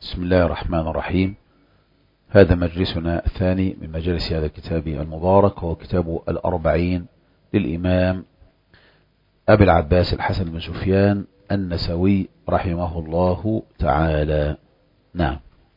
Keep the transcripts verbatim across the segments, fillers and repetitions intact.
بسم الله الرحمن الرحيم. هذا مجلسنا الثاني من مجالس هذا الكتاب المبارك، وهو كتاب الأربعين للإمام أبي العباس الحسن بن سفيان النسوي رحمه الله تعالى. نعم.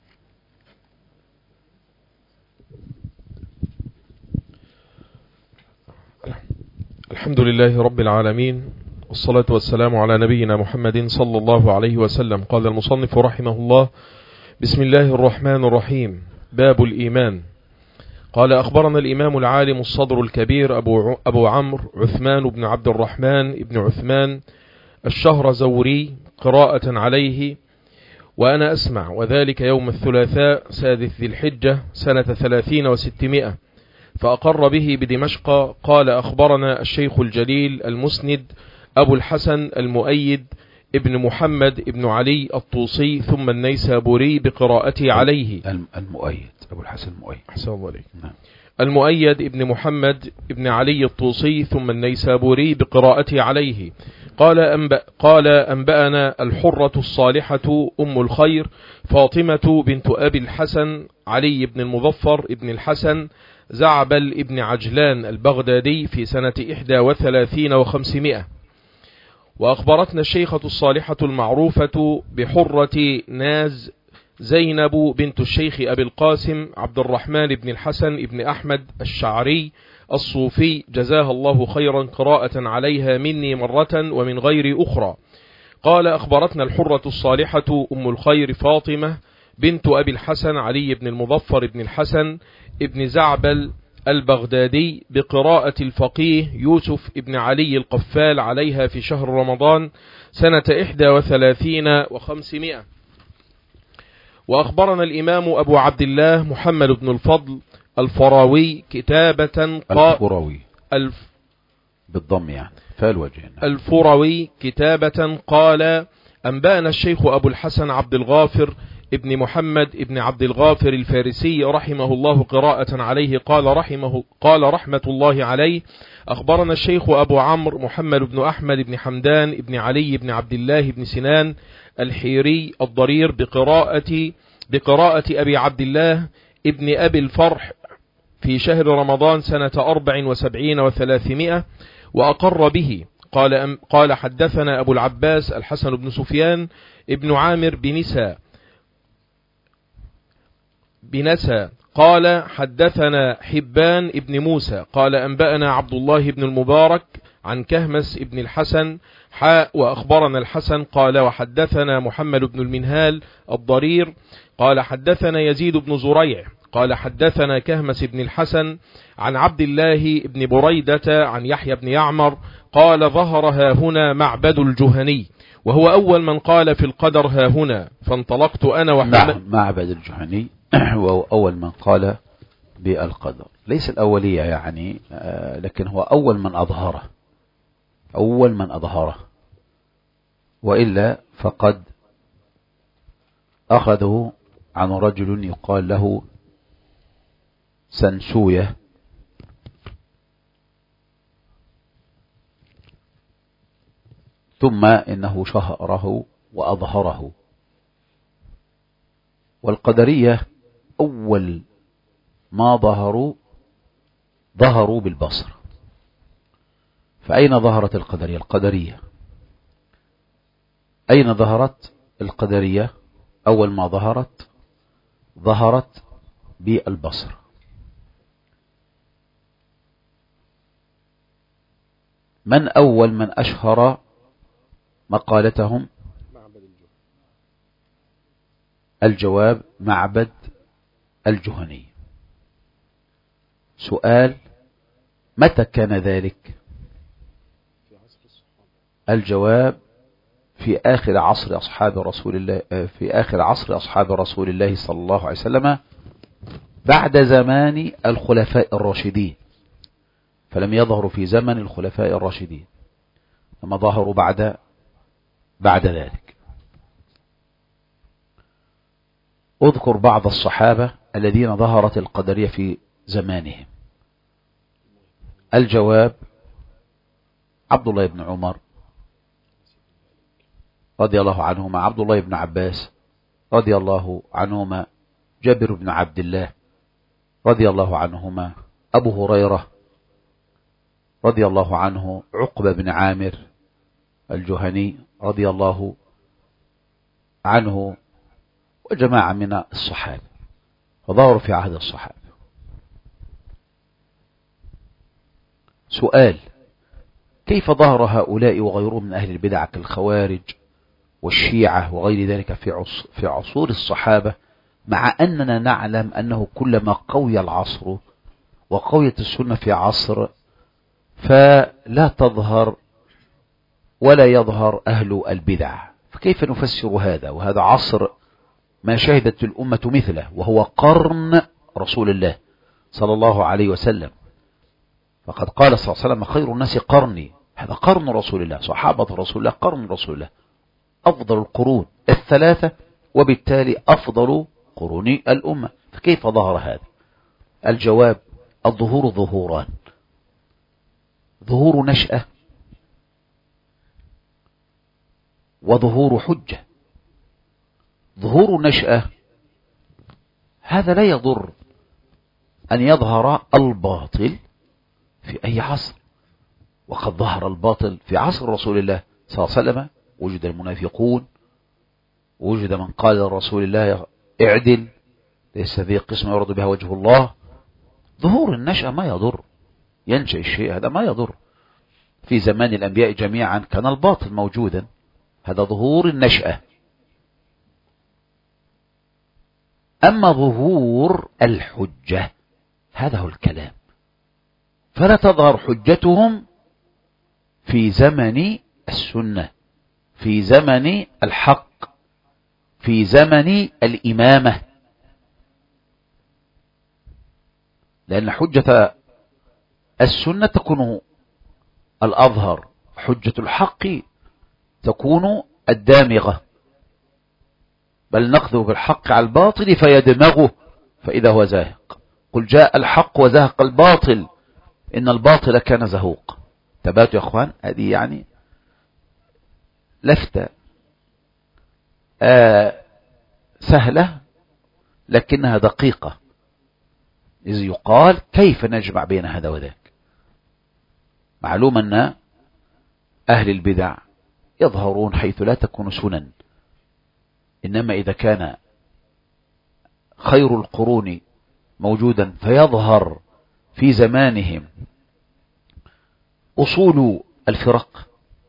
الحمد لله رب العالمين، والصلاة والسلام على نبينا محمد صلى الله عليه وسلم. قال المصنف رحمه الله: بسم الله الرحمن الرحيم. باب الإيمان. قال: أخبرنا الإمام العالم الصدر الكبير أبو, أبو عمرو عثمان بن عبد الرحمن بن عثمان الشهرزوري قراءة عليه وأنا أسمع، وذلك يوم الثلاثاء سادس ذي الحجة سنة ثلاثين وستمائة، فأقر به بدمشق. قال: أخبرنا الشيخ الجليل المسند أبو الحسن المؤيد ابن محمد ابن علي الطوسي ثم النيسابوري بقراءته عليه. المؤيد أبو الحسن المؤيد أحسن الله عليك. نعم. المؤيد ابن محمد ابن علي الطوسي ثم النيسابوري بقراءته عليه. قال أنبأ قال أنبأنا الحرة الصالحة أم الخير فاطمة بنت أبي الحسن علي بن المظفر ابن الحسن زعبل ابن عجلان البغدادي في سنة إحدى وثلاثين وخمسمائة. وأخبرتنا الشيخة الصالحة المعروفة بحرة ناز زينب بنت الشيخ أبي القاسم عبد الرحمن بن الحسن بن أحمد الشعري الصوفي جزاها الله خيرا قراءة عليها مني مرة ومن غير أخرى. قال: أخبرتنا الحرة الصالحة أم الخير فاطمة بنت أبي الحسن علي بن المظفر بن الحسن ابن زعبل البغدادي بقراءة الفقيه يوسف ابن علي القفال عليها في شهر رمضان سنة إحدى وثلاثين وخمسمائة. وأخبرنا الإمام أبو عبد الله محمد بن الفضل الفراوي كتابة قا... الفراوي الف... بالضم يعني فالوجه. الفراوي كتابة قال: أنبأنا الشيخ أبو الحسن عبد الغافر ابن محمد ابن عبد الغافر الفارسي رحمه الله قراءة عليه. قال رحمه قال رحمة الله عليه: أخبرنا الشيخ أبو عمرو محمد بن أحمد بن حمدان ابن علي بن عبد الله بن سنان الحيري الضرير بقراءة بقراءة أبي عبد الله ابن أبي الفرح في شهر رمضان سنة أربع وسبعين وثلاثمائة، وأقر به. قال قال حدثنا أبو العباس الحسن بن سفيان ابن عامر بنسا بنسا قال حدثنا حبان ابن موسى قال أنبأنا عبد الله بن المبارك عن كهمس ابن الحسن حاء. وأخبرنا الحسن قال وحدثنا محمد بن المنهال الضرير قال حدثنا يزيد بن زريع قال حدثنا كهمس بن الحسن عن عبد الله بن بريدة عن يحيى بن يعمر قال: ظهر ها هنا معبد الجهني، وهو أول من قال في القدر ها هنا، فانطلقت أنا وحمد. نعم، معبد الجهني وهو أول من قال بالقدر، ليس الأولية يعني، لكن هو أول من أظهره أول من أظهره وإلا فقد أخذه عن رجل يقال له سنسوية ثم إنه شهره وأظهره. والقدرية أول ما ظهروا ظهروا بالبصر. فأين ظهرت القدرية؟ القدرية أين ظهرت القدرية؟ أول ما ظهرت ظهرت بالبصر. من أول من أشهر مقالتهم؟ الجواب: معبد الجهني. سؤال: متى كان ذلك؟ الجواب: في آخر عصر أصحاب رسول الله في آخر عصر أصحاب رسول الله صلى الله عليه وسلم بعد زمان الخلفاء الراشدين، فلم يظهروا في زمن الخلفاء الراشدين، لما ظهروا بعد بعد ذلك. اذكر بعض الصحابة الذين ظهرت القدرية في زمانهم. الجواب: عبد الله بن عمر رضي الله عنهما، عبد الله بن عباس رضي الله عنهما، جابر بن عبد الله رضي الله عنهما، أبو هريرة رضي الله عنه، عقبة بن عامر الجهني رضي الله عنه، وجماعة من الصحابة، وظهروا في عهد الصحابة. سؤال: كيف ظهر هؤلاء وغيرهم من أهل البدع كالخوارج والشيعة وغير ذلك في في عصور الصحابة، مع أننا نعلم أنه كلما قوي العصر وقويت السنة في عصر فلا تظهر ولا يظهر أهل البدع؟ فكيف نفسر هذا؟ وهذا عصر ما شهدت الأمة مثله، وهو قرن رسول الله صلى الله عليه وسلم. فقد قال صلى الله عليه وسلم: خير الناس قرني. هذا قرن رسول الله، صحابة رسول الله قرن رسول الله، أفضل القرون الثلاثة، وبالتالي أفضل قرون الأمة. فكيف ظهر هذا؟ الجواب: الظهور ظهوران: ظهور نشأة وظهور حجة. ظهور نشأة هذا لا يضر أن يظهر الباطل في أي عصر، وقد ظهر الباطل في عصر رسول الله صلى الله عليه وسلم. وجد المنافقون، وجد من قال لرسول الله: اعدل، ليس ذي قسم يرد بها وجه الله. ظهور النشأة ما يضر، ينشأ الشيء هذا ما يضر. في زمان الأنبياء جميعا كان الباطل موجودا، هذا ظهور النشأة. أما ظهور الحجة هذا هو الكلام، فلا تظهر حجتهم في زمن السنة، في زمن الحق، في زمن الإمامة، لأن حجة السنة تكون الأظهر، حجة الحق تكون الدامغة، بل نقذف بالحق على الباطل فيدمغه فإذا هو زاهق. قل جاء الحق وزهق الباطل إن الباطل كان زهوق. تباتوا يا أخوان، هذه يعني لفتة آه سهلة لكنها دقيقة، إذ يقال كيف نجمع بين هذا وذاك. معلوم أن أهل البدع يظهرون حيث لا تكون سنن، إنما إذا كان خير القرون موجودا فيظهر في زمانهم أصول الفرق،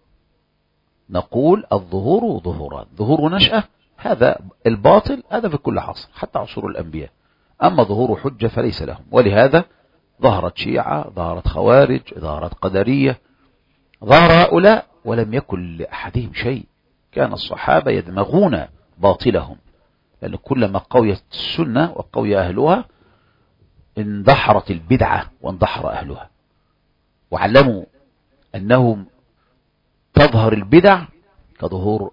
نقول الظهور ظهوران: ظهور نشأة هذا الباطل، هذا في كل عصر حتى عصور الأنبياء. أما ظهور حجة فليس لهم، ولهذا ظهرت شيعة، ظهرت خوارج، ظهرت قدرية، ظهر هؤلاء ولم يكن لأحدهم شيء. كان الصحابة يدمغون باطلهم، لأن كلما قويت السنة وقوي أهلها اندحرت البدعة واندحر أهلها، وعلموا أنهم تظهر البدع كظهور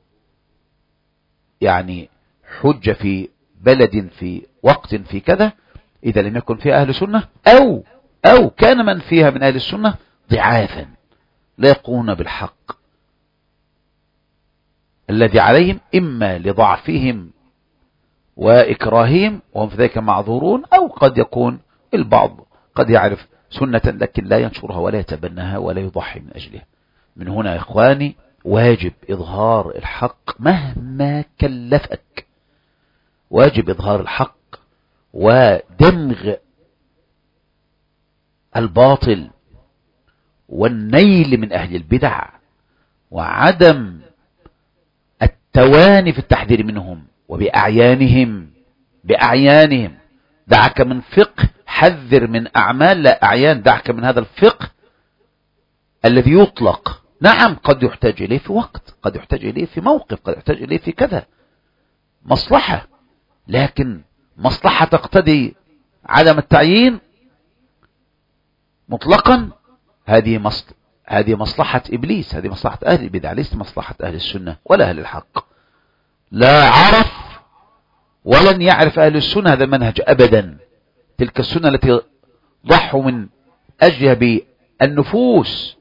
يعني حجة في بلد في وقت في كذا، إذا لم يكن فيها أهل سنة أو أو كان من فيها من أهل السنة ضعافا لا يقومون بالحق الذي عليهم، إما لضعفهم وإكراههم وهم في ذلك معذورون، أو قد يكون البعض قد يعرف سنة لكن لا ينشرها ولا يتبناها ولا يضحي من أجلها. من هنا يا إخواني واجب إظهار الحق مهما كلفك، واجب إظهار الحق ودمغ الباطل والنيل من أهل البدع، وعدم التواني في التحذير منهم وبأعيانهم بأعيانهم. دعك من فقه، حذر من أعمال لا أعيان. دعك من هذا الفقه الذي يطلق، نعم قد يحتاج إليه في وقت، قد يحتاج إليه في موقف، قد يحتاج إليه في كذا مصلحة، لكن مصلحة تقتضي عدم التعيين مطلقا، هذه مصل... هذه مصلحة إبليس، هذه مصلحة أهل البدع، ليست مصلحة أهل السنة ولا أهل الحق. لا عرف ولن يعرف أهل السنة هذا المنهج أبدا. تلك السنة التي ضحوا من أجلها بالنفوس،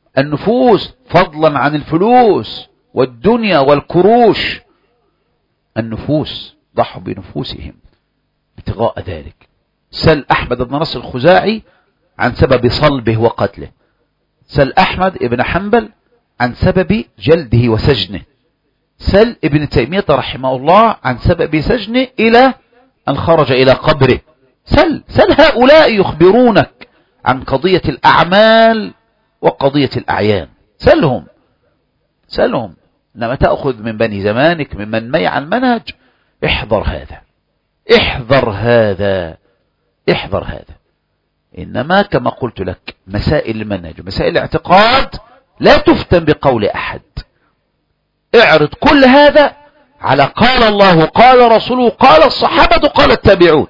النفوس فضلا عن الفلوس والدنيا والكروش، النفوس، ضحوا بنفوسهم ابتغاء ذلك. سل أحمد بن نصر الخزاعي عن سبب صلبه وقتله، سل أحمد بن حنبل عن سبب جلده وسجنه، سل ابن تيمية رحمه الله عن سبب سجنه إلى أن خرج إلى قبره. سل سل هؤلاء يخبرونك عن قضية الأعمال وقضية الأعيان. سلهم سلهم لما تأخذ من بني زمانك ممن ميع المنهج، احذر هذا احذر هذا احذر هذا. إنما كما قلت لك مسائل المنهج ومسائل الاعتقاد لا تفتن بقول أحد. اعرض كل هذا على قال الله قال رسوله قال الصحابة قال التابعون.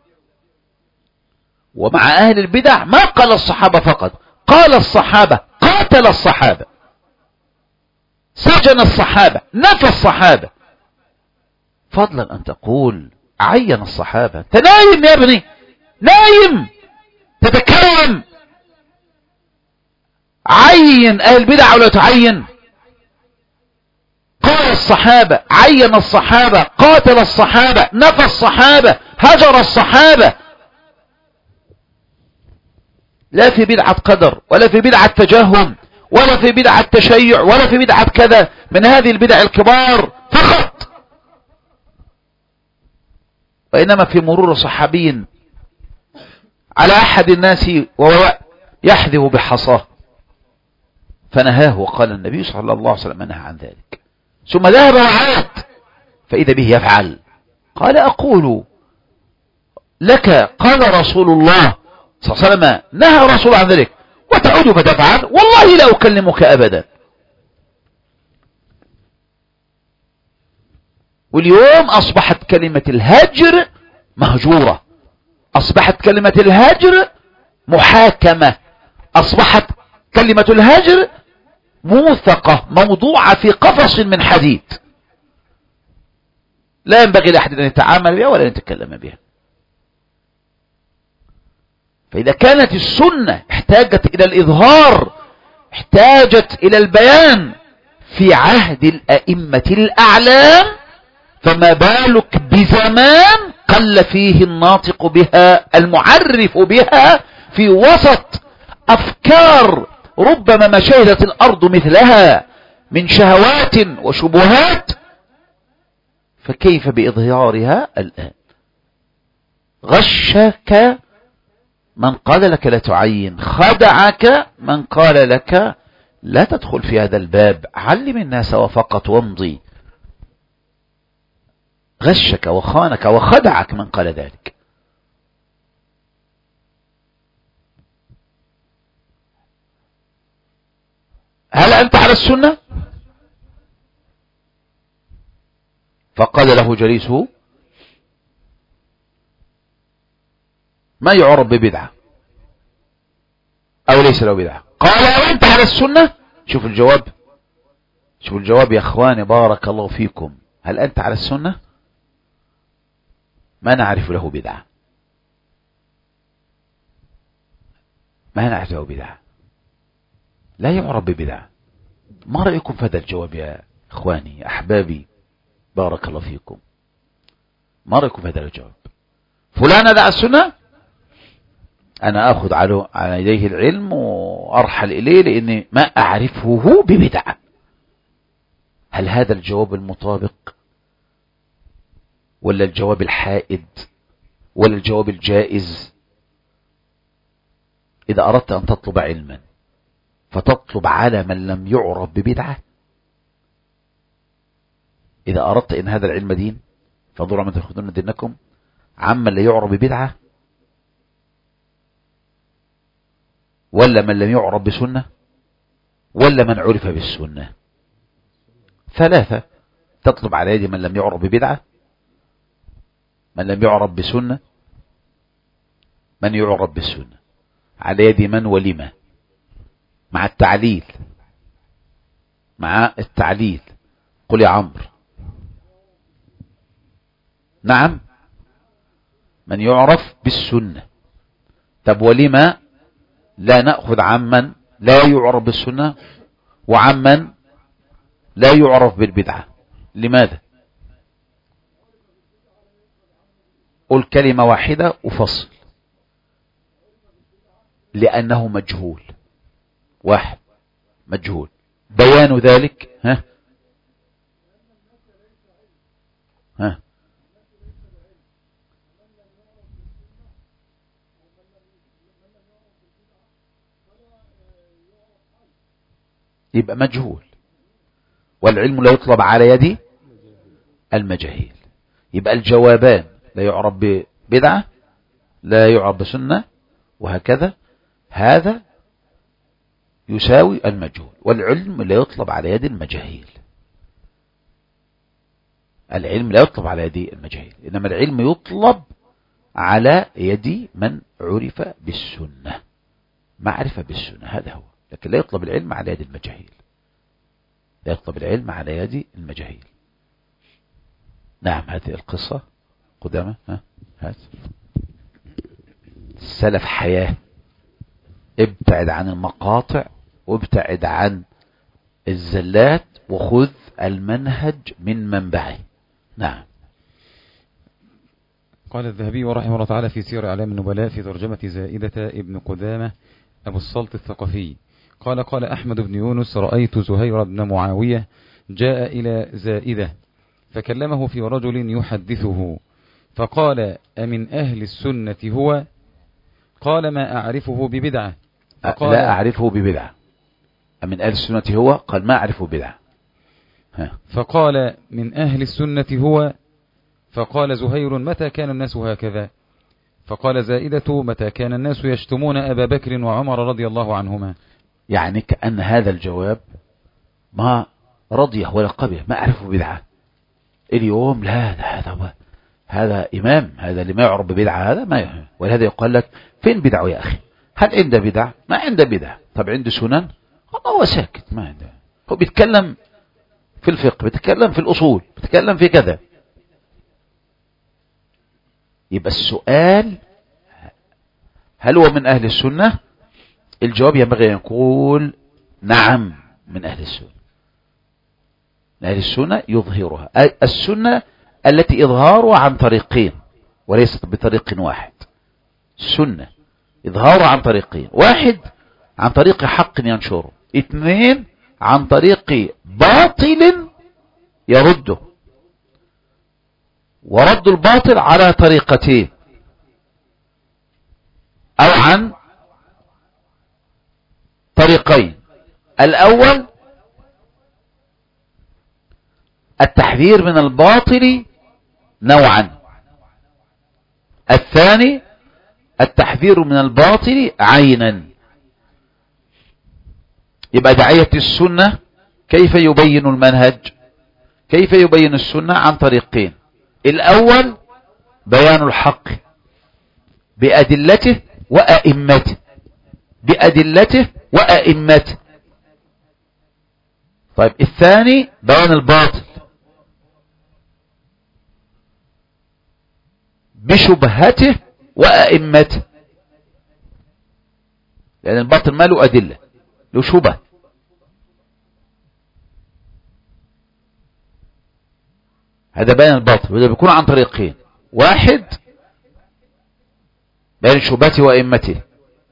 ومع أهل البدع ما قال الصحابة فقط، قال الصحابة، قاتل الصحابة، سجن الصحابة، نفى الصحابة، فضلا أن تقول عين الصحابة. انت نايم يا ابني، نايم تتكلم. عين أهل البدع ولا تعين؟ قال الصحابة، عين الصحابة، قاتل الصحابة، نفى الصحابة، هجر الصحابة. لا في بدعة قدر ولا في بدعة تجهم ولا في بدعة تشيع ولا في بدعة كذا من هذه البدع الكبار فقط، وإنما في مرور صحابي على أحد الناس وهو يحذف بحصاه فنهاه، وقال النبي صلى الله عليه وسلم نهى عن ذلك، ثم ذهب وعاد فإذا به يفعل. قال أقول لك قال رسول الله صلى الله عليه وسلم نهى رسول عن ذلك وتعود فتفعل، والله لا أكلمك أبدا. واليوم أصبحت كلمة الهجر مهجورة، أصبحت كلمة الهجر محاكمة، أصبحت كلمة الهجر موثقة موضوعة في قفص من حديد، لا ينبغي لأحد أن يتعامل بها ولا أن يتكلم بها. فإذا كانت السنة احتاجت إلى الإظهار، احتاجت إلى البيان في عهد الأئمة الأعلام، فما بالك بزمان قل فيه الناطق بها المعرف بها في وسط أفكار ربما ما شهدت الأرض مثلها من شهوات وشبهات، فكيف بإظهارها الآن؟ غشك من قال لك لا تعين، خدعك من قال لك لا تدخل في هذا الباب، علم الناس وفقط وامضي. غشك وخانك وخدعك من قال ذلك. هل أنت على السنة؟ فقال له جليسه ما يعرف ببدعة أو ليس له بدعة. قال هل أنت على السنة؟ شوف الجواب، شوف الجواب يا أخواني بارك الله فيكم. هل أنت على السنة؟ ما نعرف له بدعة، ما نعرف له بدعة، لا يعرف ببدعة. ما رأيكم في هذا الجواب يا إخواني يا أحبابي بارك الله فيكم؟ ما رأيكم في هذا الجواب؟ فلان هذا على السنة، أنا أخذ على يديه العلم وأرحل إليه لأني ما أعرفه ببدعة. هل هذا الجواب المطابق ولا الجواب الحائد ولا الجواب الجائز؟ إذا أردت أن تطلب علما فتطلب على من لم يعرف ببدعة. إذا أردت إن هذا العلم دين فانظروا من تأخذون دينكم عمن لا يعرف ببدعة ولا من لم يعرف بسنة ولا من عرف بالسنة. ثلاثة، تطلب على يد من لم يعرف ببدعة، من لم يعرف بسنة، من يعرف بالسنة، على يد من ولما، مع التعليل، مع التعليل. قل يا عمرو نعم من يعرف بالسنة. طب ولما لا نأخذ عمن لا يعرف بالسنة وعمن لا يعرف بالبدعة؟ لماذا؟ قل كلمة واحدة وفصل، لأنه مجهول. واحد مجهول، بيان ذلك ها ها يبقى مجهول، والعلم لا يطلب على يد المجاهيل. يبقى الجوابان لا يعرف ببدعة، لا يعرف بسنة، وهكذا. هذا يساوي المجهول، والعلم لا يطلب على يد المجاهيل. العلم لا يطلب على يد المجاهيل، إنما العلم يطلب على يد من عرف بالسنة، معرفة بالسنة، هذا هو. لكن لا يطلب العلم على يد المجاهيل، لا يطلب العلم على يد المجاهيل. نعم، هذه القصة قدامى. ها هات سلف حياة. ابتعد عن المقاطع وابتعد عن الزلات، وخذ المنهج من منبعه. نعم. قال الذهبي رحمه الله تعالى في سير أعلام النبلاء في ترجمة زائدة ابن قدامة أبو السلط الثقفي قال: قال أحمد بن يونس: رأيت زهير بن معاوية جاء إلى زائدة فكلمه في رجل يحدثه، فقال: أمن أهل السنة هو؟ قال: ما أعرفه ببدعة. فقال: لا أعرفه ببدعة. أمن أهل السنة هو؟ قال: ما أعرفه بدعة. ها. فقال: من أهل السنة هو؟ فقال زهير: متى كان الناس هكذا؟ فقال زائدة: متى كان الناس يشتمون أبا بكر وعمر رضي الله عنهما. يعني كأن هذا الجواب ما رضيه ولا قبله، ما أعرفه بدعة. اليوم لا، هذا هو، هذا إمام، هذا اللي ما يعرف ببدعة هذا ما يهم. ولهذا يقول لك: فين بدعه يا أخي؟ هل عنده بدعة؟ ما عنده بدعة. طب عنده سنن؟ هو ساكت، ما عنده. هو بيتكلم في الفقه، بيتكلم في الأصول، بيتكلم في كذا. يبقى السؤال: هل هو من أهل السنة؟ الجواب ينبغي أن يقول: نعم، من أهل السنة. من أهل السنة يظهرها. السنة التي إظهارها عن طريقين وليست بطريق واحد. السنة إظهارها عن طريقين: واحد عن طريق حق ينشره، اثنين عن طريق باطل يرده. ورد الباطل على طريقتين، أو عن طريقين. الأول التحذير من الباطل نوعا، الثاني التحذير من الباطل عينا. يبقى داعية السنة كيف يبين المنهج؟ كيف يبين السنة؟ عن طريقين: الأول بيان الحق بأدلته وأئمته، بأدلته وأئمته. طيب الثاني بيان الباطل بشبهته وأئمته، لأن الباطل ما له أدلة، له شبه. هذا بيان الباطل، وده بيكون عن طريقين: واحد بيان شبهته وأئمته،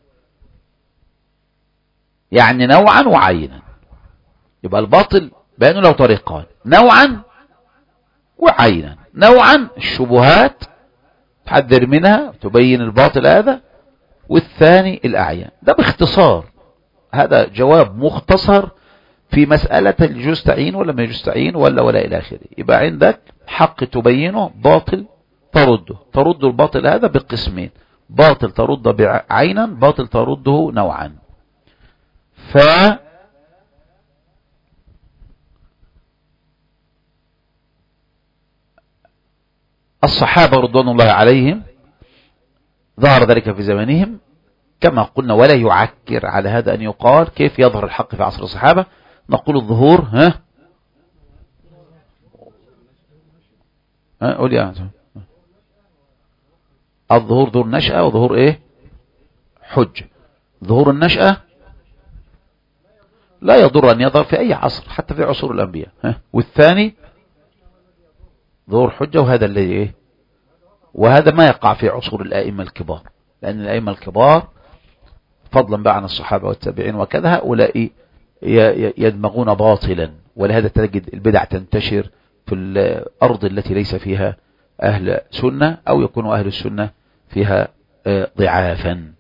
يعني نوعا وعينا. يبقى الباطل بيانه له طريقان: نوعا وعينا. نوعا الشبهات تحذر منها، تبين الباطل هذا، والثاني الأعيان. ده باختصار، هذا جواب مختصر في مسألة الجوز تعيين ولا ما يجوز تعيين ولا ولا إلى آخره. يبقى عندك حق تبينه، باطل ترده. ترد الباطل هذا بقسمين: باطل ترد عينا، باطل ترده نوعا. ف الصحابة رضوان الله عليهم ظهر ذلك في زمانهم كما قلنا، ولا يعكر على هذا أن يقال كيف يظهر الحق في عصر الصحابة. نقول الظهور ها ها قول يا أنت. الظهور ظهور نشأة وظهور ايه حج. ظهور النشأة لا يضر أن يظهر في أي عصر، حتى في عصور الأنبياء. ها والثاني ظهور حجة، وهذا الذي ايه وهذا ما يقع في عصور الآئمة الكبار، لأن الآئمة الكبار فضلا بقى عن الصحابة والتابعين وكذا هؤلاء يدمغون باطلا، ولهذا تجد البدع تنتشر في الأرض التي ليس فيها أهل سنة، أو يكون أهل السنة فيها ضعافا.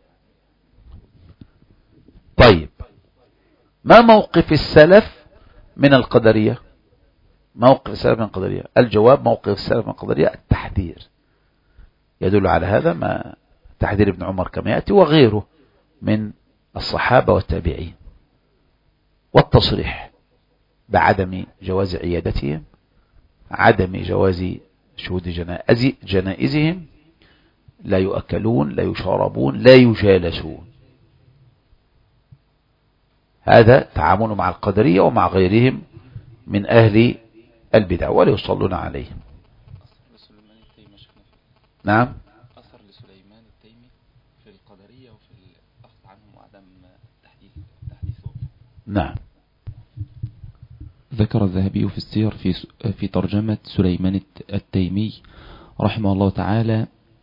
طيب، ما موقف السلف من القدرية؟ موقف السلف من القدرية، الجواب موقف السلف من القدرية التحذير. يدل على هذا ما تحذير ابن عمر كما يأتي وغيره من الصحابة والتابعين، والتصريح بعدم جواز عيادتهم، عدم جواز شهود جنائز جنائزهم، لا يؤكلون، لا يشاربون، لا يجالسون. هذا تعامل مع القدرية ومع غيرهم من أهل البدع، ولا يصلون عليهم. نعم، أثر لسليمان التيمي في القدرية وفي الأخذ عنهم وعدم تحديثهم. نعم. ذكر الذهبي في السير في في ترجمة سليمان التيمي رحمه الله تعالى،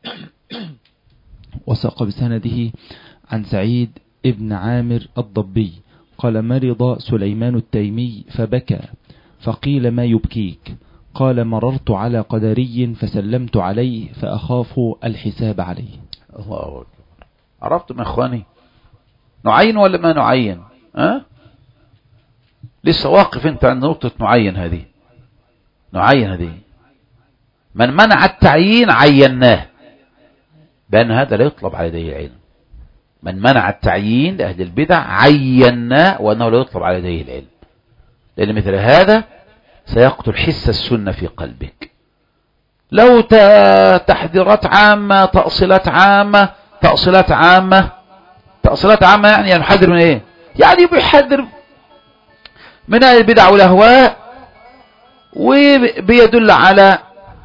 وساق بسنده عن سعيد ابن عامر الضبي قال: مرض سليمان التيمي فبكى، فقيل: ما يبكيك؟ قال: مررت على قدري فسلمت عليه فأخاف الحساب عليه. الله أكبر. عرفتم يا إخواني؟ نعين ولا ما نعين؟ أه؟ لسه واقف انت عند نقطة نعين. هذه نعين، هذه من منع التعيين عيناه، بأن هذا لا يطلب على يديه العلم. من منع التعيين لأهل البدع عيناه، وأنه لا يطلب على يديه العلم، لأن مثل هذا سيقتل حس السنة في قلبك. لو تحذيرات عامة، تأصيلات عامة، تأصيلات عامة تأصيلات عامة يعني يحذر من ايه؟ يعني بيحذر من أهل البدع والأهواء، وبيدل على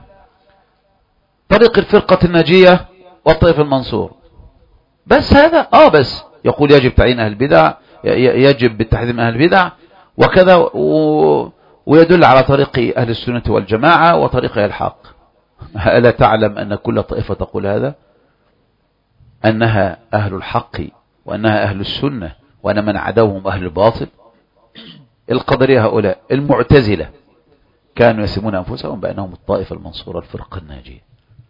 طريق الفرقة الناجية والطائف المنصور. بس هذا اه بس يقول يجب تعيين أهل البدع، يجب بالتحذير من أهل البدع وكذا، و... ويدل على طريق أهل السنة والجماعة وطريق أهل الحق. ألا تعلم أن كل طائفة تقول هذا؟ أنها أهل الحق وأنها أهل السنة، وأن من عدوهم أهل الباطل. القدرية هؤلاء المعتزلة كانوا يسمون أنفسهم بأنهم الطائفة المنصورة، الفرقة الناجية،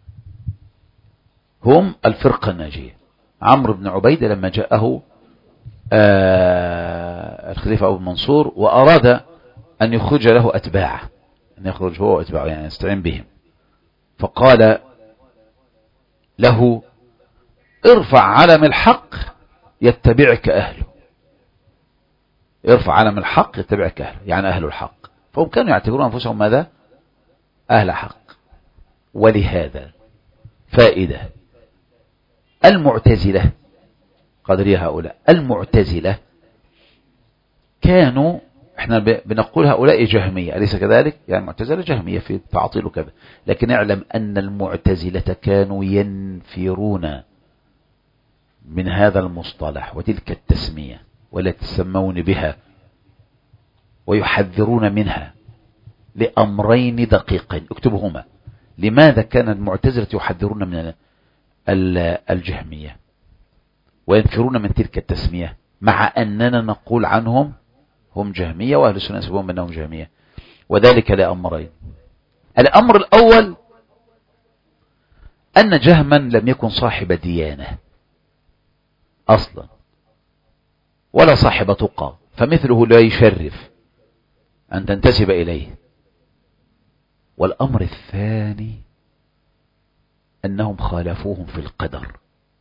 هم الفرقة الناجية. عمرو بن عبيدة لما جاءه آه الخليفة أبو المنصور وأراد أن يخرج له أتباعه، أن يخرج هو وأتباعه يعني يستعين بهم، فقال له: ارفع علم الحق يتبعك أهله. ارفع علم الحق يتبعك أهله، يعني أهل الحق. فهم كانوا يعتبرون أنفسهم ماذا؟ أهل حق. ولهذا فائدة، المعتزلة قدرية هؤلاء المعتزلة كانوا، احنا بنقول هؤلاء جهمية، أليس كذلك؟ يعني المعتزلة جهمية في تعطيل وكذا، لكن اعلم أن المعتزلة كانوا ينفرون من هذا المصطلح وتلك التسمية، ولا تسمون بها، ويحذرون منها لأمرين دقيقين اكتبهما. لماذا كان المعتزلة يحذرون من الجهمية وينفرون من تلك التسمية، مع أننا نقول عنهم هم جهمية وأهل السنة يسبون بأنهم جهمية؟ وذلك لأمرين. الأمر الأول أن جهما لم يكن صاحب ديانة أصلا ولا صاحب تقى، فمثله لا يشرف أن تنتسب إليه. والأمر الثاني أنهم خالفوهم في القدر،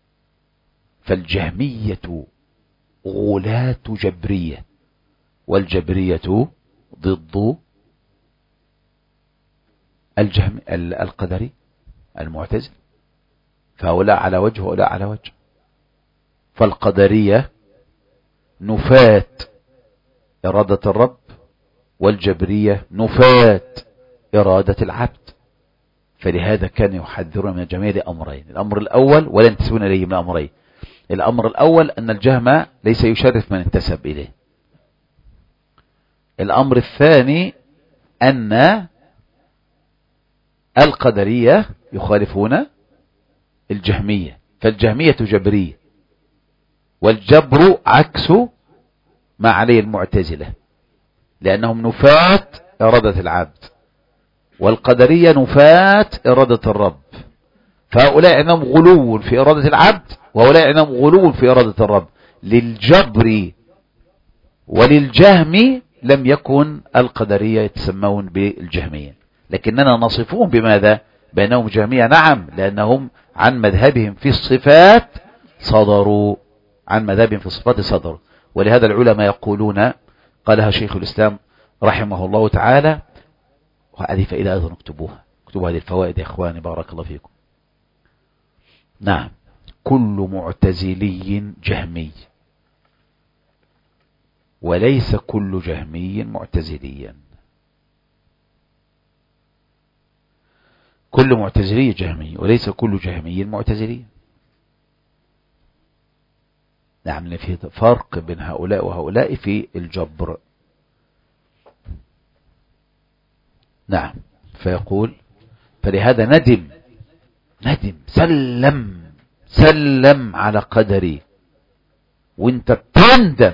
فالجهمية غلاة جبرية، والجبرية ضد الجهم القدري المعتزل، فهؤلاء على وجه وهؤلاء على وجه. فالقدرية نفاة إرادة الرب، والجبرية نفاة إرادة العبد. فلهذا كان يحذرون من الجميع لأمرين. الأمر الأول، ولا ينتسبون إليه من أمرين. الأمر الأول أن الجهم ليس يشرف من انتسب إليه. الأمر الثاني أن القدرية يخالفون الجهمية، فالجهمية جبرية، والجبر عكس ما عليه المعتزلة، لأنهم نفاة إرادة العبد، والقدرية نفاة إرادة الرب. فهؤلاء عندهم غلو في إرادة العبد، وهؤلاء عندهم غلو في إرادة الرب. للجبر وللجهم لم يكن القدرية يتسمون بالجهمية، لكننا نصفهم بماذا؟ بأنهم جهمية، نعم، لأنهم عن مذهبهم في الصفات صدروا، عن مذهبهم في الصفات صدروا. ولهذا العلماء يقولون، قالها شيخ الإسلام رحمه الله تعالى، وهذه فائدة أيضا اكتبوها، اكتبوا هذه الفوائد يا إخواني بارك الله فيكم. نعم، كل معتزلي جهمي، وليس كل جهمي معتزليا. كل معتزلي جهمي، وليس كل جهمي معتزلي. نعم، في فرق بين هؤلاء وهؤلاء في الجبر. نعم، فيقول فلهذا ندم ندم سلم سلم على قدري، وانت بتندم.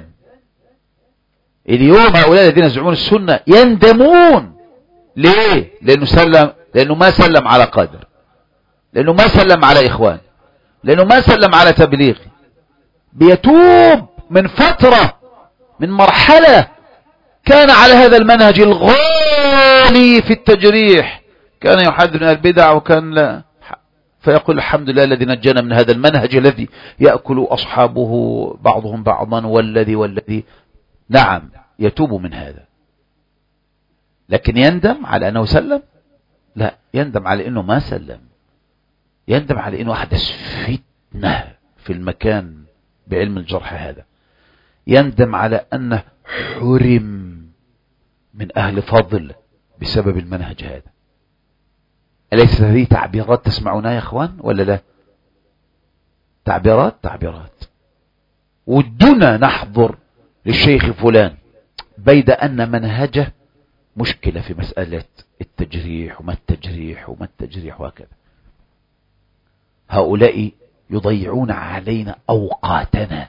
اليوم هؤلاء الذين يزعمون السنة يندمون. ليه؟ لأنه سلم، لأنه ما سلم على قدر، لأنه ما سلم على إخوان، لأنه ما سلم على تبليغ. بيتوب من فترة، من مرحلة كان على هذا المنهج الغالي في التجريح، كان يحذر من البدع وكان لا، فيقول الحمد لله الذي نجانا من هذا المنهج الذي يأكل أصحابه بعضهم بعضا والذي والذي. نعم، يتوب من هذا، لكن يندم على أنه سلم؟ لا، يندم على أنه ما سلم، يندم على أنه أحدث فتنة في المكان بعلم الجرح هذا، يندم على أنه حرم من أهل فضل بسبب المنهج هذا. أليس هذه تعبيرات تسمعونها يا أخوان ولا لا؟ تعبيرات تعبيرات. ودنا نحضر للشيخ فلان بيد أن منهجه مشكلة في مسألة التجريح وما التجريح وما التجريح وهكذا. هؤلاء يضيعون علينا أوقاتنا،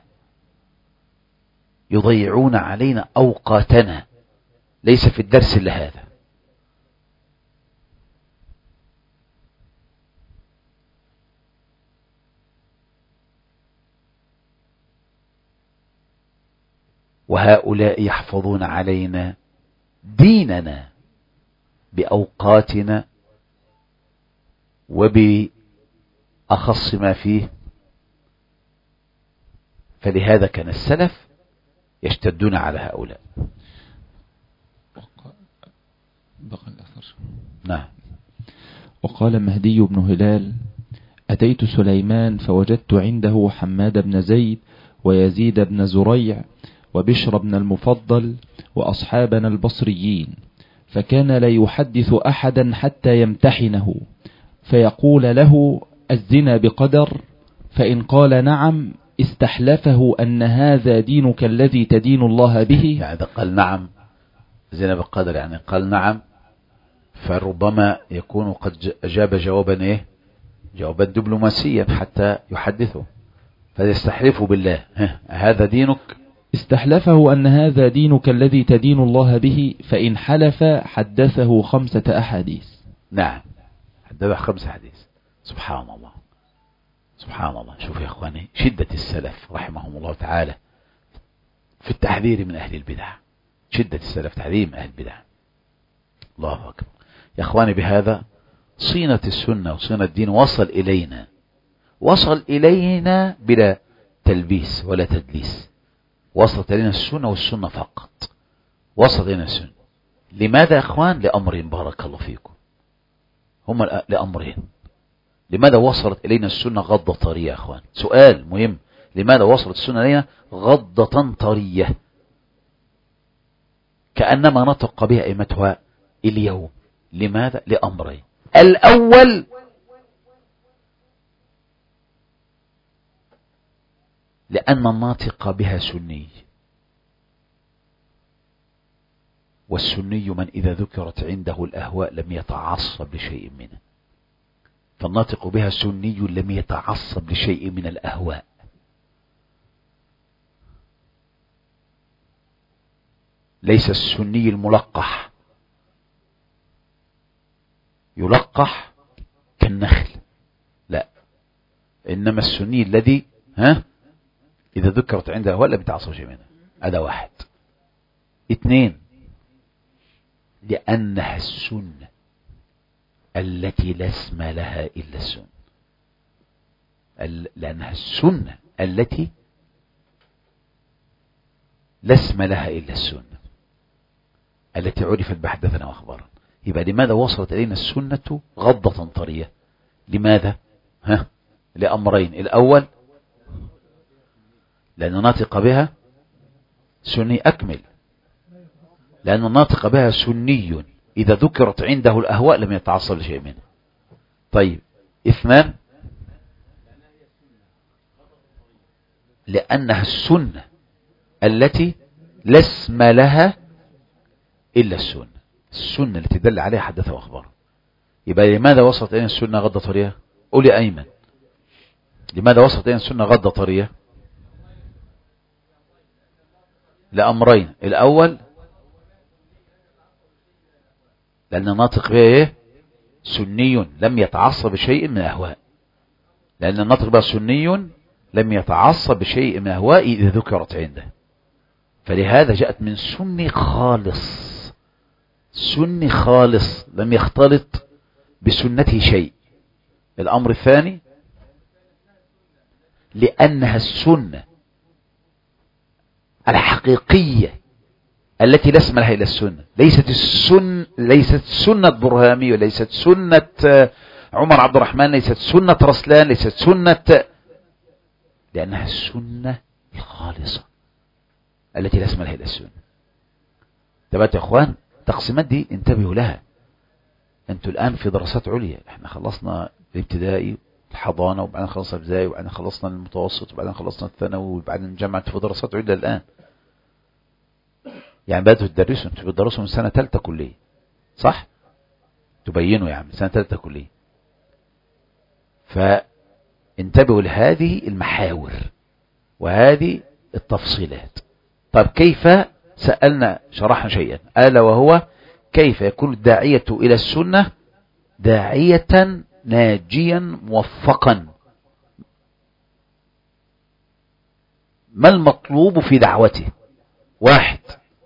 يضيعون علينا أوقاتنا، ليس في الدرس إلا هذا. وهؤلاء يحفظون علينا ديننا بأوقاتنا وبأخص ما فيه. فلهذا كان السلف يشتدون على هؤلاء. بقى الأثر. نعم. وقال مهدي بن هلال: أتيت سليمان فوجدت عنده حماد بن زيد ويزيد بن زريع وبشر بن المفضل وأصحابنا البصريين، فكان لا يحدث أحدا حتى يمتحنه فيقول له: الزنا بقدر؟ فإن قال نعم استحلفه أن هذا دينك الذي تدين الله به. يعني قال نعم زنا بقدر، يعني قال نعم، فربما يكون قد أجاب جوابا إيه؟ جوابا دبلوماسيا حتى يحدثه، فيستحلفه بالله: هذا دينك؟ استحلفه أن هذا دينك الذي تدين الله به، فإن حلف حدثه خمسة أحاديث. نعم، حدثه خمسة أحاديث. سبحان الله سبحان الله. شوف يا أخواني شدة السلف رحمهم الله تعالى في التحذير من أهل البدع، شدة السلف تحذير من أهل البدع. الله أكبر يا أخواني. بهذا صينة السنة وصينة الدين وصل إلينا، وصل إلينا بلا تلبيس ولا تدليس. وصلت إلينا السنة والسنة فقط، وصلت إلينا السنة. لماذا يا أخوان؟ لأمرين بارك الله فيكم، هم لأمرين. لماذا وصلت إلينا السنة غضة طرية يا أخوان؟ سؤال مهم. لماذا وصلت السنة إلينا غضة طرية كأنما نطق بها أئمتها اليوم؟ لماذا؟ لأمرين. الأول: لأن الناطق بها سني، والسني من إذا ذكرت عنده الأهواء لم يتعصب لشيء منه. فالناطق بها سني لم يتعصب لشيء من الأهواء. ليس السني الملقح يلقح كالنخل، لا، إنما السني الذي ها إذا ذكرت عنده الأهواء لم يتعصب شيء منها. هذا واحد. اثنين، لأنها السنة التي لا اسم لها إلا السنة، لأنها السنة التي لا اسم لها إلا السنة التي عرفت بحدثنا وأخبارا. يبقى لماذا وصلت إلينا السنة غضة طرية؟ لماذا؟ ها؟ لأمرين. الأول لأن ناطق بها سني أكمل، لأن الناطق بها سني إذا ذكرت عنده الأهواء لم يتعصب لشيء منه. طيب، اثنان، لأنها السنة التي لا اسم لها إلا السنة، السنة التي دل عليها حدث وأخبار. يبقى لماذا وصلت إلينا السنة غضة طرية؟ قولي أيمن، لماذا وصلت إلينا السنة غضة طرية؟ لأمرين. الأول لأن الناطق بها إيه؟ سني لم يتعصب بشيء من أهواء، لأن الناطق بها سني لم يتعصب بشيء من أهواء إذا ذكرت عنده، فلهذا جاءت من سني خالص، سني خالص لم يختلط بسنته شيء. الأمر الثاني لأنها السنة الحقيقية التي لا اسم لها إلا السنة، ليست السنة ليست سنة برهامي، وليست سنة عمر عبد الرحمن، ليست سنة رسلان، ليست سنة، لأنها السنة الخالصة التي لا اسم لها إلا السنة. تبعت يا أخوان، التقسيمات دي انتبهوا لها. أنتوا الآن في دراسات عليا، احنا خلصنا الابتدائي الحضانة، وبعدين خلصنا الابتدائي، وبعدين خلصنا المتوسط، وبعدين خلصنا الثانوي، وبعدين جمعت في دراسات عليا الآن. يعني بدأتوا تدرسوا، انتوا بتدرسوا من سنة ثالثة كلية، صح؟ تبينوا يعني سنة ثالثة كلية. فانتبهوا لهذه المحاور وهذه التفصيلات. طب كيف؟ سألنا شرحنا شيئا، ألا وهو كيف يكون الداعية إلى السنة داعية ناجيا موفقا؟ ما المطلوب في دعوته؟ واحد،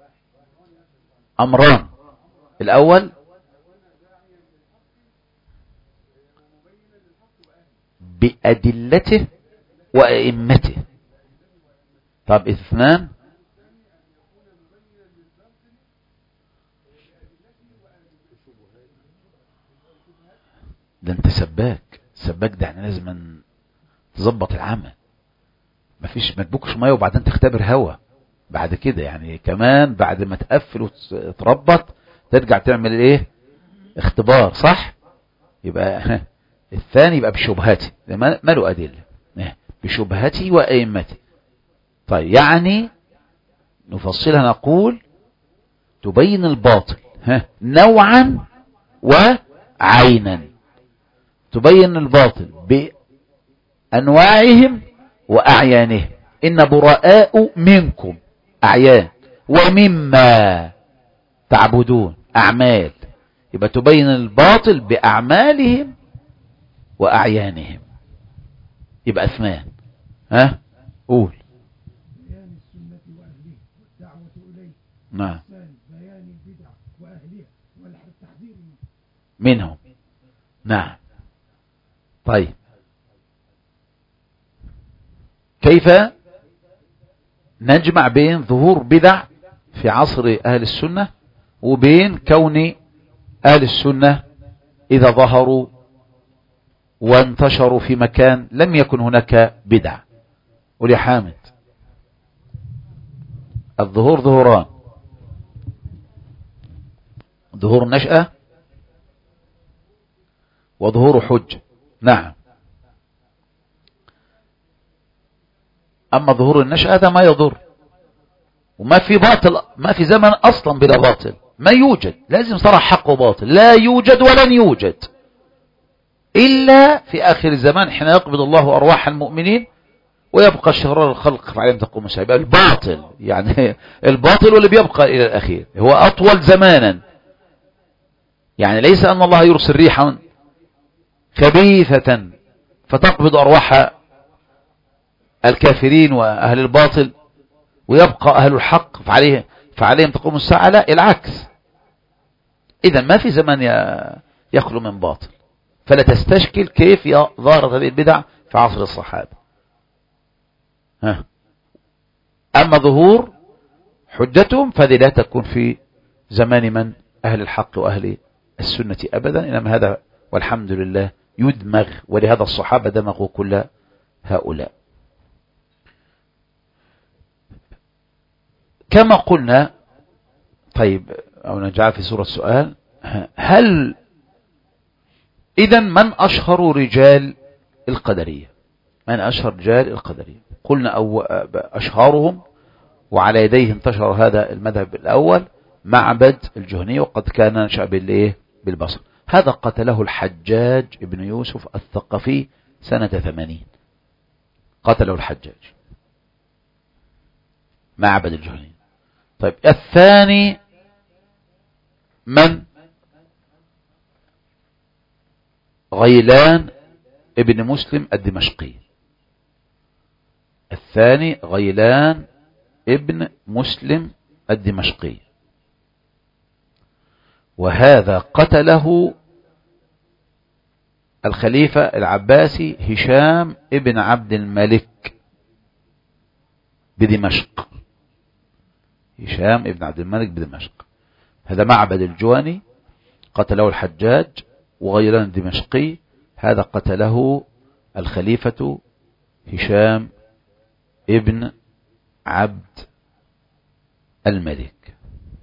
أمران. الأول بأدلته وأئمته. طب اثنان، ده انت سباك، سباك ده احنا لازم تظبط العمل، مفيش ما تبكش ميه وبعدين تختبر هوا بعد كده، يعني كمان بعد ما تقفل وتربط ترجع تعمل ايه؟ اختبار، صح؟ يبقى الثاني يبقى بشبهتي، ما له أدلة، بشبهتي وأئمتي. طيب يعني نفصلها نقول تبين الباطل ها نوعا وعينا، تبين الباطل بأنواعهم وأعيانهم. إن براء منكم أعيان ومما تعبدون أعمال، يبقى تبين الباطل بأعمالهم وأعيانهم، يبقى اثنان. ها قول. بيان السنة وأهلها والدعوة إليه. نعم. بيان البدع وأهلها والتحذير منهم. نعم. طيب كيف نجمع بين ظهور بدع في عصر أهل السنة وبين كون أهل السنة إذا ظهروا وانتشروا في مكان لم يكن هناك بدع؟ قل يا حامد. الظهور ظهوران، ظهور النشأة وظهور حج. نعم. أما ظهور النشأة ده ما يضر، وما في باطل، ما في زمن أصلا بلا باطل، ما يوجد، لازم صرح حق وباطل، لا يوجد ولن يوجد. إلا في آخر الزمان حين يقبض الله أرواح المؤمنين ويبقى شرار الخلق فعليهم تقوم الساعة. الباطل يعني الباطل واللي بيبقى إلى الأخير هو أطول زمانا. يعني ليس أن الله يرسل ريحا خبيثة فتقبض أرواح الكافرين وأهل الباطل ويبقى أهل الحق فعليه فعليهم تقوم الساعة. لا، العكس. إذا ما في زمان يخلو من باطل، فلا تستشكل كيف ظهرت هذه البدع في عصر الصحابة. ها. أما ظهور حجتهم فهذه لا تكون في زمان من أهل الحق وأهل السنة أبدا، إنما هذا والحمد لله يدمغ، ولهذا الصحابة دمغوا كل هؤلاء. كما قلنا. طيب، أو نجعل في سورة السؤال، هل إذا من أشهر رجال القدرية؟ من أشهر رجال القدرية؟ قلنا أو أشهرهم وعلى يديه انتشر هذا المذهب الأول معبد الجهني، وقد كان نشأ بالإيه؟ بالبصر. هذا قتله الحجاج ابن يوسف الثقفي سنة ثمانين، قتله الحجاج معبد الجهني. طيب، الثاني من؟ غيلان ابن مسلم الدمشقي. الثاني غيلان ابن مسلم الدمشقي، وهذا قتله الخليفة العباسي هشام ابن عبد الملك بدمشق. هشام ابن عبد الملك بدمشق. هذا معبد الجواني قتله الحجاج، وغيلان الدمشقي هذا قتله الخليفة هشام ابن عبد الملك.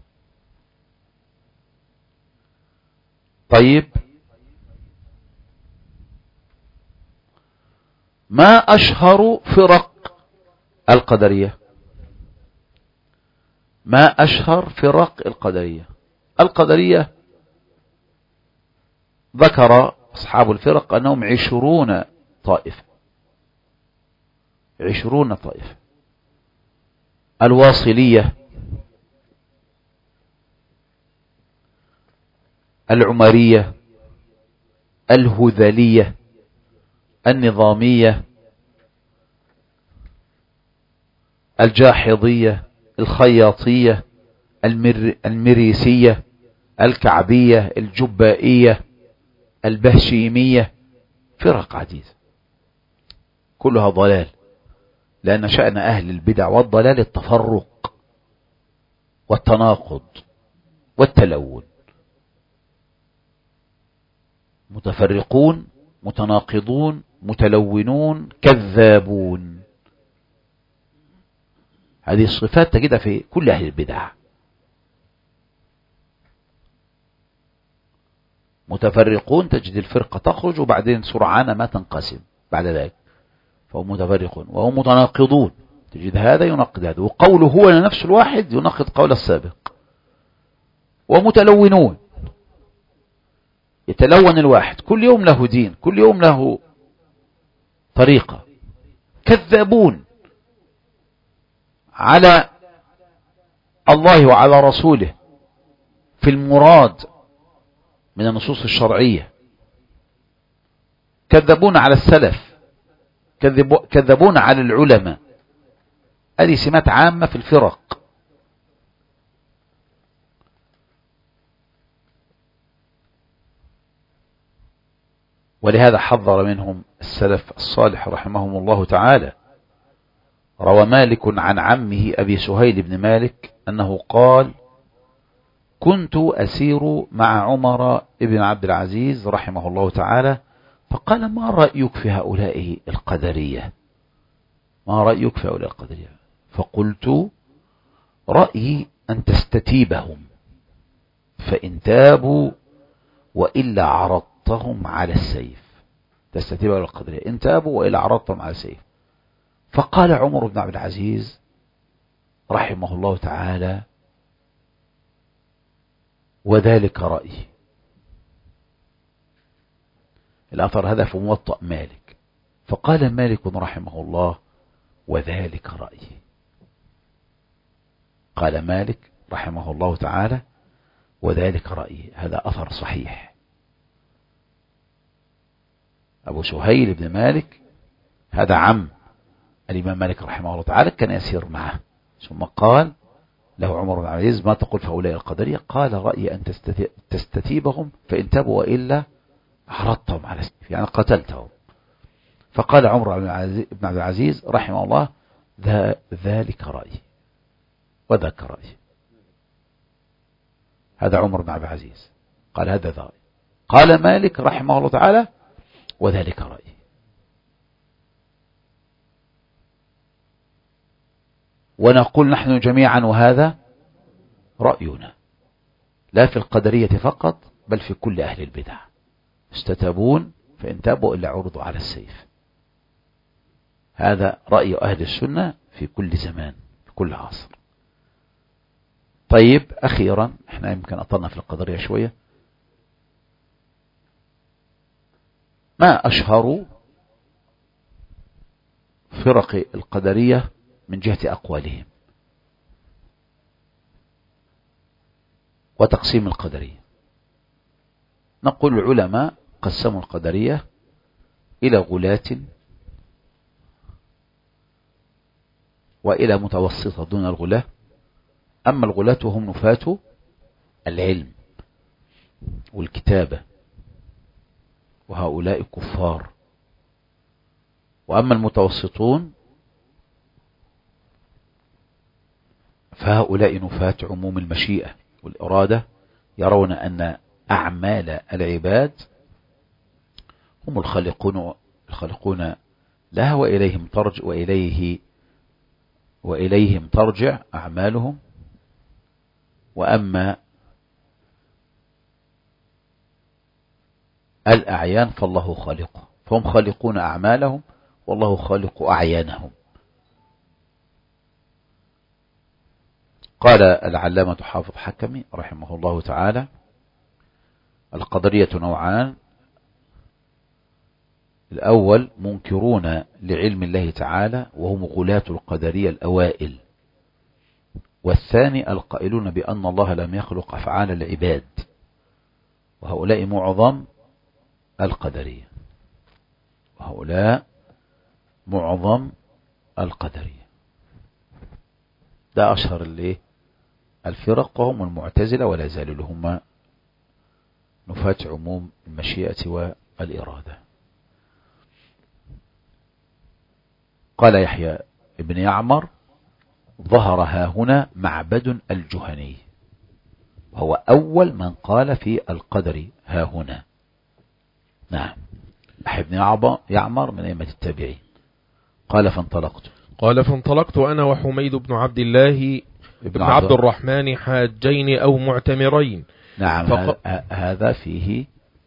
طيب، ما أشهر فرق القدرية؟ ما أشهر فرق القدرية؟ القدرية ذكر أصحاب الفرق أنهم عشرون طائفة. عشرون طائفة. الواصلية، العمرية، الهذلية، النظامية، الجاحظية، الخياطية، المر المريسية، الكعبية، الجبائية، البهشيمية. فرق عديدة كلها ضلال، لأن شأن أهل البدع والضلال التفرق والتناقض والتلون. متفرقون، متناقضون، متلونون، كذابون. هذه الصفات تجدها في كل أهل البدع. متفرقون تجد الفرقة تخرج وبعدين سرعان ما تنقسم بعد ذلك، فهم متفرقون. وهم متناقضون تجد هذا ينقض هذا، وقوله هو نفس الواحد ينقض قول السابق. ومتلونون يتلون الواحد، كل يوم له دين، كل يوم له طريقة. كذابون على الله وعلى رسوله في المراد من النصوص الشرعية. كذبون على السلف، كذبون على العلماء. هذه سمات عامة في الفرق. ولهذا حذر منهم السلف الصالح رحمهم الله تعالى. روى مالك عن عمه أبي سهيل بن مالك أنه قال: كنت أسير مع عمر بن عبد العزيز رحمه الله تعالى، فقال: ما رأيك في هؤلاء القدرية؟ ما رأيك في هؤلاء القدرية؟ فقلت: رأيي أن تستتيبهم، فإن تابوا وإلا عرضتهم على السيف. تستتيب هؤلاء القدرية إن تابوا وإلا عرضتهم على السيف. فقال عمر بن عبد العزيز رحمه الله تعالى: وذلك رأيي. الأثر هذا في موطأ مالك. فقال مالك رحمه الله وذلك رأيي. قال مالك رحمه الله تعالى وذلك رأيي، هذا أثر صحيح. أبو سهيل بن مالك هذا عم الإمام مالك رحمه الله تعالى، كان يسير معه. ثم قال له عمر بن عبد العزيز ما تقول في هؤلاء القدرية؟ قال رأيي أن تستتيبهم فإن تابوا وإلا عرضتهم على السيف، يعني قتلتهم. فقال عمر بن عبد العزيز رحمه الله ذلك رأيي وذاك رأيي. هذا عمر بن عبد العزيز قال هذا ذا رأيي. قال مالك رحمه الله تعالى وذلك رأيي. ونقول نحن جميعا وهذا رأينا، لا في القدرية فقط بل في كل أهل البدع. استتابون فإن تابوا إلا عرضوا على السيف. هذا رأي أهل السنة في كل زمان في كل عصر. طيب أخيرا، احنا يمكن أطلنا في القدرية شوية. ما أشهر فرق القدرية من جهة أقوالهم وتقسيم القدرية؟ نقول العلماء قسموا القدرية إلى غلاة وإلى متوسطة دون الغلاة. أما الغلاة هم نفاة العلم والكتابة، وهؤلاء كفار. وأما المتوسطون فهؤلاء نفاة عموم المشيئة والإرادة، يرون أن أعمال العباد هم الخالقون الخالقون لها، وإليهم ترجع وإليه وإليهم ترجع أعمالهم. وأما الأعيان فالله خالقه، فهم خالقون أعمالهم والله خالق أعيانهم. قال العلامة حافظ حكمي رحمه الله تعالى القدرية نوعان: الأول منكرون لعلم الله تعالى وهم غلاة القدرية الأوائل، والثاني القائلون بأن الله لم يخلق أفعال العباد، وهؤلاء معظم القدرية وهؤلاء معظم القدرية. ده أشهر اللي الفرق، وهم المعتزلة ولا زالوا لهم نفاة عموم المشيئة والإرادة. قال يحيى ابن يعمر ظهر ها هنا معبد الجهني، وهو أول من قال في القدر ها هنا. نعم، يحيى ابن يعمر من أئمة التابعين. قال فانطلقت قال فانطلقت أنا وحميد بن عبد الله ابن عبد الرحمن حاجين أو معتمرين. نعم، فق... هذا فيه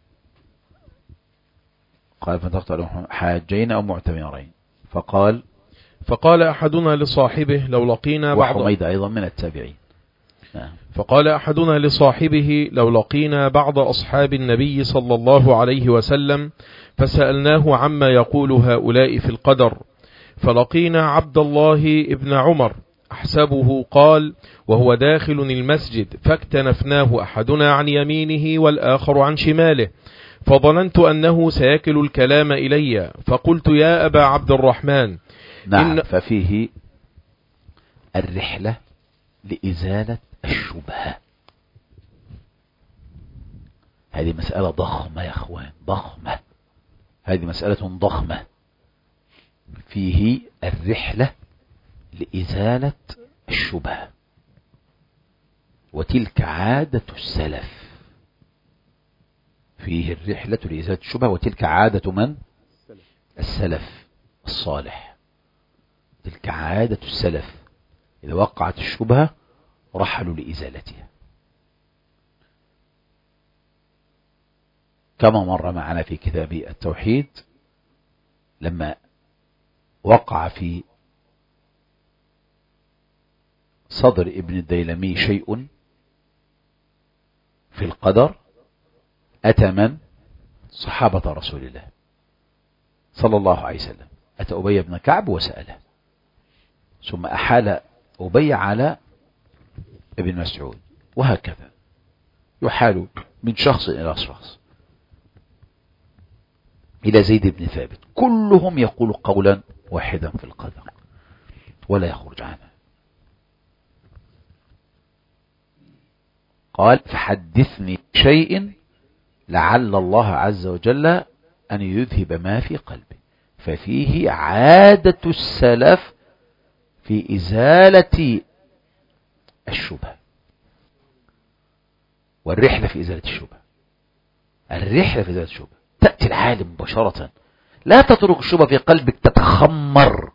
قال فانطلقت حاجين أو معتمرين. فقال فقال أحدنا لصاحبه لو لقينا بعض وحميد أيضا من التابعين. نعم. فقال أحدنا لصاحبه لو لقينا بعض أصحاب النبي صلى الله عليه وسلم فسألناه عما يقول هؤلاء في القدر، فلقينا عبد الله ابن عمر أحسبه قال وهو داخل المسجد، فاكتنفناه أحدنا عن يمينه والآخر عن شماله، فظننت أنه سيكل الكلام إلي، فقلت يا أبا عبد الرحمن. نعم. إن ففيه الرحلة لإزالة الشبهة. هذه مسألة ضخمة يا أخوان، ضخمة، هذه مسألة ضخمة. فيه الرحلة لإزالة الشبهة، وتلك عادة السلف. فيه الرحلة لإزالة الشبهة وتلك عادة من؟ السلف الصالح. تلك عادة السلف، إذا وقعت الشبهة رحلوا لإزالتها، كما مر معنا في كتاب التوحيد لما وقع في صدر ابن الديلمي شيء في القدر، أتى من؟ صحابة رسول الله صلى الله عليه وسلم، أتى أبي بن كعب وسأله، ثم أحال أبي على ابن مسعود، وهكذا يحال من شخص إلى شخص إلى زيد بن ثابت، كلهم يقول قولا واحدا في القدر ولا يخرج عنه. قال فحدثني شيء لعل الله عز وجل أن يذهب ما في قلبي، ففيه عادة السلف في إزالة الشبهة، والرحلة في إزالة الشبهة. الرحلة في إزالة الشبهة تأتي العالم مباشرة، لا تترك الشبهة في قلبك تتخمر،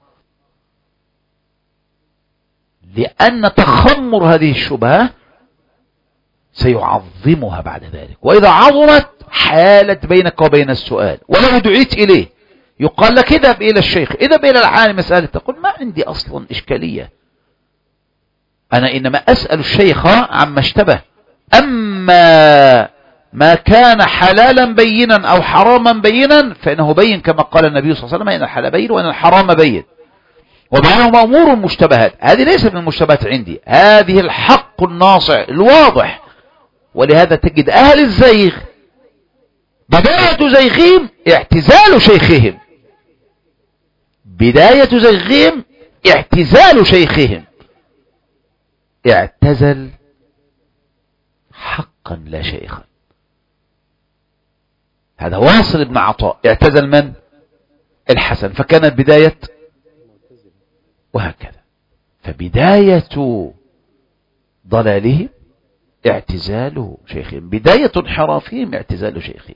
لأن تخمر هذه الشبهة سيعظمها بعد ذلك، وإذا عظمت حالت بينك وبين السؤال، ولو دعيت إليه يقال لك اذهب إلى الشيخ، اذهب إلى العالم مسألة، تقول ما عندي أصلا إشكالية، أنا إنما أسأل الشيخ عما اشتبه، أما ما كان حلالا بينا أو حراما بينا فإنه بين، كما قال النبي صلى الله عليه وسلم إن الحلال بين وإن الحرام بين، وبينهما أمور مشتبهات، هذه ليست من المشتبهات عندي، هذه الحق الناصع الواضح. ولهذا تجد أهل الزيغ بداية زيغهم اعتزال شيخهم، بداية زيغهم اعتزال شيخهم، اعتزل حقا لا شيخا. هذا واصل بن عطاء اعتزل من؟ الحسن، فكانت بداية، وهكذا. فبداية ضلالهم اعتزال شيخهم، بداية انحرافهم اعتزال شيخهم.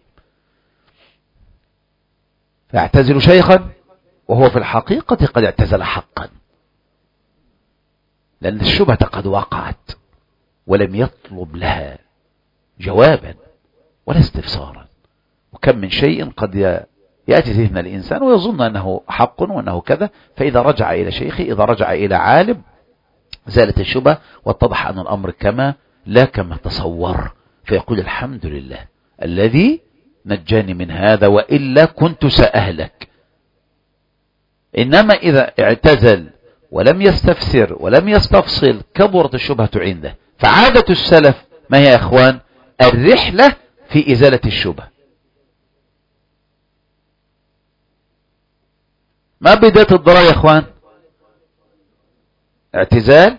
فاعتزل شيخا وهو في الحقيقة قد اعتزل حقا، لأن الشبهة قد وقعت ولم يطلب لها جوابا ولا استفسارا. وكم من شيء قد يأتي ذهن الإنسان ويظن أنه حق وأنه كذا، فإذا رجع إلى شيخه، إذا رجع إلى عالم، زالت الشبهة واتضح أن الأمر كما لا كما تصور، فيقول الحمد لله الذي نجاني من هذا وإلا كنت سأهلك. إنما إذا اعتزل ولم يستفسر ولم يستفصل كبرت الشبهة عنده. فعادة السلف ما هي يا إخوان؟ الرحلة في إزالة الشبهة. ما بداية الضلال يا إخوان؟ اعتزال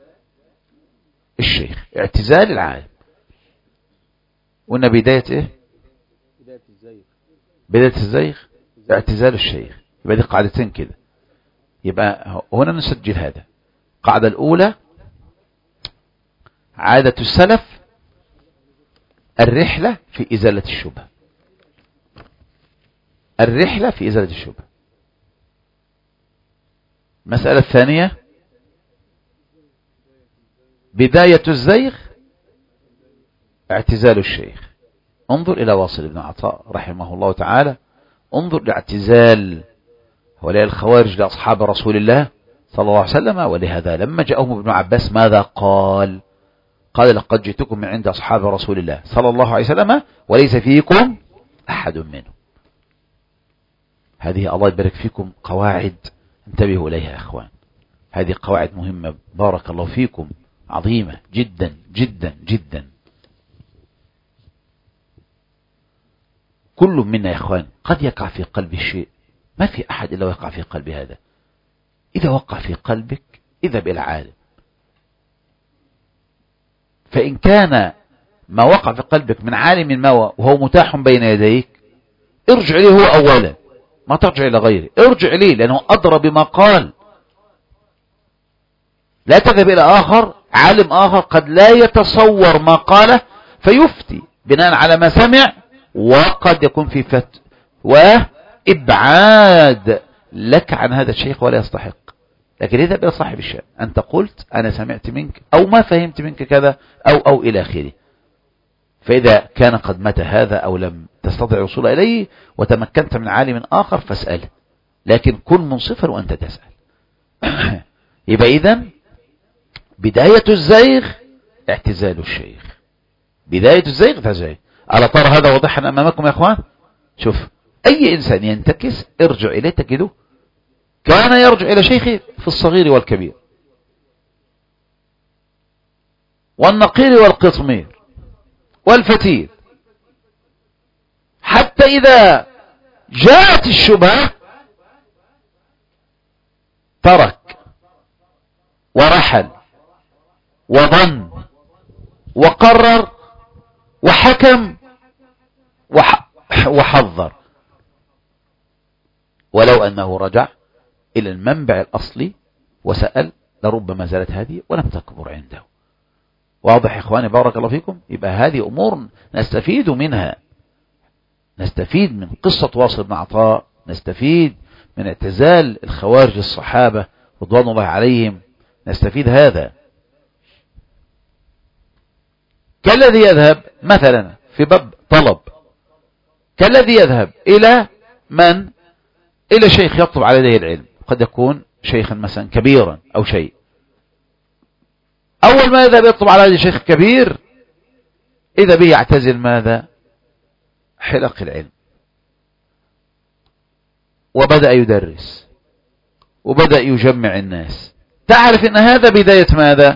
الشيخ، اعتزال العالم. وإن بداية إيه؟ بداية الزيغ، بداية الزيغ اعتزال الشيخ. يبقى دي قاعدتين كده. يبقى هنا نسجل هذا. القاعدة الأولى عادة السلف الرحلة في إزالة الشبهة، الرحلة في إزالة الشبهة. المسألة الثانية بداية الزيغ اعتزال الشيخ. انظر إلى واصل بن عطاء رحمه الله تعالى، انظر لاعتزال هؤلاء الخوارج لأصحاب رسول الله صلى الله عليه وسلم. ولهذا لما جاءهم ابن عباس ماذا قال؟ قال لقد جئتكم من عند أصحاب رسول الله صلى الله عليه وسلم وليس فيكم أحد منهم. هذه الله يبارك فيكم قواعد انتبهوا إليها يا أخوان، هذه قواعد مهمة بارك الله فيكم، عظيمة جدا جدا جدا. كل منا يا أخوان قد يقع في قلب الشيء، ما في أحد إلا ويقع في قلب هذا. إذا وقع في قلبك اذهب إلى عالم، فإن كان ما وقع في قلبك من عالم ما وهو متاح بين يديك ارجع إليه هو أولا، ما ترجع إلى غيره، ارجع إليه لأنه أدرى بما قال. لا تذهب إلى آخر، عالم آخر قد لا يتصور ما قاله فيفتي بناء على ما سمع، وقد يكون في فت وإبعاد لك عن هذا الشيخ ولا يستحق. لكن إذا إلى صاحب الشأن، أنت قلت أنا سمعت منك أو ما فهمت منك كذا أو أو إلى آخره. فإذا كان قد مات هذا أو لم تستطع الوصول إليه وتمكنت من عالم آخر فاسأله، لكن كن منصفا وأنت تسأل. يبقى إذن بداية الزيغ اعتزال الشيخ، بداية الزيغ فزيغ. ألا ترى هذا واضحا أمامكم يا أخوان؟ شوف، أي إنسان ينتكس ارجع إليه تجده كان يرجع إلى شيخه في الصغير والكبير والنقير والقطمير والفتيل، حتى إذا جاءت الشبهة ترك ورحل وظن وقرر وحكم وحذر، ولو أنه رجع إلى المنبع الأصلي وسأل لربما زالت هذه ولم تكبر عنده. واضح يا إخواني بارك الله فيكم؟ يبقى هذه أمور نستفيد منها، نستفيد من قصة واصل بن عطاء، نستفيد من اعتزال الخوارج الصحابة رضوان الله عليهم، نستفيد هذا. كالذي يذهب مثلا في باب طلب، كالذي يذهب إلى من؟ إلى شيخ يطلب على يديه العلم، قد يكون شيخا مثلا كبيرا أو شيء. أول ما يذهب يطلب على يد شيخ كبير إذا به يعتزل ماذا؟ حلق العلم، وبدأ يدرس وبدأ يجمع الناس. تعرف أن هذا بداية ماذا؟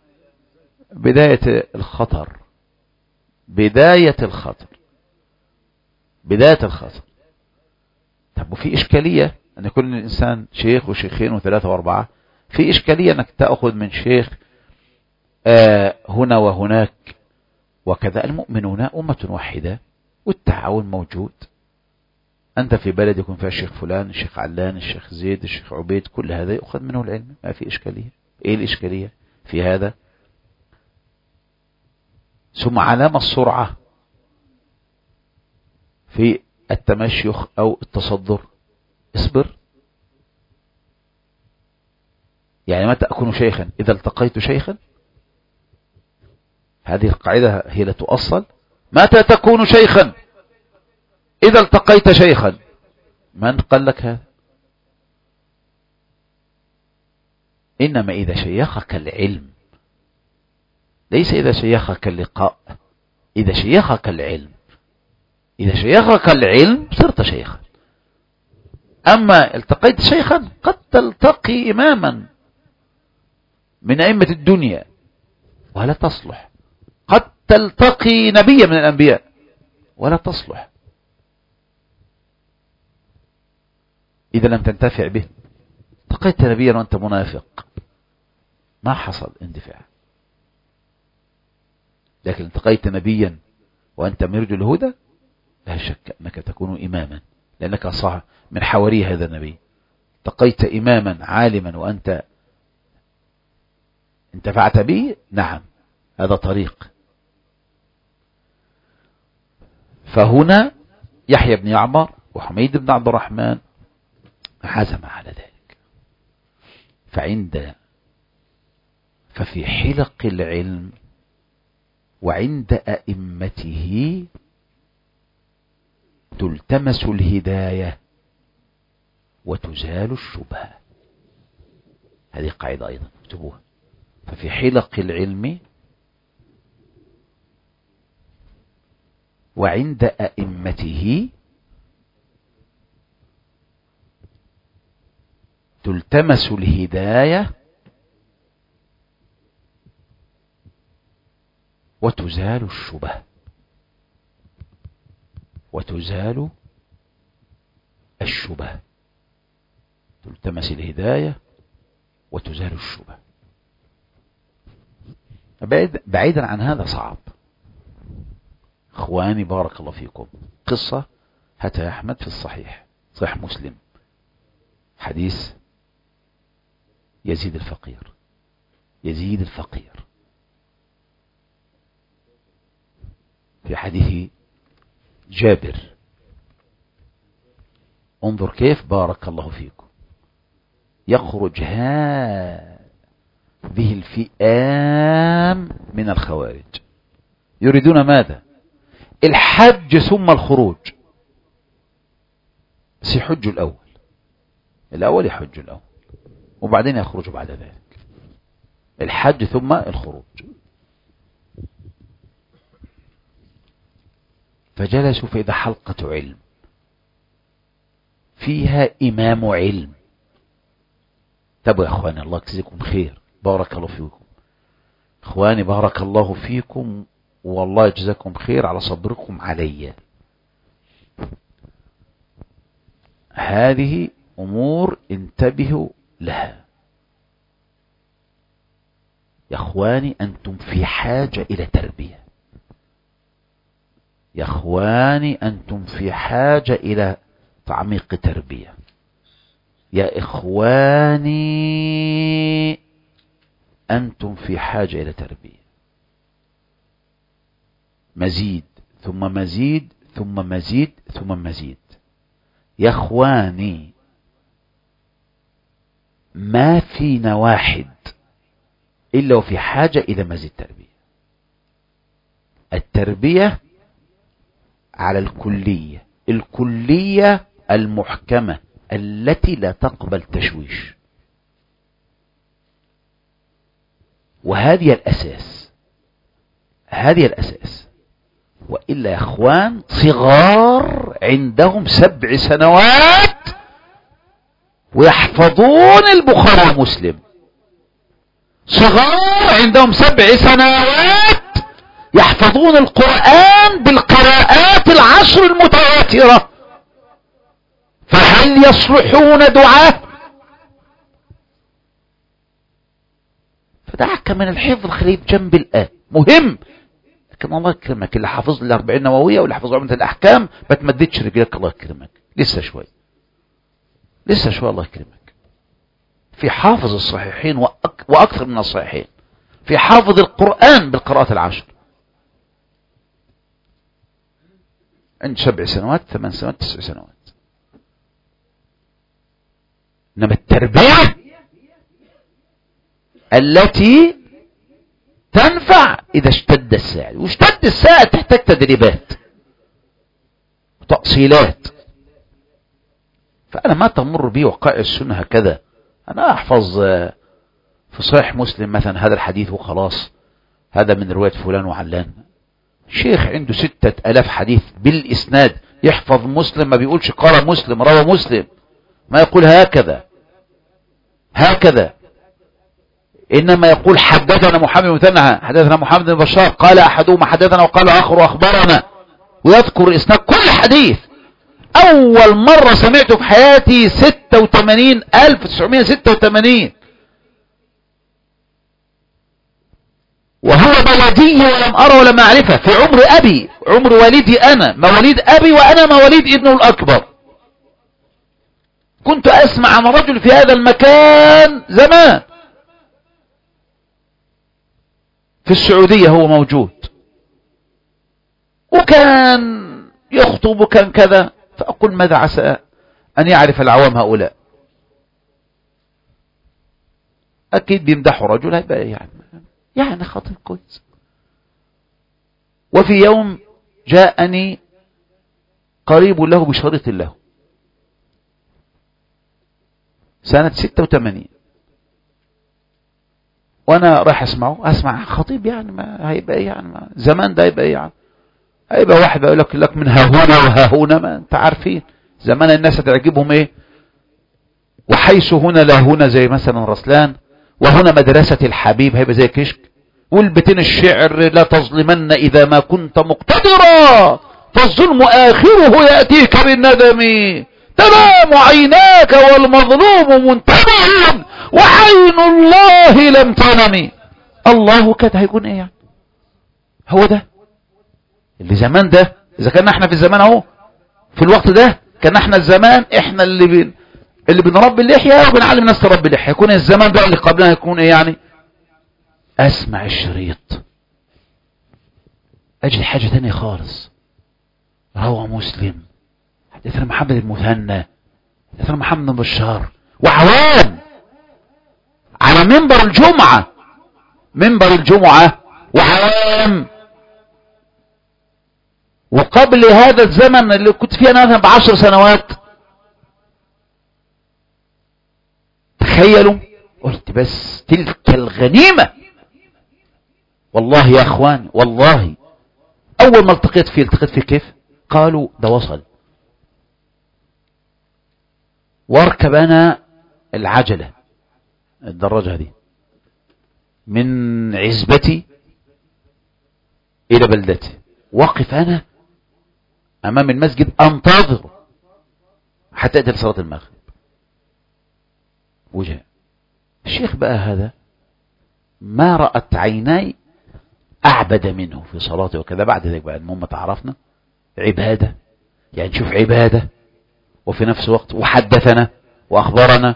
بداية الخطر، بداية الخطر، بداية الخطر. طب وفي إشكالية أن يكون الإنسان شيخ وشيخين وثلاثة وأربعة، في إشكالية أنك تأخذ من شيخ آه هنا وهناك وكذا. المؤمنون أمة واحدة والتعاون موجود. أنت في بلد يكون فيها الشيخ فلان، الشيخ علان، الشيخ زيد، الشيخ عبيد، كل هذا يأخذ منه العلم، ما في إشكالية. إيه الإشكالية في هذا؟ ثم علامة السرعة في التمشيخ أو التصدر، اصبر. يعني متى أكون شيخا؟ إذا التقيت شيخا. هذه القاعدة هي لا تؤصل. متى تكون شيخا؟ إذا التقيت شيخا. من قال لك هذا؟ إنما إذا شيخك العلم، ليس إذا شيخك اللقاء، إذا شيخك العلم. إذا شيخك العلم صرت شيخا. أما التقيت شيخا قد تلتقي إماما من أئمة الدنيا ولا تصلح، قد تلتقي نبيا من الأنبياء ولا تصلح إذا لم تنتفع به. التقيت نبيا وأنت منافق، ما حصل اندفاع. لكن التقيت نبيا وأنت مرج الهدى، لا شك أنك تكون إماما، لأنك صح من حواري هذا النبي. التقيت إماما عالما وأنت انتفعت به، نعم هذا طريق. فهنا يحيى بن يعمر وحميد بن عبد الرحمن عزم على ذلك. فعند ففي حلق العلم وعند أئمته تلتمس الهداية وتزال الشبهة. هذه قاعدة أيضا اكتبوها. ففي حلق العلم وعند أئمته تلتمس الهداية وتزال الشبهة. وتزال الشبهة، تلتمس الهداية وتزال الشبهة. بعيد بعيدا عن هذا صعب. اخواني بارك الله فيكم، قصة هاتها أحمد في الصحيح، صحيح مسلم، حديث يزيد الفقير. يزيد الفقير في حديث جابر. انظر كيف بارك الله فيكم يخرج هذه الفئام من الخوارج يريدون ماذا؟ الحج ثم الخروج. بس يحجوا الأول، الأول يحجوا الأول وبعدين يخرجوا بعد ذلك. الحج ثم الخروج. فجلسوا فإذا حلقة علم فيها إمام علم. طب يا أخواني الله يجزيكم خير، بارك الله فيكم إخواني، بارك الله فيكم والله يجزاكم خير على صبركم علي. هذه أمور انتبهوا لها يا أخواني، أنتم في حاجة إلى تربية يا أخواني، أنتم في حاجة إلى تعميق تربية يا إخواني، أنتم في حاجة إلى تربية. مزيد ثم مزيد ثم مزيد ثم مزيد يا إخواني. ما فينا واحد إلا وفي حاجة إلى مزيد تربية. التربية على الكلية، الكلية المحكمة التي لا تقبل تشويش، وهذه الأساس، هذه الأساس. وإلا يا أخوان صغار عندهم سبع سنوات ويحفظون البخاري ومسلم، صغار عندهم سبع سنوات يحفظون القرآن بالقراءات العشر المتواترة، فهل يصلحون دعاة؟ فدعك من الحفظ خليه جنب الآن مهم، لكن الله يكرمك اللي حافظ لي الأربعين نووية واللي حافظ عمدة الأحكام ما تمددش رجلك، الله يكرمك لسه شوي لسه شوي الله يكرمك. في حافظ الصحيحين وأك وأكثر من الصحيحين، في حافظ القرآن بالقراءات العشر، عند سبع سنوات ثمان سنوات تسع سنوات. إنما التربية التي تنفع إذا اشتد الساعد، واشتد الساعد تحتاج تدريبات وتأصيلات. فأنا ما تمر بي وقائع السنة هكذا، أنا أحفظ في صحيح مسلم مثلا هذا الحديث وخلاص، هذا من رواية فلان وعلان. شيخ عنده ستة ألاف حديث بالإسناد يحفظ مسلم، ما بيقولش قال مسلم روى مسلم، ما يقول هكذا هكذا، إنما يقول حدثنا محمد مثنى حدثنا محمد بن بشار قال أحدهما حدثنا وقال آخر أخبرنا، ويذكر إسناد كل حديث. أول مرة سمعته في حياتي ستة وثمانين ألف وتسعمائة وستة وثمانين، وهو بلدي ولم أرى ولم أعرفه، في عمر أبي، عمر والدي أنا، مواليد أبي وأنا مواليد ابنه الأكبر. كنت أسمع عن رجل في هذا المكان زمان في السعودية هو موجود، وكان يخطب وكان كذا، فأقول ماذا عسى أن يعرف العوام هؤلاء؟ أكيد بيمدحوا رجل هيبقى يعني يعني خطيب كويس. وفي يوم جاءني قريب له بشريط له سنة ستة وثمانين، وانا راح اسمعه، اسمع خطيب يعني ما هيبقى يعني ما زمان ده هيبقى يعني هيبقى واحد يقول لك لك من ها هنا وها هنا، ما انت عارفين زمان الناس هتعجبهم ايه، وحيث هنا لا هنا زي مثلا رسلان، وهنا مدرسة الحبيب هيبقى زي كشك، والبتين الشعر لا تظلمن إذا ما كنت مقتدرا فالظلم آخره يأتيك بالندم، تنام عيناك والمظلوم منتبه وعين الله لم تنم. الله كده هيكون ايه يعني؟ هو ده اللي زمان ده، اذا كنا احنا في الزمان اهو في الوقت ده، كان احنا الزمان احنا اللي بين اللي بنربي اللحية وبنعلم الناس تربي اللحية، يكون الزمان ده اللي قبلنا يكون ايه يعني؟ اسمع الشريط اجد حاجة تانية خالص، روى مسلم حدثنا محمد المثنى حدثنا محمد بن بشار، وعوام على منبر الجمعة، منبر الجمعة وعوام. وقبل هذا الزمن اللي كنت فيه انا مثلا بعشر سنوات، تخيلوا، قلت بس تلك الغنيمة. والله يا اخواني والله اول ما التقيت فيه التقيت فيه كيف قالوا ده وصل، واركب انا العجلة الدراجة دي من عزبتي الى بلدتي، وقف انا امام المسجد انتظر حتى اتي لصلاة المغرب. وجاء الشيخ بقى هذا ما رأت عيناي اعبد منه في صلاته وكذا. بعد ذلك بقى المهم تعرفنا عبادة، يعني نشوف عبادة وفي نفس الوقت وحدثنا واخبرنا.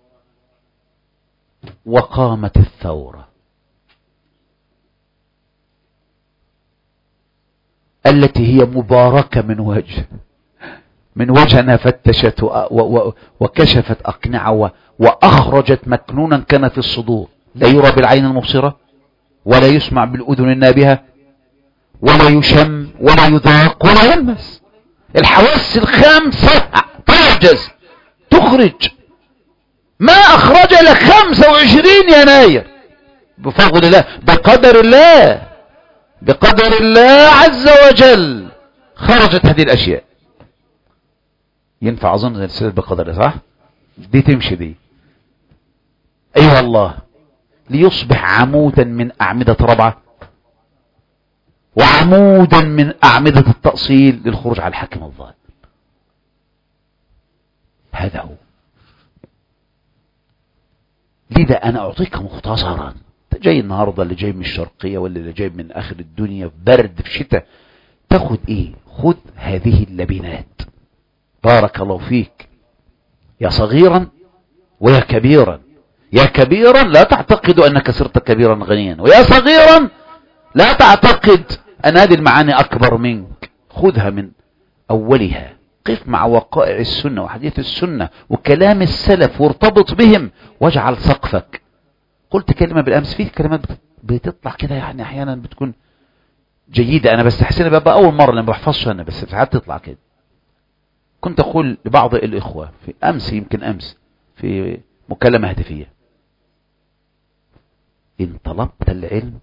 وقامت الثورة التي هي مباركة من وجه من وجه أنها فتشت وكشفت أقنعة وأخرجت مكنونا كان في الصدور، لا يرى بالعين المبصرة ولا يسمع بالأذن النابهة ولا يشم ولا يذاق ولا يلمس. الحواس الخمسة تعجز تخرج ما أخرج لك خمسة وعشرين يناير بفضل الله، بقدر الله بقدر الله عز وجل خرجت هذه الأشياء. ينفع أظن السلسلة بقدر الله صح؟ دي تمشي دي. أيها الله، ليصبح عمودا من أعمدة ربعة وعمودا من أعمدة التأصيل للخروج على الحاكم الظالم. هذا هو. لذا أنا أعطيك مختصرا، جاي النهاردة اللي جاي من الشرقية ولا اللي جاي من آخر الدنيا في برد في شتاء، تاخد إيه؟ خذ هذه اللبنات. بارك الله فيك يا صغيرا ويا كبيرا. يا كبيرا لا تعتقد أنك صرت كبيرا غنيا، ويا صغيرا لا تعتقد أن هذه المعاني أكبر منك. خذها من أولها، قف مع وقائع السنة وحديث السنة وكلام السلف وارتبط بهم واجعل سقفك. قلت كلمة بالأمس، فيه كلمات بتطلع كده يعني أحيانا بتكون جيدة، أنا بستحسنها بقى أول مرة لما بحفظش أنا، بس ساعات تطلع كده. كنت أقول لبعض الإخوة في أمس، يمكن أمس في مكالمة هاتفية: إن طلبت العلم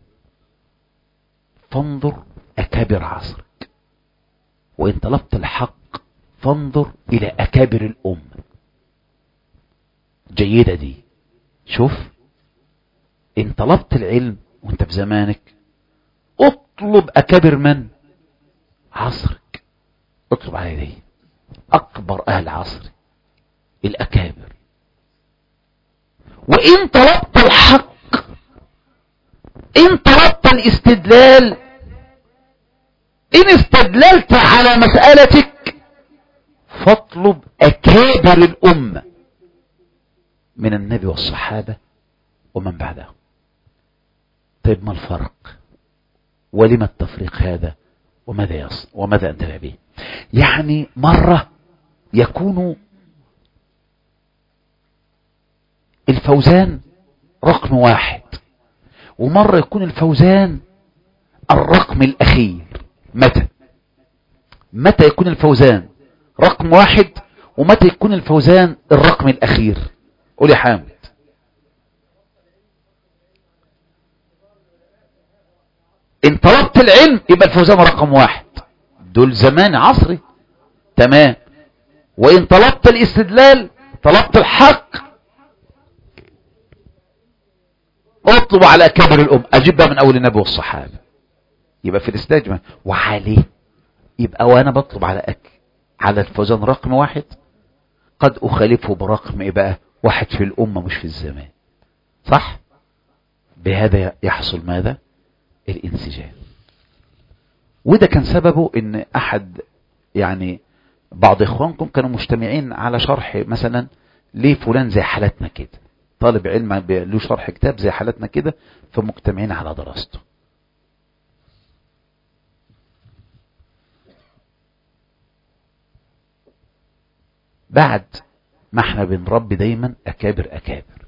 فانظر أكابر عصرك، وإن طلبت الحق فانظر إلى أكابر الأمة. جيدة دي. شوف، إن طلبت العلم وانت في زمانك اطلب أكابر من؟ عصرك. اطلب عليه أكبر أهل عصري الأكابر. وإن طلبت الحق، إن طلبت الاستدلال، إن استدللت على مسألتك فاطلب أكابر الأمة من النبي والصحابة ومن بعدهم. طيب ما الفرق؟ ولما التفريق هذا؟ وماذا يصل؟ وماذا أنتبه به؟ يعني مرة يكون الفوزان رقم واحد، ومرة يكون الفوزان الرقم الأخير. متى؟ متى يكون الفوزان رقم واحد ومتى يكون الفوزان الرقم الأخير؟ قول يا حامد. إن طلبت العلم يبقى الفوزان رقم واحد، دول زمان عصري، تمام. وإن طلبت الاستدلال، طلبت الحق، اطلب على أكابر الأم. أجيبها من أول النبي والصحابة، يبقى في الاستجمة. وعليه يبقى وأنا بطلب على أك على الفوزان رقم واحد قد أخالفه برقم إيه بقى؟ واحد في الأمة مش في الزمان، صح؟ بهذا يحصل ماذا؟ الانسجام. وده كان سببه ان احد يعني بعض اخوانكم كانوا مجتمعين على شرح مثلا ليه فلان زي حالتنا كده، طالب علم له شرح كتاب زي حالتنا كده، فمجتمعين على دراسته. بعد ما احنا بنربي دايما اكابر اكابر،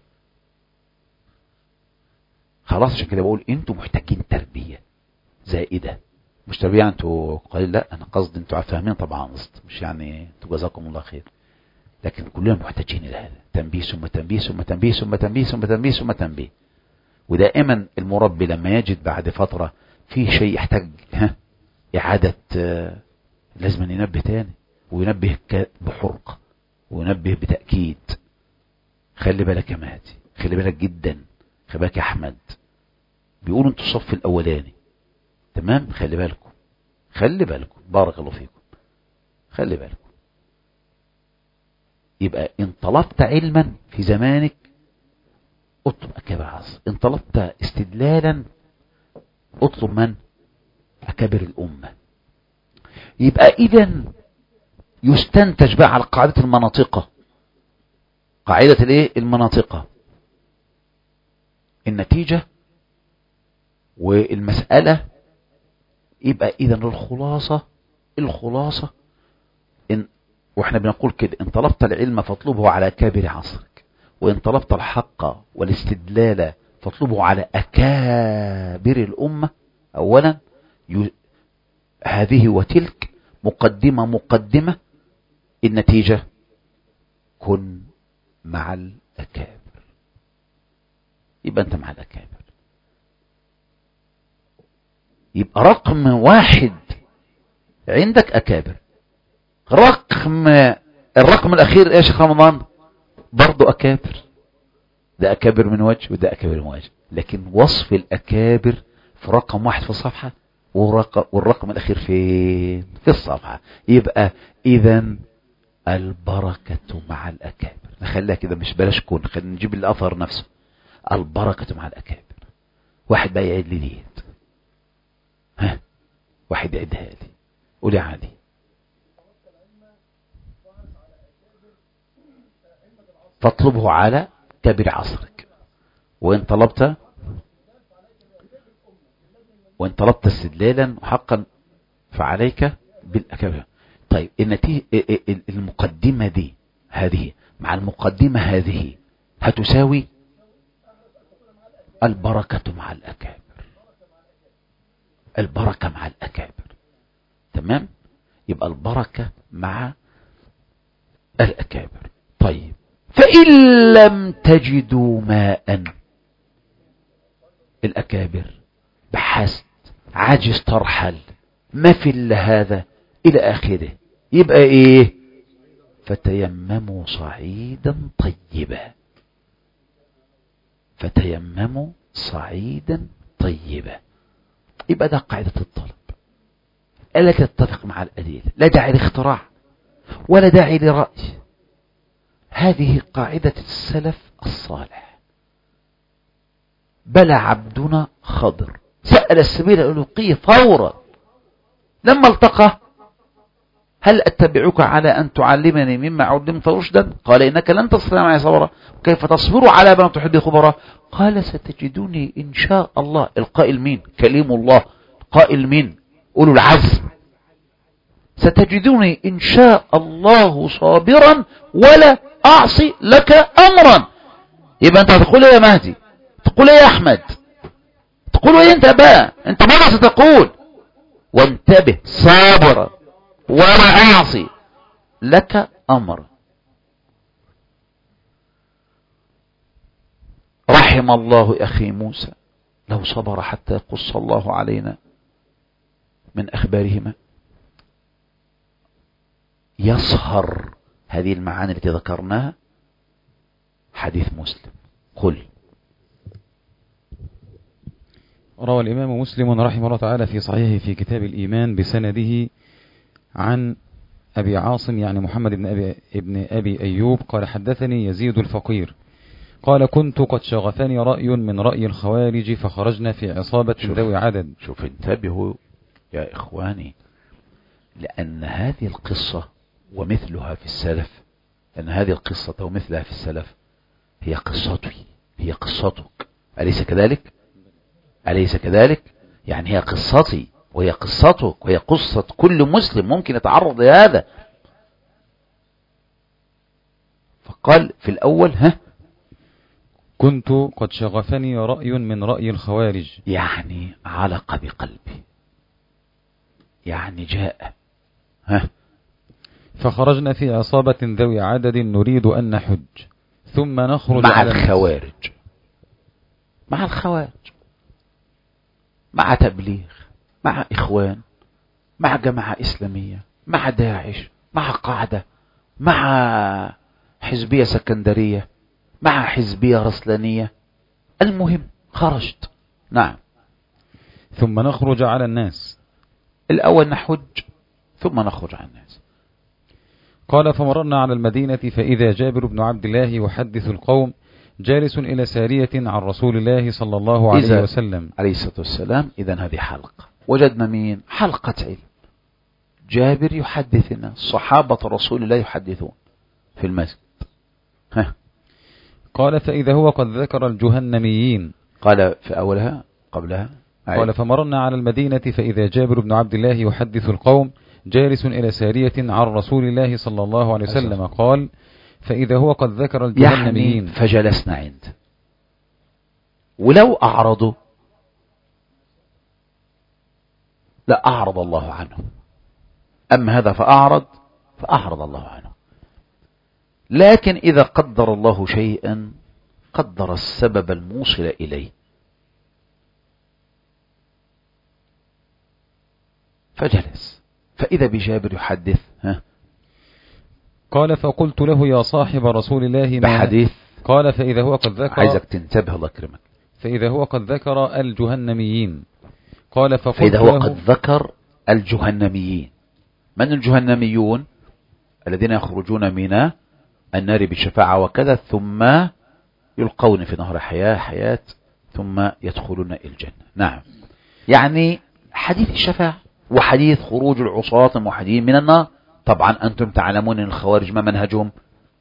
خلاص عشان كده بقول انتوا محتاجين تربية زائدة، مش تربية انتوا قليل، لا انا قصدي انتوا فاهمين طبعا قصد، مش يعني انتوا جزاكم الله خير، لكن كلنا محتاجين الى هذا، تنبيه ثم تنبيه ثم تنبيه ثم تنبيه ثم تنبيه ثم تنبيه. ودائما المربي لما يجد بعد فترة في شيء يحتاج ها اعادة لازم ينبه تاني، وينبه بحرقة، وينبه بتأكيد. خلي بالك يا مهدي، خلي بالك جدا، خلي بالك يا أحمد، بيقولوا انتوا الصف الأولاني، تمام؟ خلي بالكم، خلي بالكم، بارك الله فيكم، خلي بالكم. يبقى ان طلبت علما في زمانك اطلب أكابر العصر، ان طلبت استدلالا اطلب من؟ أكابر الأمة. يبقى إذن يستنتج بقى على قاعدة المناطقة، قاعدة الايه؟ المناطقة. النتيجة والمسألة، يبقى إذن الخلاصة، الخلاصة إن واحنا بنقول كده، ان طلبت العلم فاطلبه على أكابر عصرك، وان طلبت الحق والاستدلال فاطلبه على أكابر الأمة. أولا ي... هذه وتلك مقدمة مقدمة. النتيجة كن مع الأكابر، يبقى أنت مع الأكابر. يبقى رقم واحد عندك أكابر. رقم الرقم الأخير إيش يا شيخ رمضان؟ برضو أكابر. ده أكابر من وجه وده أكابر من وجه، لكن وصف الأكابر في رقم واحد في الصفحة، والرقم الأخير فين؟ في الصفحة. يبقى إذن البركة مع الأكابر. نخليها كده، مش بلاش كون، خلينا نجيب الأثر نفسه. البركة مع الأكابر. واحد بقى يعيد لي ديت، ها، واحد يعيدها لي، قولي عادي. فاطلبه على كبر عصرك، وإن طلبت وإن طلبت استدلالا حقا فعليك بالأكابر. طيب النتيجة، المقدمة دي هذه مع المقدمة هذه هتساوي البركة مع الأكابر. البركة مع الأكابر، تمام؟ يبقى البركة مع الأكابر. طيب فإن لم تجدوا ماء، الأكابر بحثت، عاجز ترحل، ما في إلا هذا إلى آخره، يبقى إيه؟ فتيمموا صعيدا طيبا. فتيمموا صعيدا طيبا. يبقى ده قاعدة الطلب، ألا تتفق مع الأدلة، لا داعي لاختراع ولا داعي لرأي. هذه قاعدة السلف الصالح. بلى عبدنا خضر سأل السبيل الألوقي فورا لما التقى: هل أتبعك على أن تعلمني مما علمت رشدا؟ قال: إنك لن تستطيع معي صبرا. كيف تصبر على ما تحب خبرا؟ قال: ستجدني إن شاء الله. القائل مين؟ كليم الله. قائل مين؟ أولو العزم. ستجدني إن شاء الله صابرا ولا أعصي لك أمرا. يبقى أنت هتقول إيه يا مهدي؟ تقول إيه يا أحمد؟ تقول إيه أنت بقى؟ أنت ماذا ستقول؟ وانتبه: صابرا ولا أعصي لك أمر. رحم الله أخي موسى لو صبر حتى يقص الله علينا من أخبارهما. يصهر هذه المعاني التي ذكرناها حديث مسلم. قل. روى الإمام مسلم رحمه الله تعالى في صحيحه في كتاب الإيمان بسنده عن أبي عاصم يعني محمد بن أبي, ابن أبي أيوب قال: حدثني يزيد الفقير قال: كنت قد شغفني رأي من رأي الخوارج فخرجنا في عصابة ذوي عدد. شوف انتبهوا يا إخواني، لأن هذه القصة ومثلها في السلف، أن هذه القصة ومثلها في السلف هي قصتي، هي قصتك، أليس كذلك؟ أليس كذلك؟ يعني هي قصتي وهي قصتك وهي قصة كل مسلم ممكن يتعرض لهذا. فقال في الأول: ها، كنت قد شغفني رأي من رأي الخوارج، يعني علق بقلبي، يعني جاء. ها، فخرجنا في عصابة ذوي عدد نريد أن نحج ثم نخرج مع على الخوارج، مع الخوارج، مع تبليغ، مع إخوان، مع جماعة إسلامية، مع داعش، مع قاعدة، مع حزبية سكندرية، مع حزبية رسلانية، المهم خرجت. نعم. ثم نخرج على الناس. الأول نحج ثم نخرج على الناس. قال فمررنا على المدينة فإذا جابر بن عبد الله يحدث القوم جالس إلى سارية عن رسول الله صلى الله عليه وسلم عليه الصلاة والسلام. إذن هذه حلقة، وجدنا مين؟ حلقة علم. جابر يحدث الناس، صحابة رسول الله يحدثون في المسجد. ها. قال فإذا هو قد ذكر الجهنميين. قال في أولها قبلها. قال فمررنا على المدينة فإذا جابر بن عبد الله يحدث القوم جالس إلى سارية عن رسول الله صلى الله عليه وسلم. قال فإذا هو قد ذكر الجهنميين. يعني فجلسنا عنده، ولو أعرضوا لا أعرض الله عنه. أما هذا فأعرض فأعرض الله عنه. لكن إذا قدر الله شيئا قدر السبب الموصل إليه، فجلس فإذا بجابر يحدث. ها. قال فقلت له يا صاحب رسول الله ما بحديث. قال فإذا هو قد ذكر. عايزك تنتبه الله يكرمك. فإذا هو قد ذكر الجهنميين. قال فقلت فإذا هو له قد ذكر الجهنميين. من الجهنميون؟ الذين يخرجون من النار بالشفاعة وكذا، ثم يلقون في نهر حياة حياة ثم يدخلون الجنة. نعم. يعني حديث الشفاعة وحديث خروج العصاة الموحدين من النار. طبعا أنتم تعلمون أن الخوارج ما منهجهم؟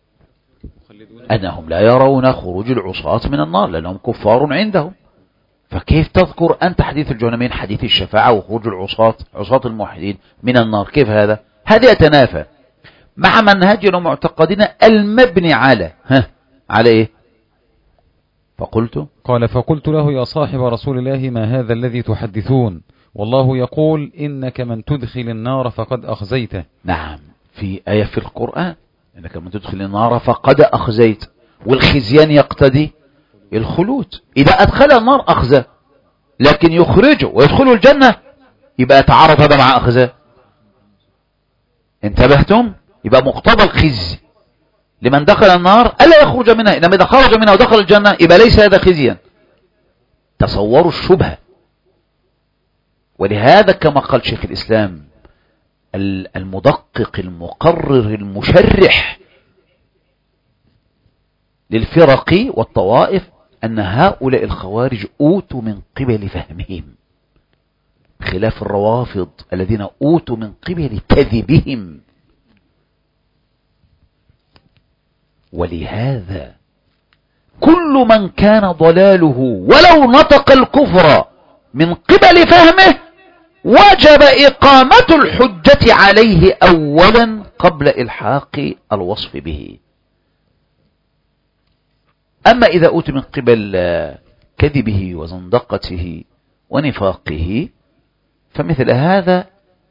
أنهم لا يرون خروج العصاة من النار لأنهم كفار عندهم. فكيف تذكر أنت حديث الجهنميين، حديث الشفاعة وخروج العصاة عصاة الموحدين من النار؟ كيف هذا؟ هذا يتنافى مع منهجنا ومعتقدنا المبني على ها على إيه؟ فقلت قال فقلت له يا صاحب رسول الله ما هذا الذي تحدثون؟ والله يقول إنك من تدخل النار فقد أخزيته. نعم، في آية في القرآن إنك من تدخل النار فقد أخزيت، والخزيان يقتضي الخلود. إذا أدخل النار أخزى، لكن يخرجه ويدخل الجنة يبقى يتعارض هذا مع أخزى. انتبهتم؟ يبقى مقتضى الخزي لمن دخل النار ألا يخرج منها، إنما إذا خرج منها ودخل الجنة يبقى ليس هذا خزيا. تصوروا الشبهة. ولهذا كما قال شيخ الإسلام المدقق المقرر المشرح للفرق والطوائف أن هؤلاء الخوارج أوتوا من قبل فهمهم، خلاف الروافض الذين أوتوا من قبل كذبهم. ولهذا كل من كان ضلاله ولو نطق الكفر من قبل فهمه وجب إقامة الحجة عليه أولا قبل إلحاق الوصف به. أما إذا أوتي من قبل كذبه وزندقته ونفاقه فمثل هذا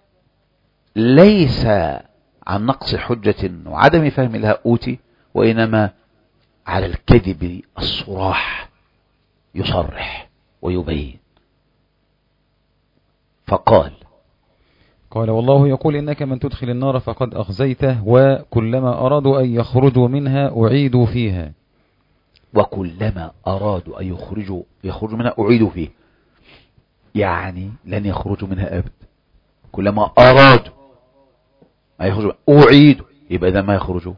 ليس عن نقص حجة وعدم فهم لها أوتي، وإنما على الكذب الصراح يصرح ويبين. فقال قال والله يقول إنك من تدخل النار فقد أخزيته وكلما أرادوا أن يخرجوا منها أعيدوا فيها. وكلما أرادوا أن يخرجوا يخرجوا منها أعيدوا فيها، يعني لن يخرجوا منها أبدا. كلما أرادوا أن يخرجوا أعيدوا، يبقى إذا ما يخرجوا.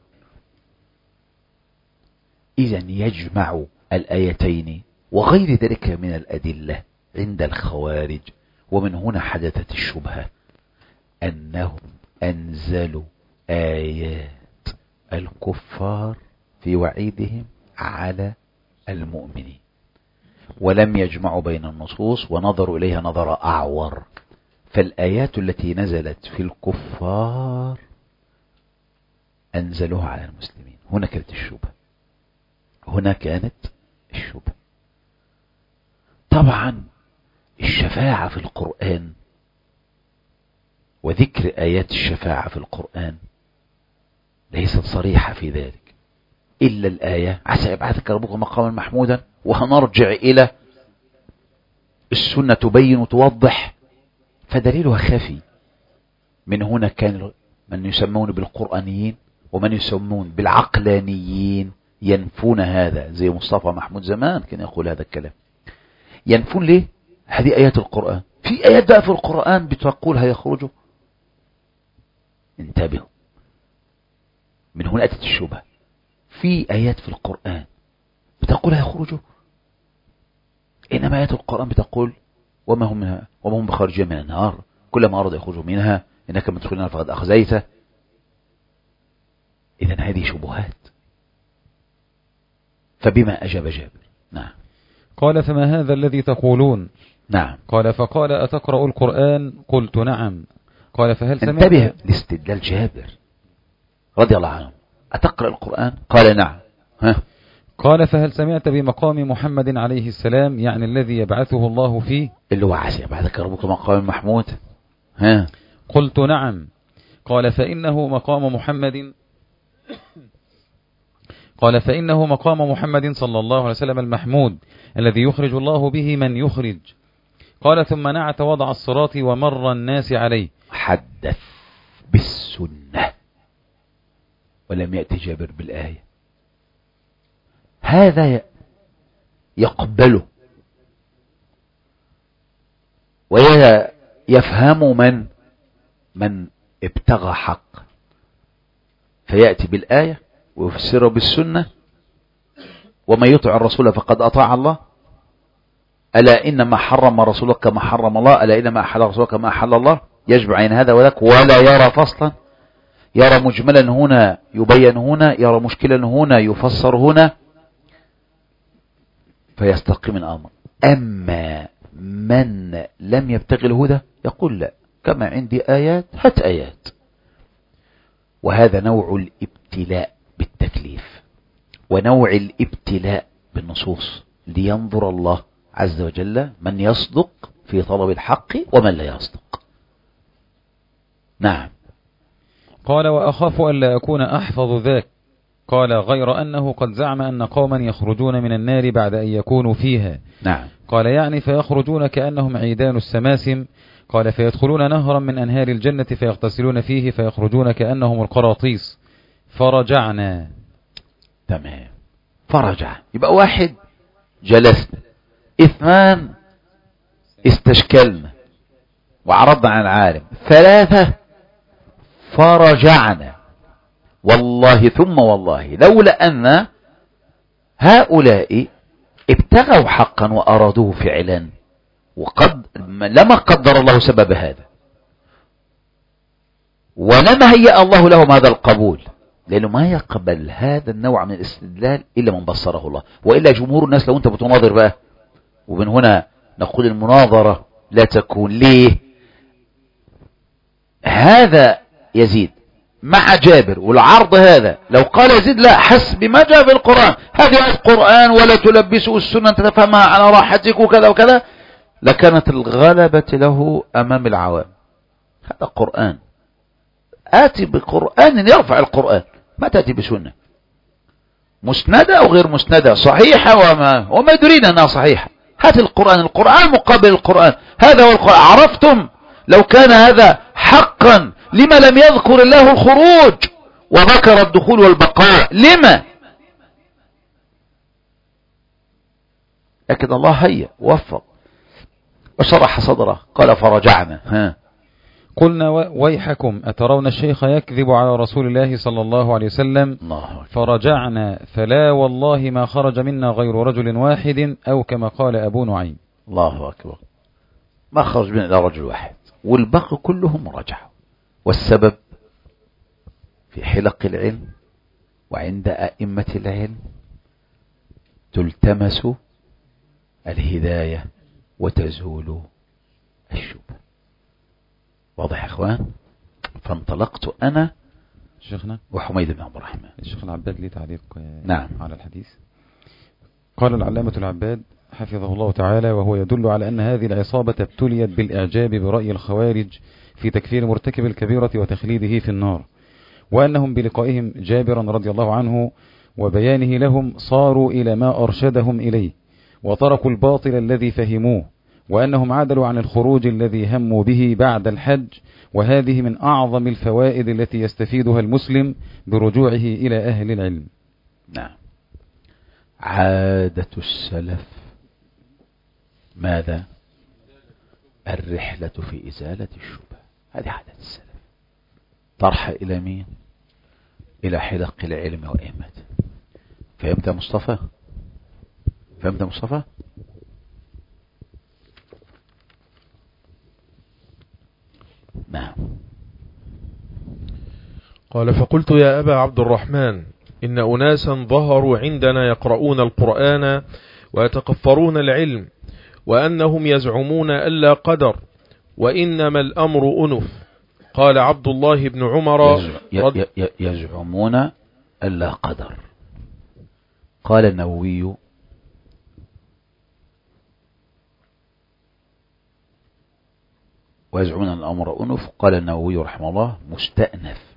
إذن يجمع الآيتين وغير ذلك من الأدلة عند الخوارج، ومن هنا حدثت الشبهة أنهم أنزلوا آيات الكفار في وعيدهم على المؤمنين، ولم يجمعوا بين النصوص ونظروا إليها نظر أعور. فالآيات التي نزلت في الكفار أنزلوها على المسلمين. هنا كانت الشبهة، هنا كانت الشبهة. طبعا الشفاعة في القرآن وذكر آيات الشفاعة في القرآن ليست صريحة في ذلك، إلا الآية عسى يبعثك ربك مقاما محمودا، وهنرجع إلى السنة تبين وتوضح، فدليلها خفي. من هنا كان من يسمون بالقرآنيين ومن يسمون بالعقلانيين ينفون هذا، زي مصطفى محمود زمان كان يقول هذا الكلام. ينفون ليه؟ هذه آيات القرآن. في آيات بقى في القرآن بتقول هيخرجوا. انتبهوا، من هنا أتت الشبهة. في آيات في القرآن بتقول هيخرجوا، إنما آيات القرآن بتقول وما هم منها وما هم بخارجين من النار، كلما أراد يخرجوا منها إنك من تدخل النار فقد أخزيته. إذن هذه شبهات. فبما أجاب جابر؟ نعم. قال فما هذا الذي تقولون؟ نعم. قال فقال أتقرأ القرآن؟ قلت نعم. قال فهل سمعت؟ انتبه لاستدلال جابر رضي الله عنه. أتقرأ القرآن؟ قال نعم. ها؟ قال فهل سمعت بمقام محمد عليه السلام، يعني الذي يبعثه الله فيه؟ اللي هو عسى بعدك ربك مقام محمود. ها؟ قلت نعم. قال فإنه مقام محمد قال فإنه مقام محمد صلى الله عليه وسلم المحمود الذي يخرج الله به من يخرج. قال ثم نعت وضع الصراط ومر الناس عليه. حدث بالسنة ولم يأتي جابر بالآية. هذا يقبله ويفهم من من ابتغى حق، فيأتي بالآية ويفسره بالسنة. وما يطع الرسول فقد أطاع الله. ألا إنما حرم رسولك كما حرم الله، ألا إنما أحل رسولك كما أحل الله. يجمع عين هذا وذاك ولا يرى فصلا، يرى مجملا هنا يبين هنا، يرى مشكلا هنا يفسر هنا، فيستقيم الأمر. أما من لم يبتغي الهدى يقول لا، كما عندي آيات هات آيات. وهذا نوع الابتلاء بالتكليف ونوع الابتلاء بالنصوص، لينظر الله عز وجل من يصدق في طلب الحق ومن لا يصدق. نعم. قال وأخاف أن لا أكون أحفظ ذاك. قال غير أنه قد زعم أن قوما يخرجون من النار بعد أن يكونوا فيها. نعم. قال يعني فيخرجون كأنهم عيدان السماسم. قال فيدخلون نهرا من أنهار الجنة فيغتسلون فيه فيخرجون كأنهم القراطيس. فرجعنا. تمام. فرجع، يبقى واحد جلسنا، اثنان استشكلنا وعرضنا عن العالم، ثلاثة فرجعنا. والله ثم والله لولا أن هؤلاء ابتغوا حقا وأرادوه فعلا وقد لما قدر الله سبب هذا ولما هيأ الله لهم هذا القبول، لأنه ما يقبل هذا النوع من الاستدلال إلا من بصره الله. وإلا جمهور الناس لو أنت بتناظر بقى، ومن هنا نقول المناظرة لا تكون ليه. هذا يزيد مع جابر والعرض هذا، لو قال يزيد لا حسب ما جاء في القرآن، هذه القرآن ولا تلبسوا السنة تفهمها على راحتك وكذا وكذا، لكانت الغلبة له أمام العوام. هذا قرآن، آتي بقرآن يرفع القرآن، ما تأتي بسنة مسندة أو غير مسندة، صحيحة وما وما يدرين أنها صحيحة. هات القرآن، القرآن مقابل القرآن، هذا هو القرآن. عرفتم لو كان هذا حقا لما لم يذكر الله الخروج وذكر الدخول والبقاء؟ لما؟ لكن الله هيا وفق وشرح صدره. قال فرجعنا. ها قلنا ويحكم أترون الشيخ يكذب على رسول الله صلى الله عليه وسلم؟ الله. فرجعنا فلا والله ما خرج منا غير رجل واحد أو كما قال أبو نعيم. الله أكبر. ما خرج منا إلا رجل واحد والباقي كلهم رجعوا. والسبب في حلق العلم وعند أئمة العلم تلتمس الهداية وتزول الشبهة. واضح يا اخوان؟ فانطلقت انا شيخنا وحميد بن عبد الرحمن. الشيخ العباد لي تعليق نعم على الحديث. قال العلامة العباد حفظه الله تعالى وهو يدل على أن هذه العصابة ابتليت بالإعجاب برأي الخوارج في تكفير مرتكب الكبيرة وتخليده في النار، وأنهم بلقائهم جابرا رضي الله عنه وبيانه لهم صاروا إلى ما أرشدهم إليه وتركوا الباطل الذي فهموه وأنهم عدلوا عن الخروج الذي هموا به بعد الحج، وهذه من أعظم الفوائد التي يستفيدها المسلم برجوعه إلى أهل العلم. نعم. عادة السلف ماذا؟ الرحلة في إزالة الشبهة، هذه عادة السلف. طرح إلى مين؟ إلى حلق العلم وإيمته. فهمت يا مصطفى؟ فهمت يا مصطفى؟ نعم. قال: فقلت يا أبا عبد الرحمن، إن أناسا ظهروا عندنا يقرؤون القرآن ويتكفرون العلم، وأنهم يزعمون ألا قدر، وإنما الأمر أنف. قال عبد الله بن عمر: يزع... يزعمون ألا قدر. قال النووي: ويزعمون الأمر أنف. قال النووي رحمه الله: مستأنف،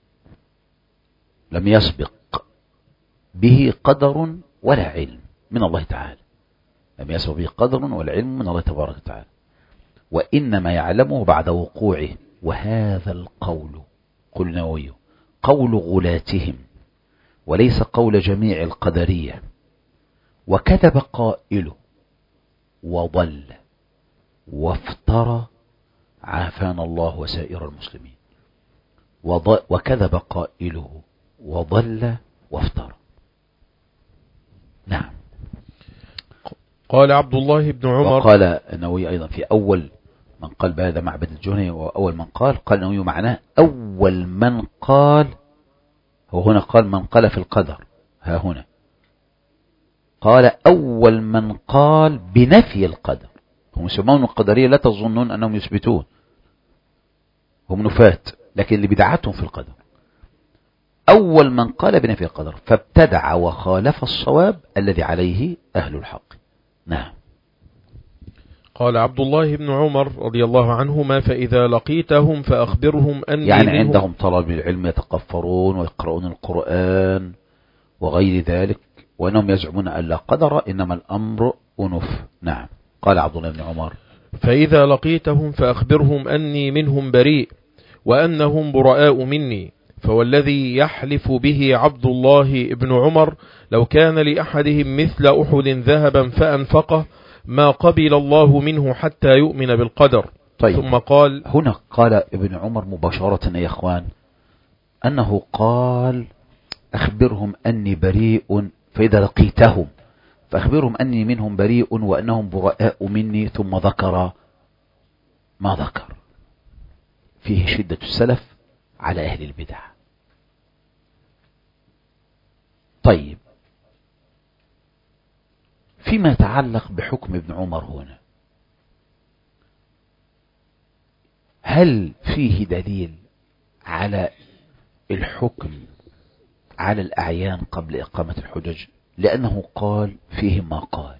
لم يسبق به قدر ولا علم من الله تعالى، لم يسبق به قدر ولا علم من الله تبارك وتعالى، وإنما يعلمه بعد وقوعه. وهذا القول، قل النووي، قول غلاتهم وليس قول جميع القدرية، وكذب قائله وضل وافترى، عافانا الله وسائر المسلمين. وكذب قائله وضل وافترى. نعم. قال عبد الله بن عمر. وقال النووي أيضا في أول من قال بهذا معبد الجهني، وأول من قال قال النووي معناه أول من قال، هو هنا قال من قال في القدر، ها هنا قال أول من قال بنفي القدر. هم يسمون القدرية، لا تظنون أنهم يثبتون، هم نفاة، لكن اللي بدعتهم في القدر. أول من قال بنفي القدر، فابتدع وخالف الصواب الذي عليه أهل الحق. نعم. قال عبد الله بن عمر رضي الله عنهما: فإذا لقيتهم فأخبرهم أني يعني منهم. عندهم طلب العلم، يتقفرون ويقرؤون القرآن وغير ذلك، وأنهم يزعمون أن لا قدر، إنما الأمر أنف. نعم. قال عبد الله بن عمر: فإذا لقيتهم فأخبرهم أني منهم بريء، وأنهم براء مني. فوالذي يحلف به عبد الله بن عمر لو كان لأحدهم مثل أحد ذهبا فأنفقه ما قبل الله منه حتى يؤمن بالقدر. طيب. ثم قال: هنا قال ابن عمر مباشرة يا إخوان أنه قال: أخبرهم أني بريء، فإذا لقيتهم فأخبرهم أني منهم بريء وأنهم براء مني، ثم ذكر ما ذكر فيه شدة السلف على أهل البدع. طيب، فيما يتعلق بحكم ابن عمر هنا، هل فيه دليل على الحكم على الأعيان قبل إقامة الحجج؟ لأنه قال فيه ما قال،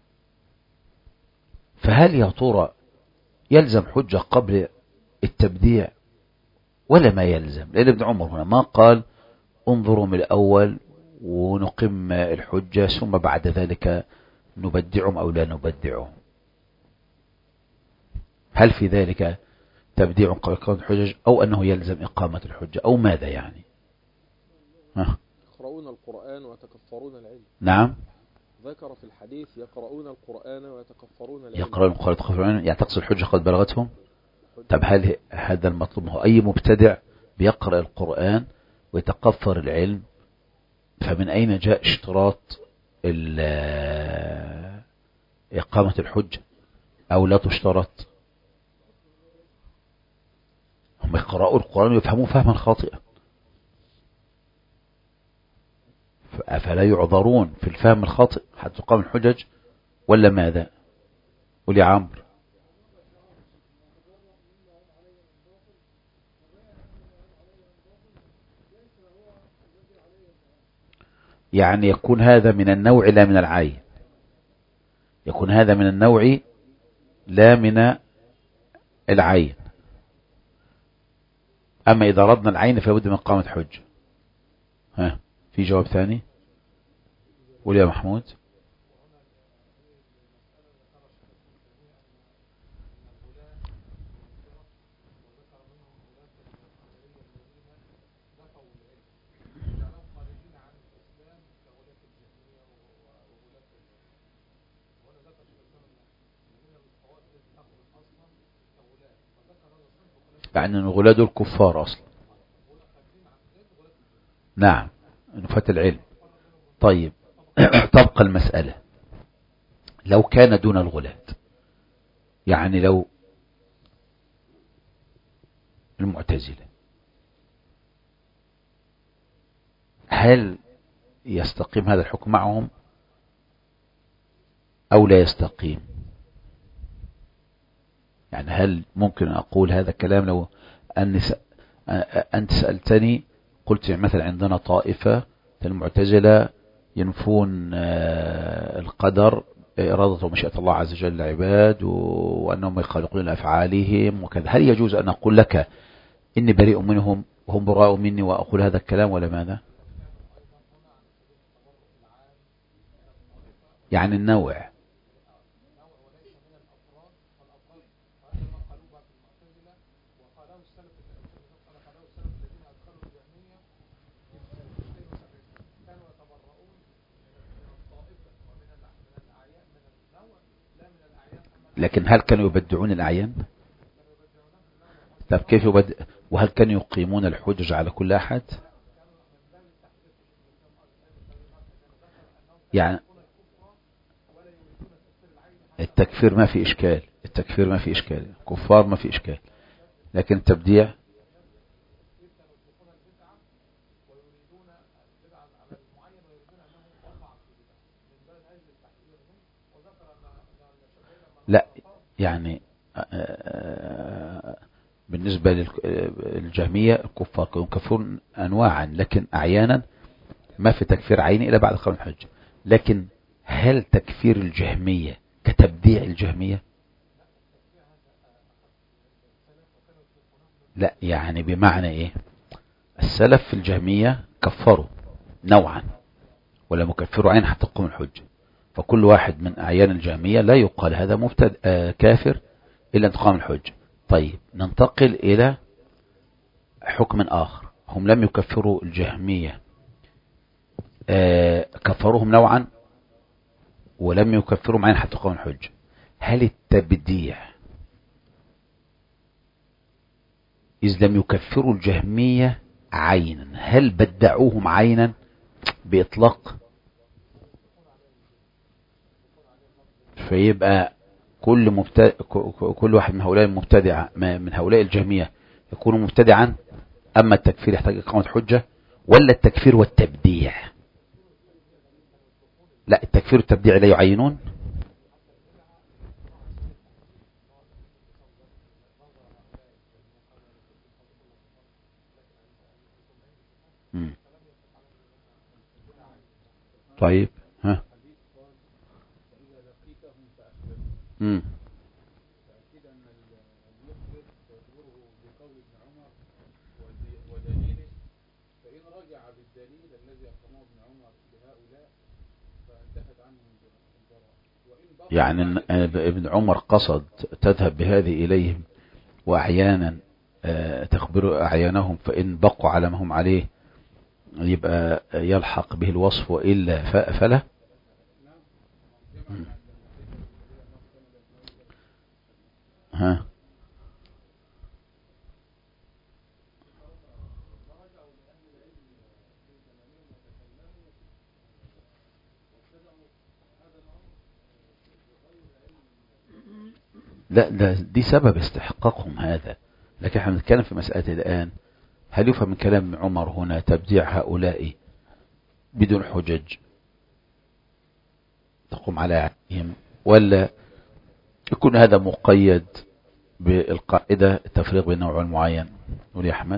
فهل يا ترى يلزم حجة قبل التبديع ولا ما يلزم؟ لأن ابن عمر هنا ما قال انظروا من الأول ونقم الحجة ثم بعد ذلك نبدعهم أو لا نبدعهم. هل في ذلك تبديع قبل إقامة الحجج أو أنه يلزم إقامة الحجة أو ماذا يعني؟ ها؟ يقرؤون القرآن ويتكفرون العلم. نعم. ذكر في الحديث يقرؤون القرآن ويتكفرون العلم. يقرؤون القرآن ويتكفرون العلم، يعني تقصد الحجة قد بلغتهم؟ طب هل هذا المطلوب؟ هو أي مبتدع بيقرأ القرآن ويتكفر العلم، فمن أين جاء اشتراط إقامة الحجة أو لا تشترط؟ هم يقرأوا القرآن ويفهموا فهما خاطئا، فلا يعذرون في الفهم الخاطئ حتى تقام الحجج ولا ماذا؟ قل يا عمرو. يعني يكون هذا من النوع لا من العين، يكون هذا من النوع لا من العين. أما إذا ردنا العين فلابد من إقامة حجة. ها، في جواب ثاني؟ قول يا محمود. يعني ان الغلاة دول كفار اصلا. نعم نفاة العلم. طيب تبقى المسألة لو كان دون الغلاة، يعني لو المعتزلة، هل يستقيم هذا الحكم معهم أو لا يستقيم؟ يعني هل ممكن أقول هذا الكلام لو أنت سألتني قلت مثلا عندنا طائفة المعتزلة ينفون القدر، إرادة ومشيئة الله عز وجل للعباد، وأنهم يخلقون أفعالهم وكذا، هل يجوز أن أقول لك إني بريء منهم وهم براء مني وأقول هذا الكلام ولا ماذا؟ يعني النوع لكن هل كانوا يبدعون الأعيان؟ طب كيف يبدع؟ وهل كانوا يقيمون الحجج على كل أحد؟ يعني التكفير ما في إشكال، التكفير ما في إشكال، كفار ما في إشكال، لكن التبديع لا. يعني بالنسبة للجهمية الكفار يكفرون أنواعا، لكن أحيانا ما في تكفير عيني إلا بعد قول الحج. لكن هل تكفير الجهمية كتبديع الجهمية؟ لا، يعني بمعنى إيه؟ السلف في الجهمية كفروا نوعا ولا مكفروا عين حتى تقوم الحج، فكل واحد من أعيان الجهمية لا يقال هذا مبتد آه كافر إلا أن تقام الحج. طيب ننتقل إلى حكم آخر، هم لم يكفروا الجهمية، آه كفروهم نوعا ولم يكفروا معين حتى تقام الحج. هل التبديع إذ لم يكفروا الجهمية عينا هل بدعوهم عينا بإطلاق؟ فيبقى كل مبتدع، كل واحد من هؤلاء المبتدع من هؤلاء الجهمية يكون مبتدعا، أما التكفير يحتاج إقامة حجة، ولا التكفير والتبديع؟ لا، التكفير والتبديع لا يعينون. مم. طيب ها مم. يعني ابن عمر قصد تذهب بهذه إليهم وأحيانا تخبر أعيانهم، فإن بقوا على ما هم عليه يبقى يلحق به الوصف وإلا فلا. ها لا، ده دي سبب استحقاقهم هذا، لكن احنا بنتكلم في مسألة الآن، هل يفهم من كلام عمر هنا تبديع هؤلاء بدون حجج تقوم على عينهم، ولا يكون هذا مقيد بالقاعدة التفريق بين نوع معين؟ قول يا أحمد.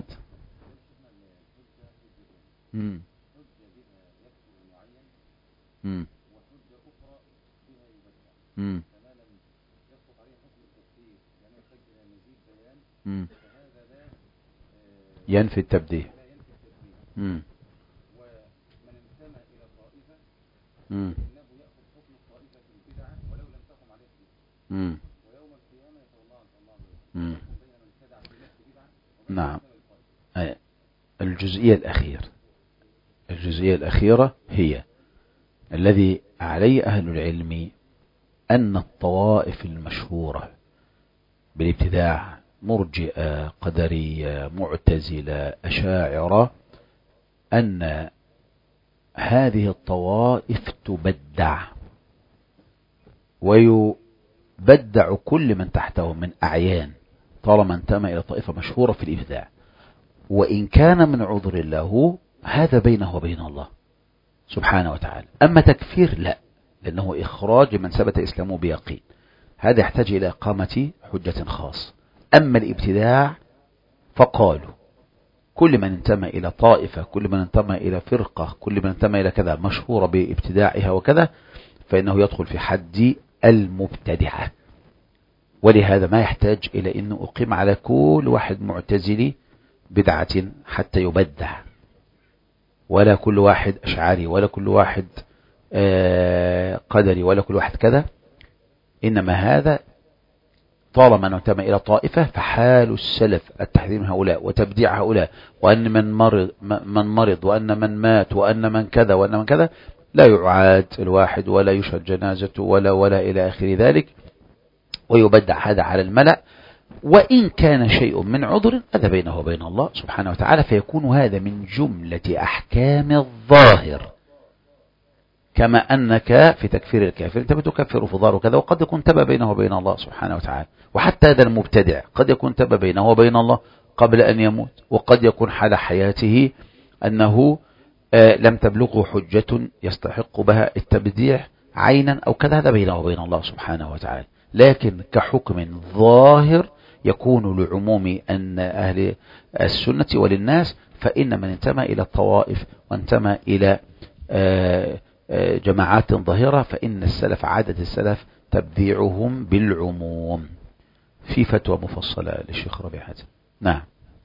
مم. مم. مم. مم. ينفي التبديع. مم. مم. مم. مم. نعم. الجزئية الأخيرة الجزئية الأخيرة هي الذي عليه أهل العلم أن الطوائف المشهورة بالابتداع مرجئة قدرية معتزلة أشاعرة أن هذه الطوائف تبدع، ويبدع كل من تحته من أعيان طالما انتمى إلى طائفة مشهورة في الإبداع، وإن كان من عذر له هذا بينه وبين الله سبحانه وتعالى. أما تكفير لا، لأنه إخراج من ثبت إسلامه بيقين، هذا يحتاج إلى إقامة حجة خاص. أما الابتداع فقالوا كل من انتمى إلى طائفة، كل من انتمى إلى فرقة، كل من انتمى إلى كذا مشهورة بابتداعها وكذا، فإنه يدخل في حد المبتدعة. ولهذا ما يحتاج إلى أنه أقيم على كل واحد معتزلي بدعة حتى يبدع، ولا كل واحد أشعري، ولا كل واحد قدري، ولا كل واحد كذا. إنما هذا طالما أنه انتمى إلى طائفة فحال السلف التحذير من هؤلاء وتبديع هؤلاء، وأن من مرض, من مرض وأن من مات وأن من كذا وأن من كذا لا يعاد الواحد ولا يشهد جنازته ولا ولا إلى آخر ذلك، ويبدع هذا على الملأ. وإن كان شيء من عذر هذا بينه وبين الله سبحانه وتعالى، فيكون هذا من جملة أحكام الظاهر، كما أنك في تكفير الكافر أنت بتكفر فضار وكذا، وقد يكون تبى بينه وبين الله سبحانه وتعالى. وحتى هذا المبتدع قد يكون تبى بينه وبين الله قبل أن يموت، وقد يكون حال حياته أنه لم تبلغه حجة يستحق بها التبديع عينا أو كذا، هذا بينه وبين الله سبحانه وتعالى. لكن كحكم ظاهر يكون لعموم أن أهل السنة وللناس، فإن من انتمى إلى الطوائف وانتمى إلى جماعات ظاهرة فإن السلف عادة السلف تبديعهم بالعموم. في فتوى مفصلة للشيخ ربيع حاتم. نعم.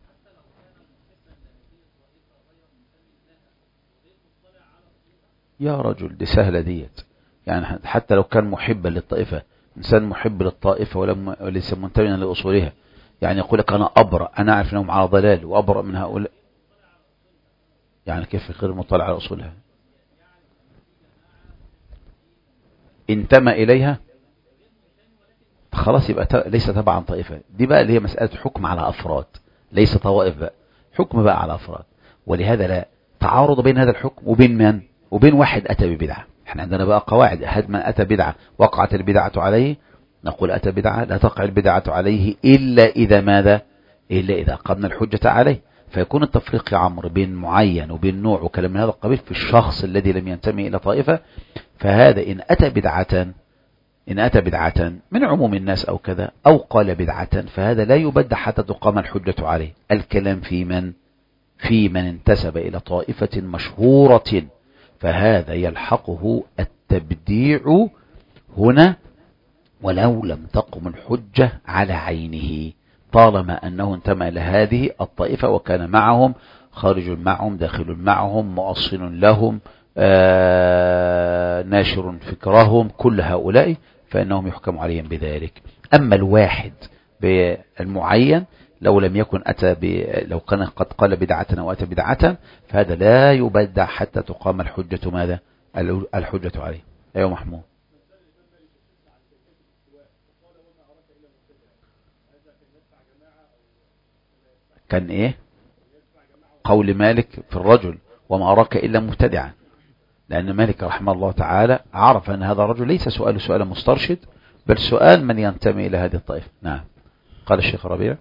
يا رجل دي سهلة ديت، يعني حتى لو كان محبا للطائفة، إنسان محب للطائفة ولم ليس منتميا لأصولها، يعني يقول لك أنا أبرأ، أنا أعرف أنهم على ضلال وأبرأ من هؤلاء، يعني كيف غير مطلع على أصولها؟ انتمى إليها خلاص يبقى ليس تبعا طائفة. دي بقى اللي هي مسألة حكم على أفراد، ليس طوائف بقى، حكم بقى على أفراد. ولهذا لا تعارض بين هذا الحكم وبين من؟ وبين واحد أتى ببدعة. احنا عندنا بقى قواعد، هذا من أتى بدعة وقعت البدعة عليه نقول أتى بدعة، لا تقع البدعة عليه إلا إذا ماذا؟ إلا إذا قمنا الحجة عليه. فيكون التفريق يا عمرو بين معين وبين نوع وكلام من هذا القبيل في الشخص الذي لم ينتمي إلى طائفة. فهذا إن أتى بدعة إن أتى بدعة من عموم الناس أو كذا أو قال بدعة فهذا لا يبدع حتى تقام الحجة عليه. الكلام في من؟ في من انتسب إلى طائفة مشهورة، فهذا يلحقه التبديع هنا ولو لم تقم الحجة على عينه، طالما أنه انتمى إلى هذه الطائفة وكان معهم، خارج معهم، داخل معهم، مؤصل لهم، آه ناشر فكرهم، كل هؤلاء فإنهم يحكم عليهم بذلك. أما الواحد بالمعين لو لم يكن أتى ب... لو كان قد قال بدعة أو أتى بدعة فهذا لا يبدع حتى تقام الحجة ماذا؟ الحجة عليه. أيوة محمود. كان إيه قول مالك في الرجل وما أراك إلا مبتدعا، لأن مالك رحمه الله تعالى عرف أن هذا الرجل ليس سؤال سؤال مسترشد بل سؤال من ينتمي إلى هذه الطائفة. نعم. قال الشيخ ربيع.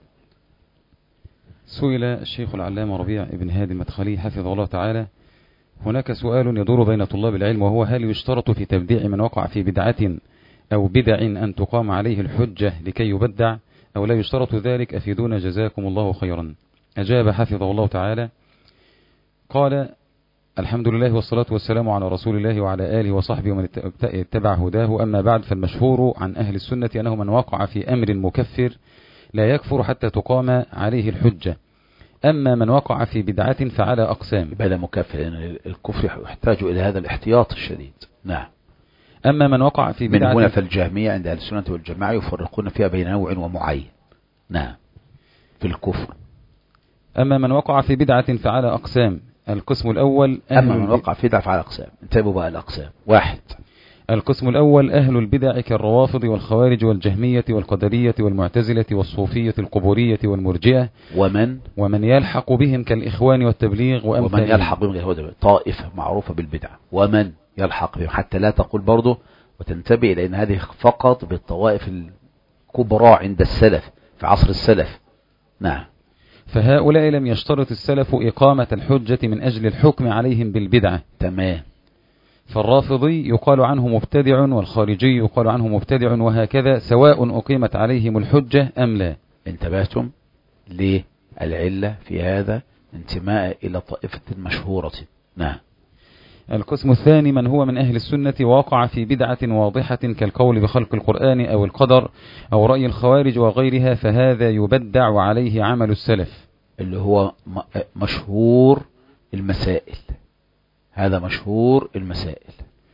سئل الشيخ العلامة ربيع ابن هادي المدخلي حفظه الله تعالى: هناك سؤال يدور بين طلاب العلم، وهو هل يشترط في تبديع من وقع في بدعة أو بدع أن تقام عليه الحجة لكي يبدع أو لا يشترط ذلك؟ أفيدونا جزاكم الله خيرا. أجاب حفظه الله تعالى قال: الحمد لله والصلاة والسلام على رسول الله وعلى آله وصحبه ومن اتبع هداه، أما بعد، فالمشهور عن أهل السنة أنه من وقع في أمر مكفر لا يكفر حتى تقام عليه الحجة، أما من وقع في بدعة فعلى أقسام. هذا مكفر، لأن الكفر يحتاج إلى هذا الاحتياط الشديد. نعم. أما من وقع في بدعة، من هنا فالجهمية عند أهل السنة والجماعة يفرقون فيها بين نوع ومعين. نعم. في الكفر. أما من وقع في بدعة فعلى أقسام. القسم الأول أما من وقع في بدعة فعلى أقسام. انتبهوا بقى الأقسام. واحد، القسم الأول أهل البدع كالروافض والخوارج والجهمية والقدرية والمعتزلة والصوفية القبورية والمرجئة ومن ومن يلحق بهم كالإخوان والتبليغ ومن وأمثالهم. يلحق بهم هو طائفة معروفة بالبدع، ومن يلحق بهم، حتى لا تقول برضه وتنتبه لأن هذه فقط بالطوائف الكبرى عند السلف في عصر السلف. نعم. فهؤلاء لم يشترط السلف إقامة الحجة من أجل الحكم عليهم بالبدعة. تمام. فالرافضي يقال عنه مبتدع والخارجي يقال عنه مبتدع وهكذا سواء أقيمت عليهم الحجة أم لا. انتبهتم ليه؟ العلة في هذا انتماء إلى طائفة مشهورة. نعم. القسم الثاني من هو من أهل السنة وقع في بدعة واضحة كالقول بخلق القرآن أو القدر أو رأي الخوارج وغيرها، فهذا يبدع وعليه عمل السلف. اللي هو مشهور المسائل، هذا مشهور المسائل.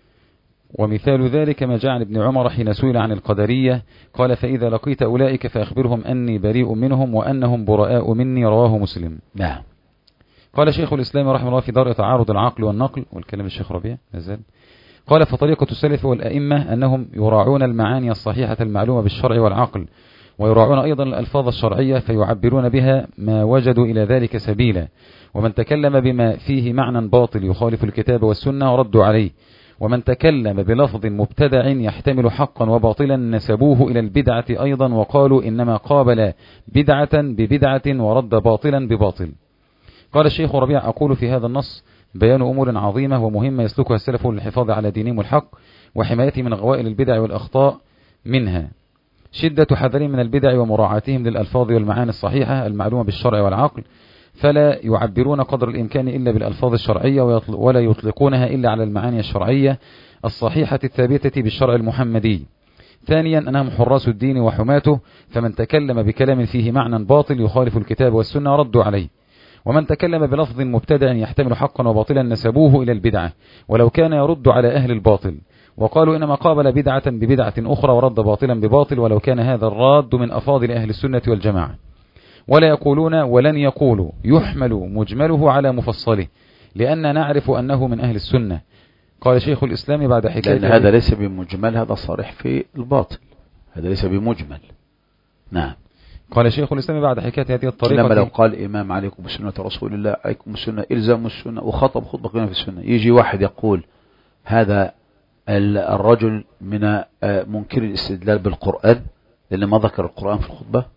ومثال ذلك ما جاء عن ابن عمر حين سئل عن القدرية قال فإذا لقيت أولئك فأخبرهم أني بريء منهم وأنهم براء مني، رواه مسلم. نعم. قال شيخ الإسلام رحمه الله في درء تعارض العقل والنقل، والكلام الشيخ ربيع نزل، قال فطريقة السلف والأئمة أنهم يراعون المعاني الصحيحة المعلومة بالشرع والعقل، ويراعون أيضا الألفاظ الشرعية فيعبرون بها ما وجدوا إلى ذلك سبيلا، ومن تكلم بما فيه معنى باطل يخالف الكتاب والسنة ردوا عليه، ومن تكلم بلفظ مبتدع يحتمل حقا وباطلا نسبوه إلى البدعة أيضا وقالوا إنما قابل بدعة ببدعة ورد باطلا بباطل. قال الشيخ ربيع أقول في هذا النص بيان أمور عظيمة ومهمة يسلكها السلف للحفاظ على دينهم الحق وحمايته من غوائل البدع والأخطاء منها، شدة حذرهم من البدع ومراعاتهم للألفاظ والمعاني الصحيحة المعلومة بالشرع والعقل، فلا يعبرون قدر الإمكان إلا بالألفاظ الشرعية ولا يطلقونها إلا على المعاني الشرعية الصحيحة الثابتة بالشرع المحمدي. ثانيا أنهم حراس الدين وحماته، فمن تكلم بكلام فيه معنى باطل يخالف الكتاب والسنة ردوا عليه، ومن تكلم بلفظ مبتدع يحتمل حقا وباطلا نسبوه إلى البدعة ولو كان يرد على أهل الباطل، وقالوا إنما قابل بدعة ببدعة أخرى ورد باطلا بباطل ولو كان هذا الراد من أفاضل أهل السنة والجماعة. ولا يقولون ولن يقولوا يحمل مجمله على مفصله لأن نعرف أنه من أهل السنة. قال شيخ الإسلام بعد حكاية لأن هذا ليس بمجمل، هذا صريح في الباطل، هذا ليس بمجمل. نعم. قال شيخ الإسلام بعد حكاية هذه الطريقة لما لو قال إمام عليكم بسنة رسول الله، عليكم السنة إلزام السنة، وخطب خطبة قيمة في السنة، يجي واحد يقول هذا الرجل من منكر الاستدلال بالقرآن لأن ما ذكر القرآن في الخطبة،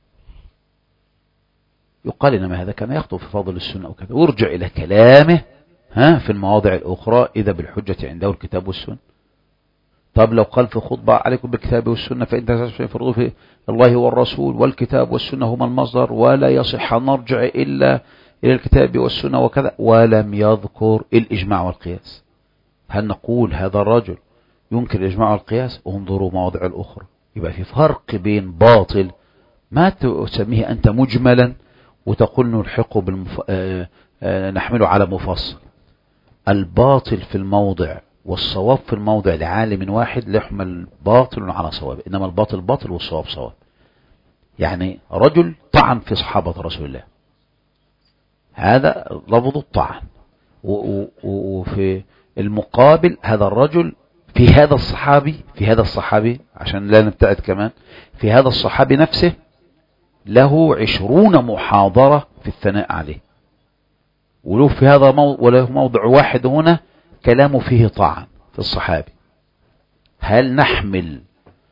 يقال إنما هذا كان يخطب في فضل السنة وكذا، ويرجع إلى كلامه ها في المواضع الأخرى إذا بالحجة عنده الكتاب والسنة. طب لو قال في خطبة عليكم بالكتاب والسنة فإن تنازعتم فارجعوا في الله والرسول والكتاب والسنة هما المصدر ولا يصح أن نرجع إلا إلى الكتاب والسنة وكذا، ولم يذكر الإجماع والقياس، هل نقول هذا الرجل ينكر الإجماع والقياس؟ انظروا مواضع الأخرى. يبقى في فرق بين باطل ما تسميه أنت مجملا وتقول نلحقه بالمف... آه آه نحمله على مفصل. الباطل في الموضع والصواب في الموضع لعالم واحد لا يحمل باطل على صواب، إنما الباطل باطل والصواب صواب. يعني رجل طعن في صحابة رسول الله، هذا لفظ الطعن، وفي المقابل هذا الرجل في هذا الصحابي في هذا الصحابي عشان لا نبتعد كمان في هذا الصحابي نفسه له عشرون محاضرة في الثناء عليه، وله في هذا موضع وله موضع واحد هنا كلامه فيه طعن في الصحابي. هل نحمل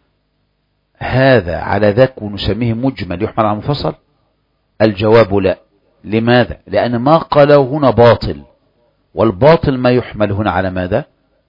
هذا على ذاك ونسميه مجمل يحمل على مفصل؟ الجواب لا. لماذا؟ لأن ما قاله هنا باطل، والباطل ما يحمل هنا على ماذا؟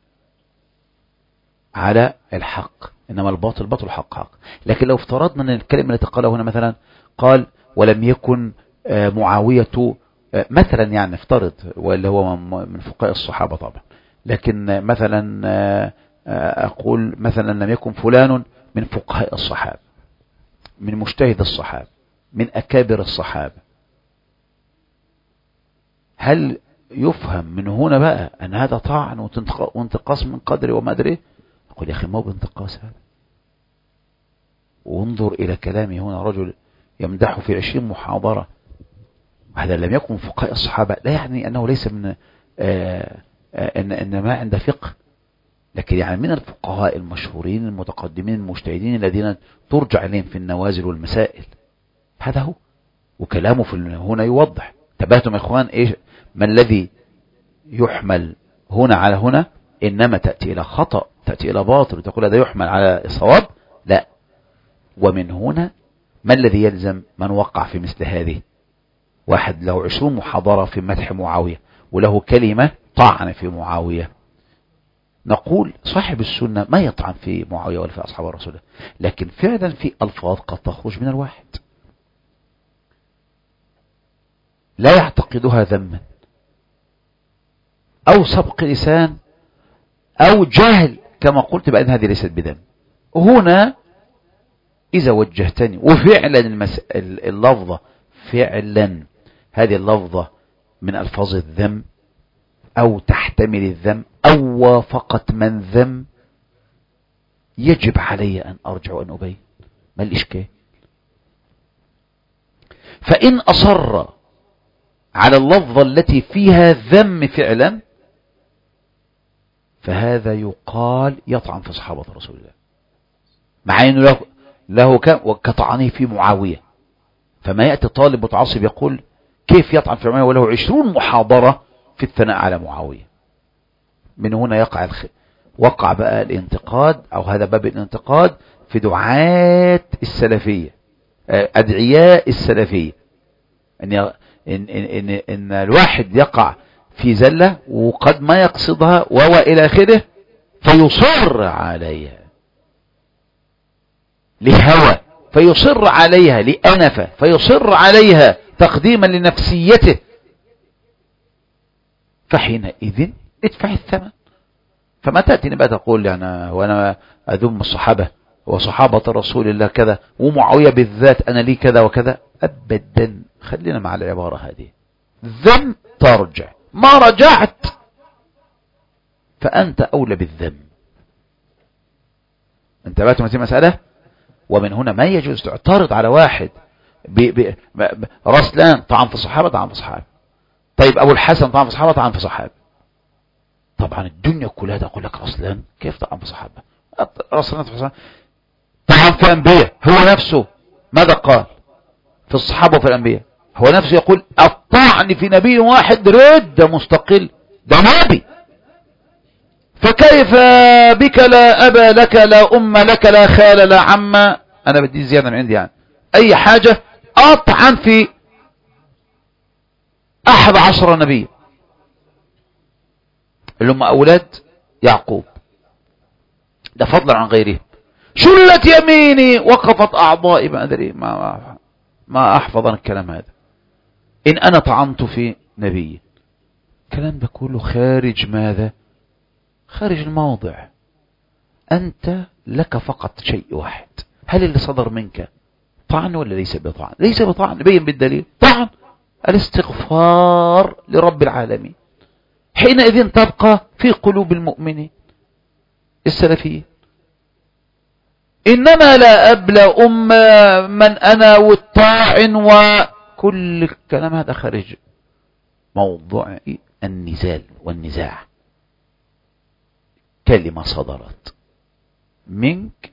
على الحق، إنما الباطل باطل حق حق. لكن لو افترضنا أن الكلمة التي قالها هنا مثلا قال ولم يكن معاوية مثلا، يعني افترض، واللي هو من فقهاء الصحابة طبعا، لكن مثلا أقول مثلا لم يكن فلان من فقهاء الصحابة، من مجتهد الصحابة، من أكابر الصحابة، هل يفهم من هنا بقى أن هذا طعن وانتقاص من قدره وما أدري؟ أقول يا أخي ما هو بانتقاص هذا، وانظر إلى كلامي هنا رجل يمدح في عشرين محاضرة، هذا لم يكن فقهاء الصحابة، لا يعني أنه ليس من آآ آآ إن, إن ما عنده فقه، لكن يعني من الفقهاء المشهورين المتقدمين المجتهدين الذين ترجع إليهم في النوازل والمسائل. هذا هو، وكلامه في هنا يوضح. تبهتم يا إخوان إيش ما الذي يحمل هنا على هنا؟ إنما تأتي إلى خطأ، تأتي إلى باطل وتقول هذا يحمل على الصواب، لا. ومن هنا ما الذي يلزم من وقع في مثل هذه؟ واحد له عشرون محاضرة في مدح معاوية وله كلمة طعن في معاوية، نقول صاحب السنة ما يطعن في معاوية ولا في أصحاب الرسول، لكن فعلا في ألفاظ قد تخرج من الواحد لا يعتقدها ذما أو سبق لسان أو جهل كما قلت بأن هذه ليست بذنب. هنا إذا وجهتني وفعلا المس... اللفظة فعلا هذه اللفظة من ألفاظ الذم أو تحتمل الذم أو وافقت من ذم، يجب علي أن أرجع وأن أبين. ما الإشكال؟ فإن أصر على اللفظة التي فيها ذم فعلا فهذا يقال يطعن في صحابة رسول الله، مع أنه له, له كطعنه في معاوية. فما يأتي طالب متعصب يقول كيف يطعن في معاوية وله عشرون محاضرة في الثناء على معاوية؟ من هنا يقع الخ... وقع بقى الانتقاد، أو هذا باب الانتقاد في دعاة السلفية، أدعياء السلفية، إن, إن, إن, إن, إن الواحد يقع في زلة وقد ما يقصدها وهو إلى آخره فيصر عليها لهوى، فيصر عليها لأنفة، فيصر عليها تقديما لنفسيته، فحينئذ ادفع الثمن. فما تأتيني بقى تقول يعني وأنا أذم الصحابة وصحابة رسول الله كذا ومعاوية بالذات أنا لي كذا وكذا، أبدا. خلينا مع العبارة هذه، ذم ترجع، ما رجعت فأنت أولى بالذم. انتبهتم هذه المسألة؟ ومن هنا ما يجوز تعترض على واحد بي بي رسلان طعن في الصحابة طعن في الصحابة، طيب أبو الحسن طعن في الصحابة طعن في الصحابة. طبعا الدنيا كلها تقول لك رسلان كيف طعن في الصحابة؟ رسلان طعن في أنبياء، هو نفسه ماذا قال في الصحابة وفي الأنبياء؟ هو نفسه يقول الطعن في نبي واحد رد مستقل، ده نبي، فكيف بك لا أبا لك لا أم لك لا خال لا عم، أنا بدي زيادة من عندي يعني أي حاجة، أطعن في أحد عشر نبي اللي هم أولاد يعقوب، ده فضلا عن غيره. شلت يميني وقفت أعضائي، ما أدري ما, ما أحفظ عن الكلام هذا. إن أنا طعنت في نبي، الكلام ده كله خارج ماذا؟ خارج الموضع. أنت لك فقط شيء واحد، هل اللي صدر منك طعن ولا ليس بطعن؟ ليس بطعن، بين بالدليل طعن، الاستغفار لرب العالمين. حينئذ تبقى في قلوب المؤمنين السلفيين. إنما لا أب لا أم من أنا والطاعن وكل الكلام هذا خارج موضوع النزال والنزاع. كلمة صدرت منك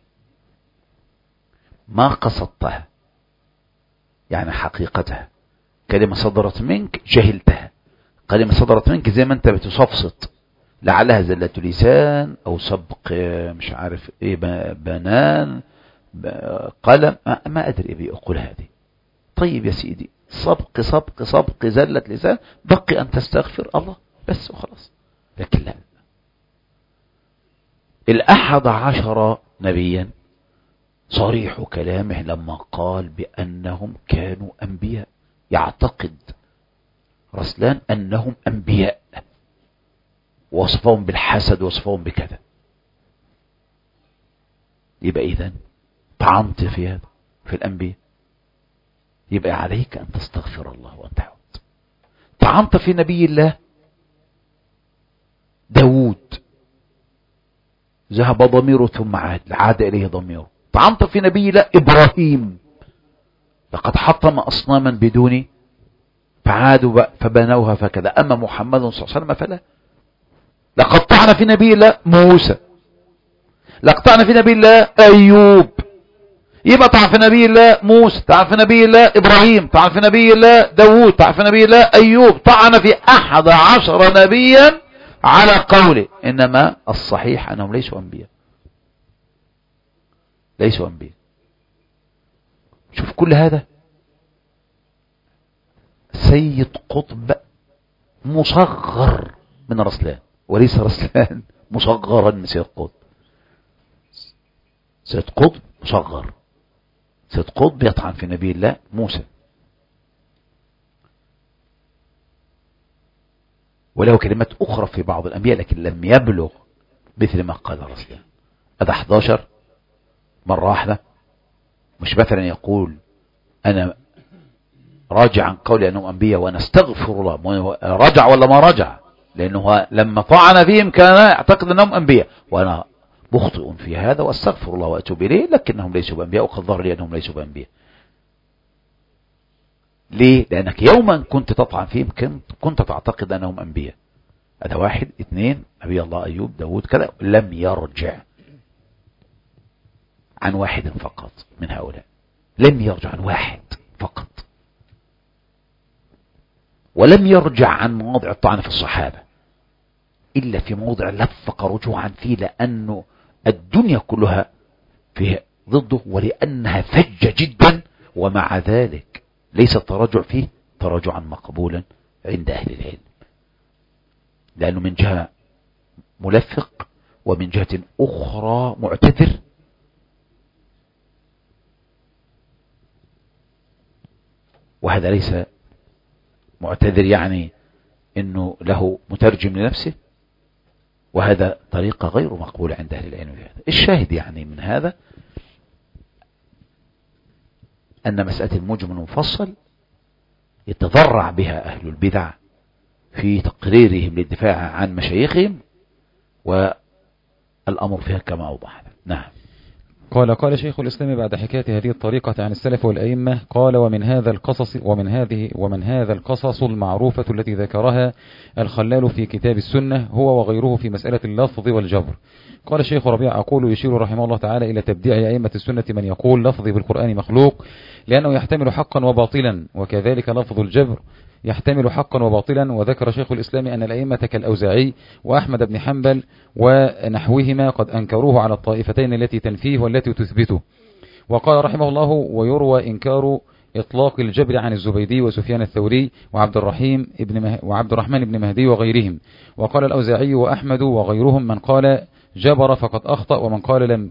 ما قصدتها يعني حقيقتها، كلمة صدرت منك جهلتها، كلمة صدرت منك زي ما انت بتصفصط لعلها زلة لسان او سبق مش عارف ايه بنان قلم، ما ادري ابي اقول هذه. طيب يا سيدي، سبق سبق سبق زلة لسان، بقي ان تستغفر الله بس وخلاص. لكن لا، الأحد عشر نبيا صريح كلامه لما قال بأنهم كانوا أنبياء، يعتقد رسلان أنهم أنبياء، وصفهم بالحسد وصفهم بكذا. يبقى إذن طعنت في هذا في الأنبياء، يبقى عليك أن تستغفر الله وأن تعود. طعنت في نبي الله داود، ذهب ضميره ثم عاد عاد إليه ضميره. طعنت في نبي الله إبراهيم، لقد حطم أصناما بدوني فعادوا فبنوها فكذا، أما محمد صلى الله عليه وسلم فلا. لقد طعن في نبي الله موسى، لك طعن في نبي الله أيوب، يبقى طعن في نبي الله موسى، طعن في نبي الله إبراهيم، طعن في نبي الله داود، طعن في نبي الله أيوب، طعن في أحد عشر نبيا على قوله. إنما الصحيح أنهم ليسوا أنبياء، ليسوا أنبياء. شوف كل هذا سيد قطب مصغر من رسلان، وليس رسلان مصغرا من سيد قطب. سيد قطب مصغر، سيد قطب يطعن في نبي الله موسى، وله كلمات أخرى في بعض الأنبياء لكن لم يبلغ مثل ما قال رسلان. هذا أحد عشر مرة واحدة، مش مثلا يقول أنا راجع عن قولي أنهم أنبياء وأنا استغفر الله، رجع ولا ما رجع، لأنه لما طعن فيهم كان يعتقد أنهم أنبياء، وأنا مخطئ في هذا واستغفر الله وأتوب إليه، لكنهم ليسوا بأنبياء، وقد ظهر لي أنهم ليسوا بأنبياء. ليه؟ لأنك يوما كنت تطعن فيهم كنت, كنت تعتقد أنهم أنبياء. هذا واحد. اثنين، نبي الله أيوب داود كذا لم يرجع عن واحد فقط من هؤلاء، لم يرجع عن واحد فقط، ولم يرجع عن مواضع الطعن في الصحابة إلا في موضع لفق رجوعا فيه، لأنه الدنيا كلها فيه ضده، ولأنها فجة جدا، ومع ذلك ليس التراجع فيه تراجعا مقبولا عند أهل العلم، لأنه من جهة ملفق ومن جهة أخرى معتذر. وهذا ليس معتذر يعني انه له مترجم لنفسه، وهذا طريقة غير مقبولة عند أهل العلم في هذا. الشاهد يعني من هذا أن مسألة المجمل المفصل يتضرع بها أهل البدع في تقريرهم للدفاع عن مشايخهم، والأمر فيها كما أوضحنا. نعم. قال قال شيخ الإسلام بعد حكاية هذه الطريقة عن السلف والأئمة، قال ومن هذا القصص ومن هذه ومن هذا القصص المعروفة التي ذكرها الخلال في كتاب السنة هو وغيره في مسألة اللفظ والجبر. قال الشيخ ربيع أقول يشير رحمه الله تعالى إلى تبديع أئمة السنة من يقول لفظي بالقرآن مخلوق لأنه يحتمل حقا وباطلا، وكذلك لفظ الجبر يحتمل حقا وباطلا. وذكر شيخ الإسلام أن الأئمة كالأوزاعي وأحمد بن حنبل ونحوهما قد أنكروه على الطائفتين التي تنفيه والتي تثبته. وقال رحمه الله ويروى إنكار إطلاق الجبر عن الزبيدي وسفيان الثوري وعبد الرحيم ابن مه... وعبد الرحمن بن مهدي وغيرهم. وقال الأوزاعي وأحمد وغيرهم من قال جبر فقد أخطأ، ومن قال لم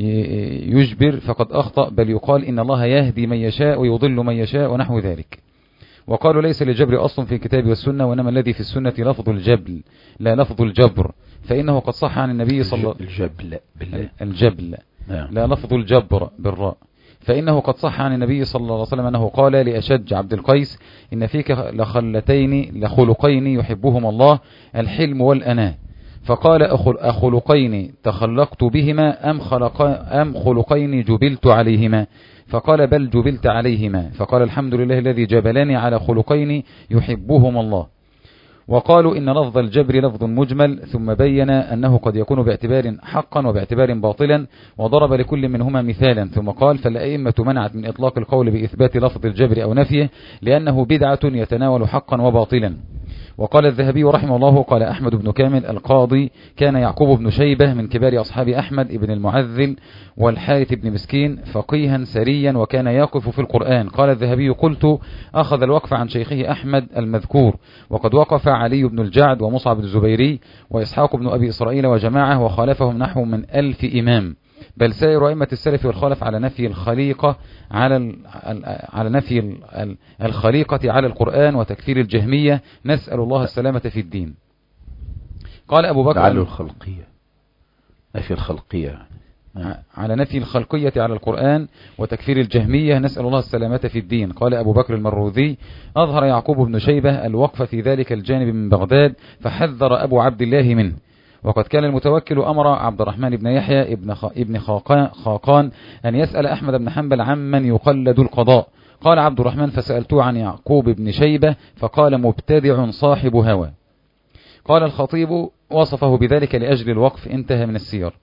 يجبر فقد أخطأ، بل يقال إن الله يهدي من يشاء ويضل من يشاء ونحو ذلك. وقالوا ليس للجبر أصل في الكتاب والسنة، وإنما الذي في السنة لفظ الجبل لا لفظ الجبر، فإنه قد صح عن النبي صلى الله عليه وسلم الجبل بالله الجبل لا لفظ الجبر بالراء، فإنه قد صح عن النبي صلى الله عليه وسلم أنه قال لأشج عبد القيس إن فيك لخلتين لخلقين يحبهم الله الحلم والأناة، فقال أخلقين تخلقت بهما أم, خلق أم خلقين جبلت عليهما، فقال بل جبلت عليهما، فقال الحمد لله الذي جبلني على خلقين يحبهم الله. وقالوا إن لفظ الجبر لفظ مجمل، ثم بين أنه قد يكون باعتبار حقا وباعتبار باطلا، وضرب لكل منهما مثالا، ثم قال فالأئمة منعت من إطلاق القول بإثبات لفظ الجبر أو نفيه لأنه بدعة يتناول حقا وباطلا. وقال الذهبي رحمه الله قال أحمد بن كامل القاضي كان يعقوب بن شيبة من كبار أصحاب أحمد بن المعذل والحارث بن مسكين فقيها سريا وكان يقف في القرآن. قال الذهبي قلت أخذ الوقف عن شيخه أحمد المذكور، وقد وقف علي بن الجعد ومصعب الزبيري وإسحاق بن أبي إسرائيل وجماعة، وخالفهم نحو من ألف إمام، بل سائر أئمة السلف والخلف على نفي الخليقة على على نفي الخليقة على القرآن وتكفير الجهمية، نسأل الله السلامة في الدين. قال أبو بكر على الخلقية نفي الخلقية على نفي الخلقية على القرآن وتكفير الجهمية، نسأل الله السلامة في الدين. قال أبو بكر المروذي أظهر يعقوب بن شيبة الوقف في ذلك الجانب من بغداد فحذر أبو عبد الله منه، وقد كان المتوكل أمر عبد الرحمن بن يحيى ابن ابن خاقان أن يسأل أحمد بن حنبل عمن يقلد القضاء. قال عبد الرحمن فسألته عن يعقوب بن شيبة فقال مبتدع صاحب هوى. قال الخطيب وصفه بذلك لأجل الوقف، انتهى من السير.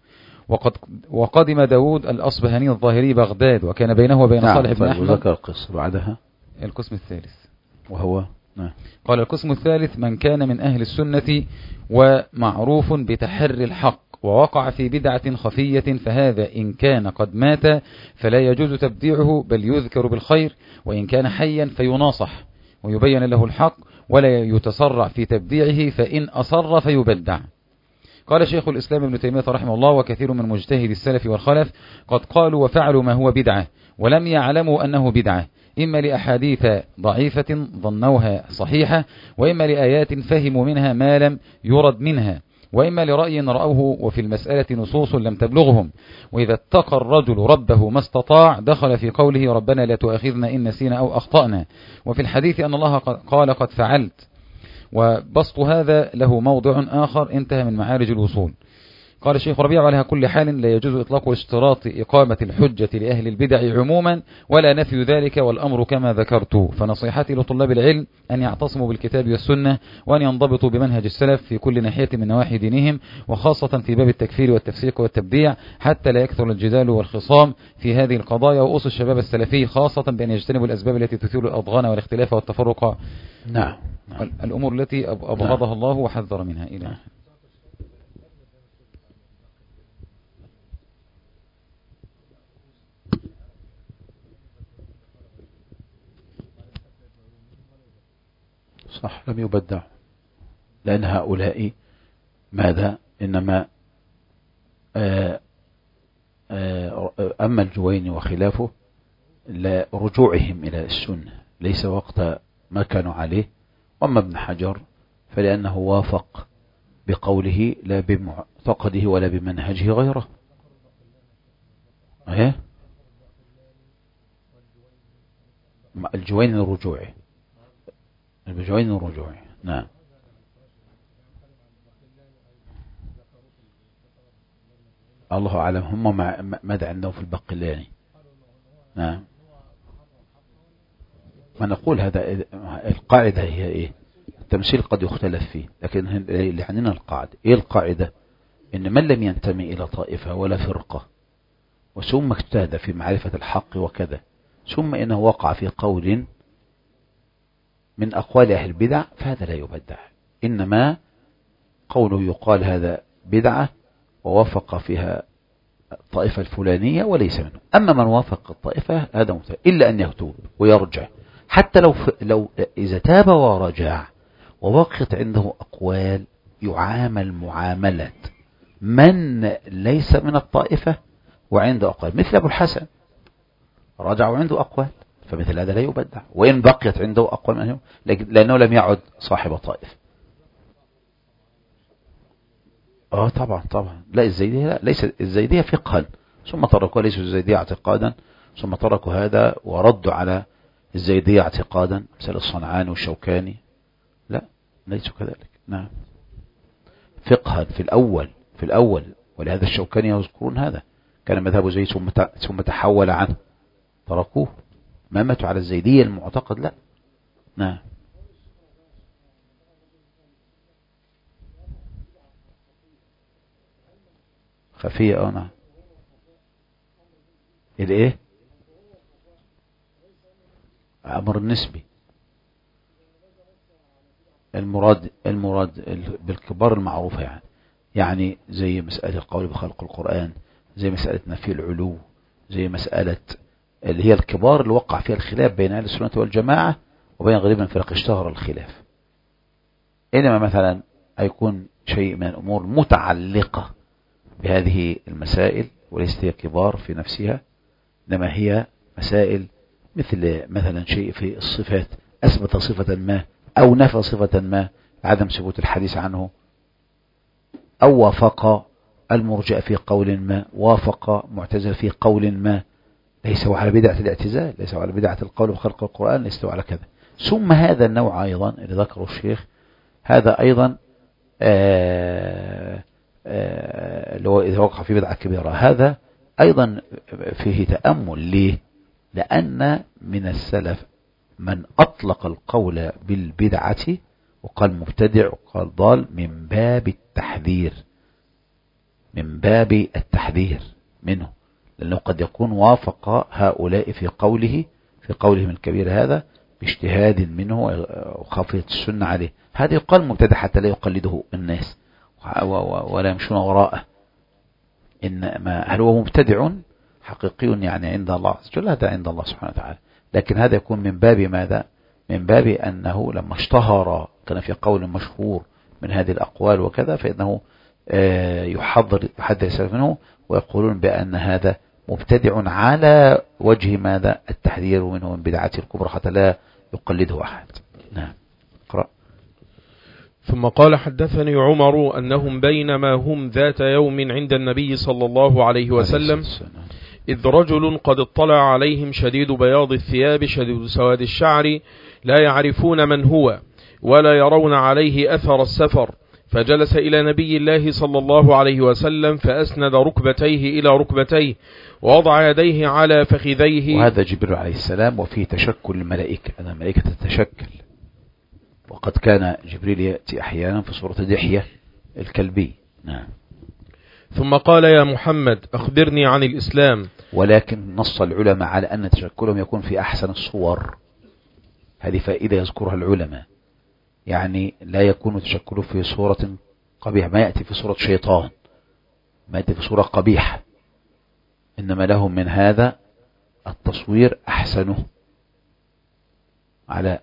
وقد وقدم داود الأصبهاني الظاهري بغداد، وكان بينه وبين نعم. صالح بن طيب أحمد. وذكر القصة بعدها القسم الثالث وهو نعم. قال القسم الثالث: من كان من أهل السنة ومعروف بتحري الحق ووقع في بدعة خفية، فهذا إن كان قد مات فلا يجوز تبديعه، بل يذكر بالخير، وإن كان حيا فيناصح ويبين له الحق، ولا يتسرع في تبديعه، فإن أصر فيبدع. قال شيخ الإسلام ابن تيمية رحمه الله: وكثير من مجتهد السلف والخلف قد قالوا وفعلوا ما هو بدعة ولم يعلموا أنه بدعة، إما لأحاديث ضعيفة ظنوها صحيحة، وإما لآيات فهموا منها ما لم يرد منها، وإما لرأي رأوه وفي المسألة نصوص لم تبلغهم. وإذا اتقى الرجل ربه ما استطاع دخل في قوله: ربنا لا تؤاخذنا إن نسينا أو أخطأنا. وفي الحديث أن الله قال: قد فعلت. وبسط هذا له موضع آخر انتهى من معارج الوصول. قال الشيخ ربيع: على كل حال لا يجوز إطلاق اشتراط إقامة الحجة لأهل البدع عموما ولا نفي ذلك، والأمر كما ذكرت. فنصيحتي لطلاب العلم أن يعتصموا بالكتاب والسنة، وأن ينضبطوا بمنهج السلف في كل ناحية من نواحي دينهم، وخاصة في باب التكفير والتفسيق والتبديع، حتى لا يكثر الجدال والخصام في هذه القضايا. وأوصي الشباب السلفي خاصة بأن يجتنبوا الأسباب التي تثير الأضغان والاختلاف والتفرق. نعم. نعم. الأمور التي أبغضها الله وحذر منها إلى آخره. صح، لم يبدع، لأن هؤلاء ماذا إنما آآ آآ أما الجويني وخلافه لرجوعهم إلى السنة ليس وقت ما كانوا عليه. وأما ابن حجر فلأنه وافق بقوله لا بمعتقده ولا بمنهجه غيره. ايه الجويني الرجوعي الجويني الرجوعي نعم. الله أعلم هم ماذا عندهم في البقلاني. نعم. ما نقول هذا القاعدة هي إيه؟ التمثيل قد يختلف فيه، لكن اللي عندنا القاعدة إيه؟ القاعدة إن من لم ينتمي إلى طائفة ولا فرقة وثم اجتهد في معرفة الحق وكذا، ثم إنه وقع في قول من أقوال أهل البدع، فهذا لا يبدع. إنما قوله يقال هذا بدعة ووافق فيها الطائفة الفلانية وليس منه. أما من وافق الطائفة هذا متابع، إلا أن يتوب ويرجع، حتى لو لو إذا تاب ورجع ووقت عنده أقوال يعامل معاملة من ليس من الطائفة وعنده أقوال، مثل أبو الحسن رجع وعنده أقوال، فمثل هذا لا يبدع وإن بقيت عنده أقوال منهم، لأنه لم يعد صاحب طائف. اه طبعا طبعا لا الزيدية لا ليس الزيدية فقها ثم تركوا، ليسوا الزيدية اعتقادا ثم تركوا هذا وردوا على الزيدية اعتقادا، مثل الصنعاني والشوكاني لا ليسوا كذلك. نعم فقها في الأول في الأول ولهذا الشوكاني يذكرون هذا كان مذهب زيد ثم ثم تحول عنه تركوه، ما ماتوا على الزيدية المعتقد لا. نعم خفية اه نعم. الايه امر النسبي المراد المراد بالكبار المعروفة، يعني يعني زي مسألة القول بخلق القرآن، زي مسألة نفي العلو، زي مسألة اللي هي الكبار اللي وقع فيها الخلاف بين أهل السنة والجماعة وبين غالبا الفرق اشتهر الخلاف. إنما مثلا هيكون شيء من الأمور متعلقة بهذه المسائل وليست هي كبار في نفسها، إنما هي مسائل مثل مثلا شيء في الصفات، أثبت صفة ما أو نفى صفة ما عدم ثبوت الحديث عنه، أو وافق المرجئة في قول ما، وافق معتزل في قول ما، ليس على بدعة الاعتزال، ليس على بدعة القول بخلق القرآن، ليس على كذا. ثم هذا النوع أيضا اللي ذكره الشيخ هذا أيضا اللي هو إذا وقع في بدعة كبيرة، هذا أيضا فيه تأمل. ليه؟ لأن من السلف من أطلق القول بالبدعة وقال مبتدع وقال ضال من باب التحذير، من باب التحذير منه، لأنه قد يكون وافق هؤلاء في قوله في قولهم الكبير هذا باجتهاد منه وخافية السنة عليه. هذا يقال مبتدع حتى لا يقلده الناس ولا يمشون وراءه. إنما هل هو مبتدع حقيقي يعني عند الله عز وجل؟ هذا عند الله سبحانه وتعالى، لكن هذا يكون من باب ماذا؟ من باب أنه لما اشتهر كان في قول مشهور من هذه الأقوال وكذا، فإنه يحضر يحذر السلف منه ويقولون بأن هذا مبتدع على وجه ماذا؟ التحذير منه من بدعته الكبرى حتى لا يقلده أحد. نعم. اقرأ. ثم قال حدثني عمر أنهم بينما هم ذات يوم عند النبي صلى الله عليه وسلم إذ رجل قد اطلع عليهم شديد بياض الثياب شديد سواد الشعر لا يعرفون من هو ولا يرون عليه أثر السفر، فجلس إلى نبي الله صلى الله عليه وسلم فأسند ركبتيه إلى ركبتيه ووضع يديه على فخذيه. وهذا جبريل عليه السلام وفيه تشكل الملائكة، أن الملائكة تتشكل، وقد كان جبريل يأتي أحيانا في صورة دحية الكلبي. نعم. ثم قال يا محمد أخبرني عن الإسلام. ولكن نص العلماء على أن تشكلهم يكون في أحسن الصور، هذه فائدة يذكرها العلماء، يعني لا يكون تشكله في صورة قبيحة، ما يأتي في صورة شيطان، ما يأتي في صورة قبيحة، إنما لهم من هذا التصوير أحسنه على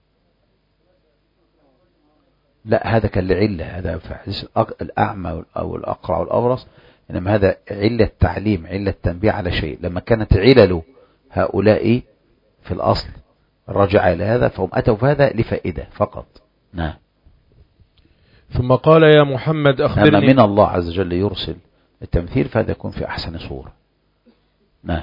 لا هذا كان لعلة، هذا في حديث الأعمى أو الأقرع والأبرص، إنما هذا علة تعليم، علة تنبيه على شيء. لما كانت علل هؤلاء في الأصل رجع إلى هذا، فهم أتوا في هذا لفائدة فقط. نعم. ثم قال يا محمد أخبرني. أما من الله عز وجل يرسل التمثيل فهذا يكون في أحسن صورة. نعم.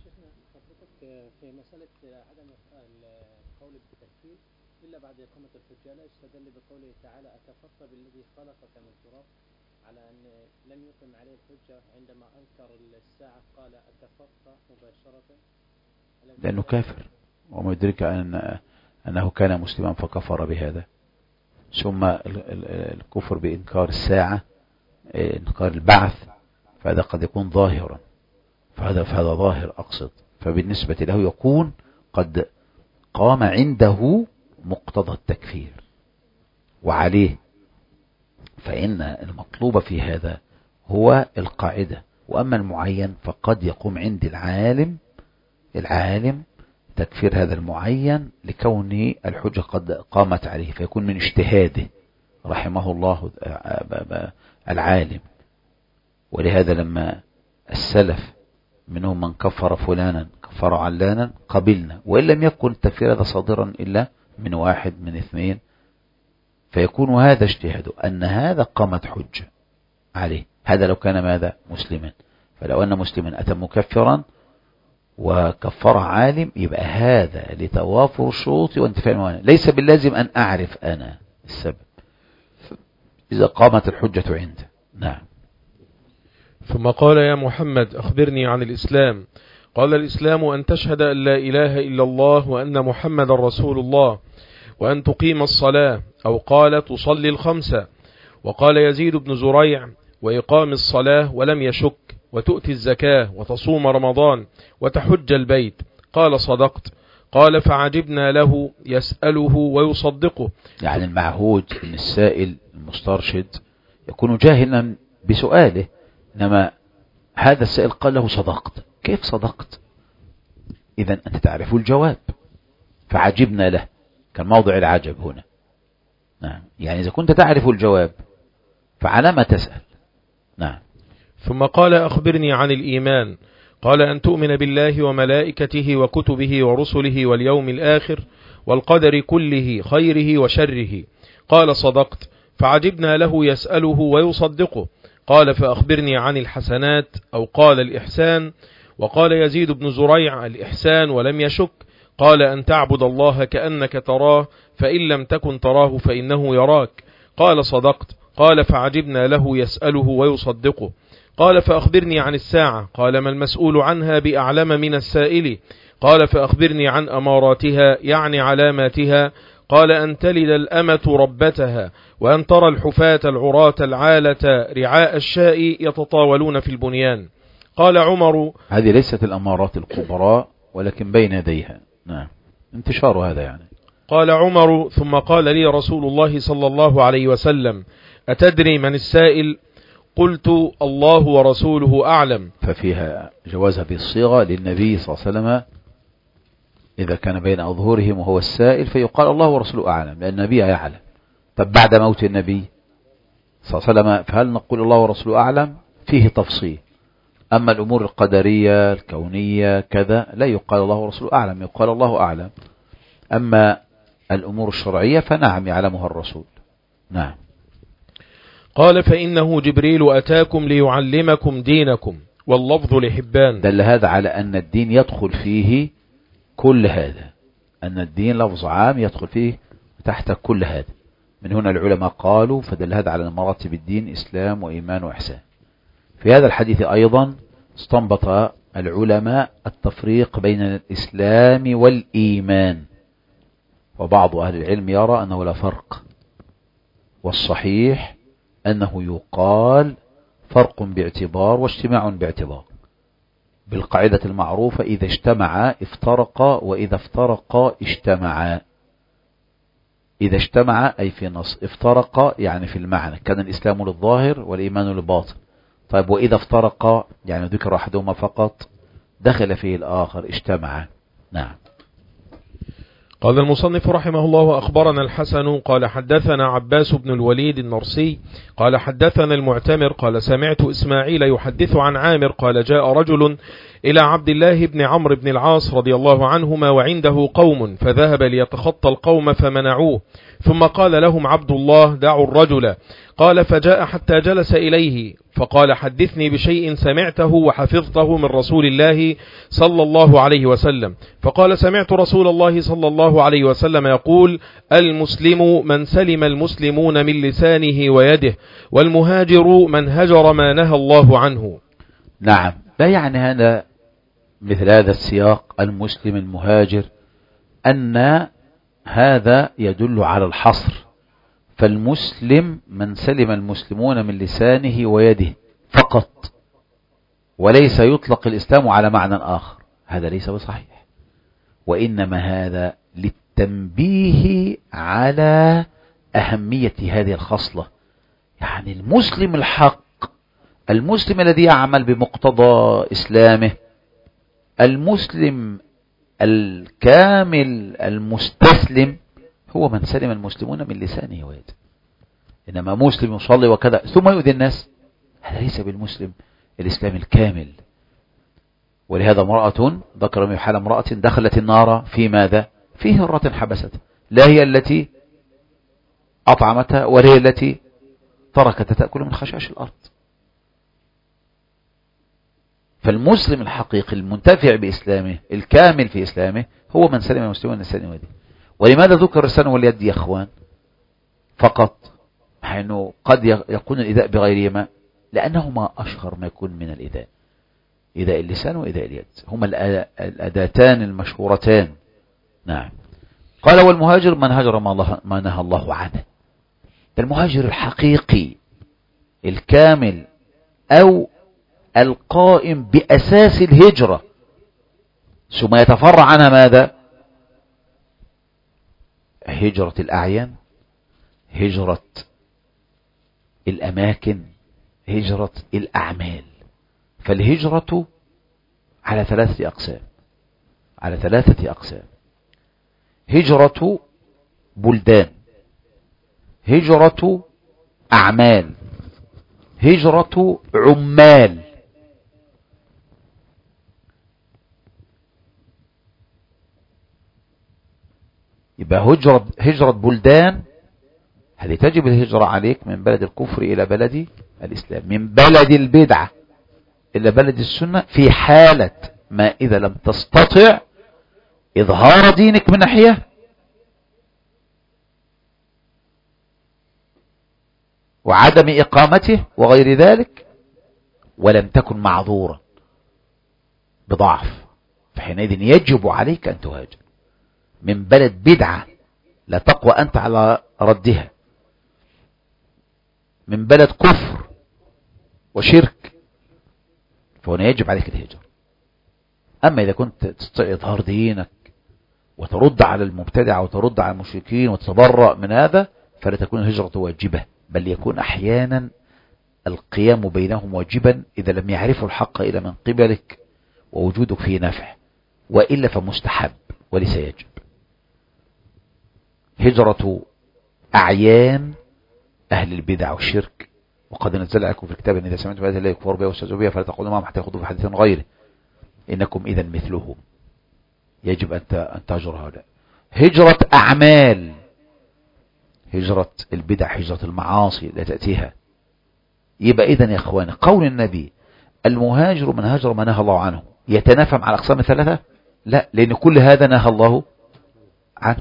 في مسألة عدم القول بالتكفير إلا بعد إقامة الحجة، لا يستدل بقوله تعالى أكفرت بالذي خلقك من تراب، على أن لم يقم عليه الحجة عندما أنكر الساعة قال أكفرت مباشرة، لأنه كافر، وما يدرك أن أنه كان مسلما فكفر بهذا. ثم الكفر بإنكار الساعة، إنكار البعث، فهذا قد يكون ظاهرا، فهذا فهذا ظاهر أقصد، فبالنسبة له يكون قد قام عنده مقتضى التكفير وعليه. فإن المطلوب في هذا هو القاعدة، وأما المعين فقد يقوم عند العالم العالم تكفير هذا المعين لكون الحجة قد قامت عليه، فيكون من اجتهاده رحمه الله العالم. ولهذا لما السلف منهم من كفر فلانا كفر علانا قبلنا، وإن لم يكن التكفير هذا صادرا إلا من واحد من اثنين، فيكون هذا اجتهاده أن هذا قامت حجة عليه. هذا لو كان ماذا؟ مسلما. فلو أن مسلما أتى مكفرا وكفر عالم، يبقى هذا لتوافر الشروط وانتفاء الموانع، ليس باللازم أن أعرف أنا السبب إذا قامت الحجة عنده. نعم. ثم قال يا محمد أخبرني عن الإسلام. قال الإسلام أن تشهد أن لا إله إلا الله وأن محمد رسول الله وأن تقيم الصلاة، أو قال تصلي الخمسة. وقال يزيد بن زريع وإقام الصلاة ولم يشك، وتؤتي الزكاة وتصوم رمضان وتحج البيت. قال صدقت. قال فعجبنا له يسأله ويصدقه. يعني المعهود أن السائل المسترشد يكون جاهلا بسؤاله، إنما هذا السائل قال له صدقت. كيف صدقت؟ إذن أنت تعرف الجواب، فعجبنا له كان موضع العجب هنا. نعم. يعني إذا كنت تعرف الجواب فعلى ما تسأل. نعم. ثم قال أخبرني عن الإيمان. قال أن تؤمن بالله وملائكته وكتبه ورسله واليوم الآخر والقدر كله خيره وشره. قال صدقت. فعجبنا له يسأله ويصدقه. قال فأخبرني عن الحسنات، أو قال الإحسان. وقال يزيد بن زريع الإحسان ولم يشك. قال أن تعبد الله كأنك تراه، فإن لم تكن تراه فإنه يراك. قال صدقت. قال فعجبنا له يسأله ويصدقه. قال فأخبرني عن الساعة. قال ما المسؤول عنها بأعلم من السائل. قال فأخبرني عن أماراتها، يعني علاماتها. قال أن تلد الأمة ربتها، وأن ترى الحفاة العراة العالة رعاء الشاء يتطاولون في البنيان. قال عمر: هذه ليست الأمارات الكبرى ولكن بين يديها. نعم، انتشار هذا يعني. قال عمر: ثم قال لي رسول الله صلى الله عليه وسلم: أتدري من السائل؟ قلت: الله ورسوله أعلم. ففيها جواز هذه الصيغة للنبي صلى الله عليه وسلم إذا كان بين أظهرهم وهو السائل فيقال الله ورسوله أعلم، لأن النبي يعلم. طب بعد موت النبي صلى الله عليه وسلم فهل نقول الله ورسوله أعلم؟ فيه تفصيل. أما الأمور القدرية الكونية كذا لا يقال الله ورسوله أعلم، يقال الله أعلم. أما الأمور الشرعية فنعم يعلمها الرسول. نعم. قال: فإنه جبريل أتاكم ليعلمكم دينكم. واللفظ لحبان. دل هذا على أن الدين يدخل فيه كل هذا، أن الدين لفظ عام يدخل فيه تحت كل هذا. من هنا العلماء قالوا فدل هذا على مراتب الدين: إسلام وإيمان وإحسان. في هذا الحديث أيضا استنبط العلماء التفريق بين الإسلام والإيمان، وبعض أهل العلم يرى أنه لا فرق، والصحيح أنه يقال فرق باعتبار واجتماع باعتبار، بالقاعدة المعروفة: إذا اجتمعا افترقا وإذا افترقا اجتمعا. إذا اجتمعا أي في نص، افترقا يعني في المعنى، كان الإسلام للظاهر والإيمان للباطن. طيب وإذا افترقا يعني ذكر أحدهما فقط دخل فيه الآخر، اجتمعا. نعم. قال المصنف رحمه الله: أخبرنا الحسن قال حدثنا عباس بن الوليد النرسي قال حدثنا المعتمر قال سمعت إسماعيل يحدث عن عامر قال: جاء رجل إلى عبد الله بن عمرو بن العاص رضي الله عنهما وعنده قوم، فذهب ليتخطى القوم فمنعوه، ثم قال لهم عبد الله: دعوا الرجل. قال: فجاء حتى جلس إليه فقال: حدثني بشيء سمعته وحفظته من رسول الله صلى الله عليه وسلم. فقال: سمعت رسول الله صلى الله عليه وسلم يقول: المسلم من سلم المسلمون من لسانه ويده، والمهاجر من هجر ما نهى الله عنه. نعم. لا يعني هذا مثل هذا السياق المسلم المهاجر أن هذا يدل على الحصر، فالمسلم من سلم المسلمون من لسانه ويده فقط، وليس يطلق الإسلام على معنى آخر. هذا ليس بصحيح، وإنما هذا للتنبيه على أهمية هذه الخصلة. يعني المسلم الحق، المسلم الذي يعمل بمقتضى إسلامه، المسلم الكامل المستسلم هو من سلم المسلمون من لسانه ويده. إنما مسلم يصلي وكذا ثم يؤذي الناس، هذا ليس بالمسلم الإسلام الكامل. ولهذا امرأة ذكر من حال امرأة دخلت النار في ماذا؟ في هرة حبستها، لا هي التي أطعمتها ولا هي التي تركتها تأكل من خشاش الأرض. فالمسلم الحقيقي المنتفع بإسلامه الكامل في إسلامه هو من سلم المسلمون من لسانه ويده. ولماذا ذكر اللسان واليد يا أخوان فقط؟ حيث قد يكون الإيذاء بغيرهما، لأنهما أشهر ما يكون من الإيذاء، إيذاء اللسان وإيذاء اليد، هما الأداتان المشهورتان. نعم. قال: والمهاجر من هجر ما نهى الله عنه. المهاجر الحقيقي الكامل أو القائم بأساس الهجرة، ثم يتفرع عنها ماذا؟ هجرة الأعيان، هجرة الأماكن، هجرة الأعمال. فالهجرة على ثلاثة أقسام، على ثلاثة أقسام: هجرة بلدان، هجرة أعمال، هجرة عمال. يبقى هجرة هجرة بلدان، هذه تجب الهجرة عليك من بلد الكفر إلى بلد الإسلام، من بلد البدعة إلى بلد السنة، في حالة ما إذا لم تستطع إظهار دينك من ناحية، وعدم إقامته وغير ذلك، ولم تكن معذورا بضعف، فحينئذ يجب عليك أن تهاجر من بلد بدعة لا تقوى أنت على ردها، من بلد كفر وشرك، فهنا يجب عليك الهجرة. أما إذا كنت تستطيع إظهار دينك وترد على المبتدع وترد على المشركين وتتبرأ من هذا، فلا تكون الهجرة واجبة، بل يكون أحيانا القيام بينهم واجبا إذا لم يعرفوا الحق إلى من قبلك ووجودك فيه نفع، وإلا فمستحب وليس يجب. هجرة أعيان أهل البدع والشرك، وقد نزل عليكم في الكتاب أن إذا سمعتم بآيات الله يكفر بها واستهزئوا بها فلا تقولوا معهم حتى يخوضوا في حديث غيره إنكم إذا مثلهم. يجب أن تهجر هؤلاء. هجرة أعمال، هجرة البدع، هجرة المعاصي لا تأتيها. يبقى إذن يا أخواني قول النبي المهاجر من هاجر ما نهى الله عنه يتنافى مع الأقسام الثلاثة؟ لا، لأن كل هذا نهى الله عنه.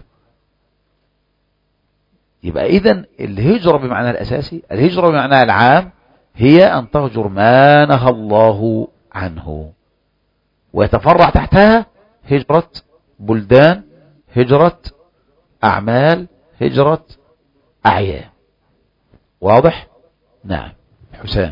يبقى إذن الهجرة بمعنى الأساسي، الهجرة بمعنى العام، هي أن تهجر ما نهى الله عنه، ويتفرع تحتها هجرة بلدان، هجرة أعمال، هجرة أعيان. واضح؟ نعم. حسام.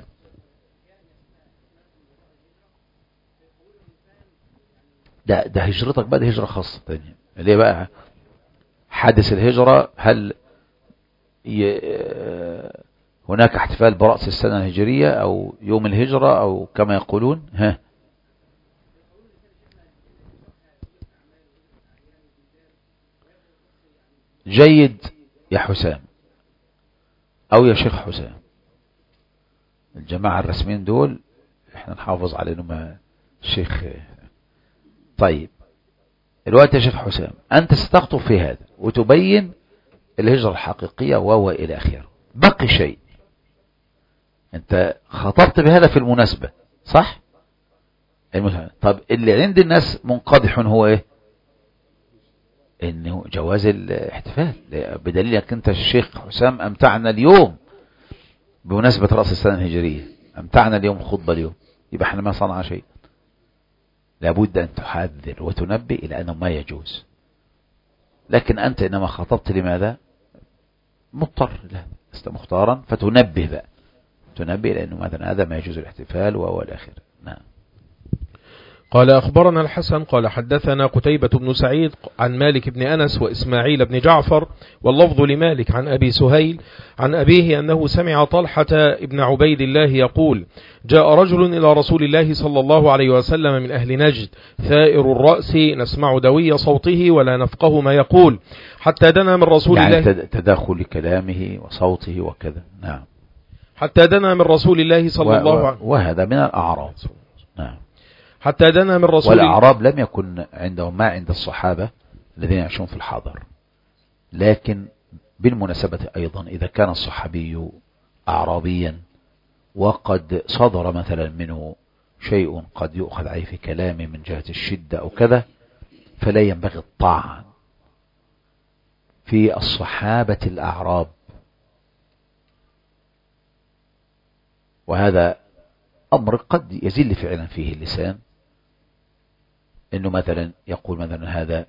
ده ده هجرتك بقى، ده هجرة خاصة تانية. ليه بقى؟ حادث الهجرة، هل ي... هناك احتفال برأس السنة الهجرية أو يوم الهجرة أو كما يقولون؟ ها، جيد يا حسام أو يا شيخ حسام، الجماعة الرسمين دول احنا نحافظ على انهم الشيخ. طيب الوقت يا شيخ حسام أنت ستخطب في هذا وتبين الهجرة الحقيقية وهو إلى آخره. بقي شيء، أنت خطبت بهذا في المناسبة صح؟ طب اللي عند الناس منقدح هو إيه؟ إنه جواز الاحتفال، بدليل أنك أنت الشيخ حسام أمتعنا اليوم بمناسبة رأس السنة الهجرية، أمتعنا اليوم خطبة اليوم، يبقى احنا ما صنع شيء. لابد أن تحذر وتنبه إلى أنه ما يجوز. لكن أنت إنما خطبت لماذا؟ مضطر، لا لست مختارا، فتنبه بقى، تنبه لأنه مثلا هذا ما يجوز الاحتفال وهو الآخر. نعم. قال أخبرنا الحسن قال حدثنا قتيبة بن سعيد عن مالك بن أنس وإسماعيل بن جعفر، واللفظ لمالك عن أبي سهيل عن أبيه أنه سمع طلحة ابن عبيد الله يقول: جاء رجل إلى رسول الله صلى الله عليه وسلم من أهل نجد ثائر الرأس نسمع دوي صوته ولا نفقه ما يقول، حتى دنا من رسول يعني الله تداخل كلامه وصوته وكذا. نعم. حتى دنا من رسول الله صلى الله عليه وسلم، وهذا من الأعراب. نعم. حتى دنا من رسول الله. والأعراب لم يكن عندهم ما عند الصحابة الذين يعيشون في الحاضر، لكن بالمناسبة أيضا إذا كان الصحابي أعرابيا وقد صدر مثلا منه شيء قد يؤخذ عليه في كلامه من جهة الشدة أو كذا، فلا ينبغي الطعن في الصحابة الأعراب، وهذا أمر قد يزل فعلا فيه اللسان، إنه مثلا يقول مثلا هذا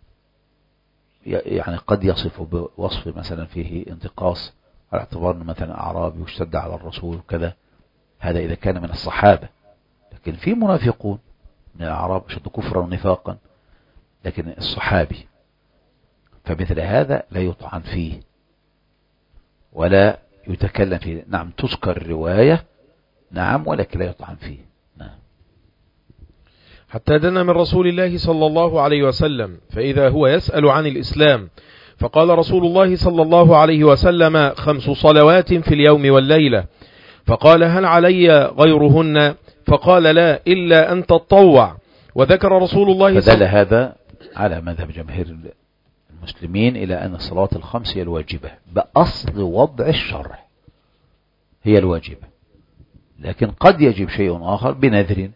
يعني قد يصف بوصف مثلا فيه انتقاص على اعتبار أنه مثلا أعرابي واشتد على الرسول وكذا، هذا إذا كان من الصحابة. لكن في منافقون من الأعراب أشد كفرا ونفاقا، لكن الصحابي فمثل هذا لا يطعن فيه ولا يتكلم فيه. نعم تذكر الرواية، نعم، ولكن لا يطعن فيه. نعم. حتى دنا من رسول الله صلى الله عليه وسلم فإذا هو يسأل عن الإسلام، فقال رسول الله صلى الله عليه وسلم: خمس صلوات في اليوم والليلة. فقال: هل علي غيرهن؟ فقال: لا، إلا أن تطوع. وذكر رسول الله فدل هذا على مذهب جماهير المسلمين إلى أن الصلوات الخمس هي الواجبة بأصل وضع الشرع، هي الواجبة، لكن قد يجب شيء آخر بنذر.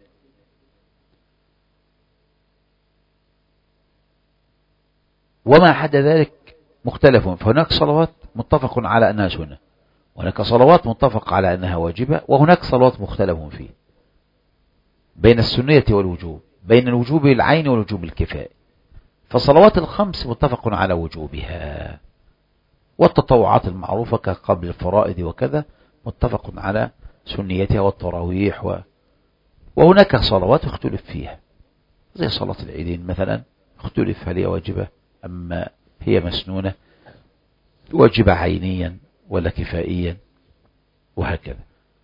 وما حد ذلك مختلف، فهناك صلوات متفق على أنها سنة، وهناك صلوات متفق على أنها واجبة، وهناك صلوات مختلف فيه بين السنية والوجوب، بين الوجوب العين والوجوب الكفائي. فالصلوات الخمس متفق على وجوبها، والتطوعات المعروفة كقبل الفرائض وكذا متفق على سنيتها والتراويح و... وهناك صلوات اختلف فيها زي صلاة العيدين مثلا، اختلف هل هي واجبة أما هي مسنونة، واجبة عينيا ولا كفائيا، وهكذا.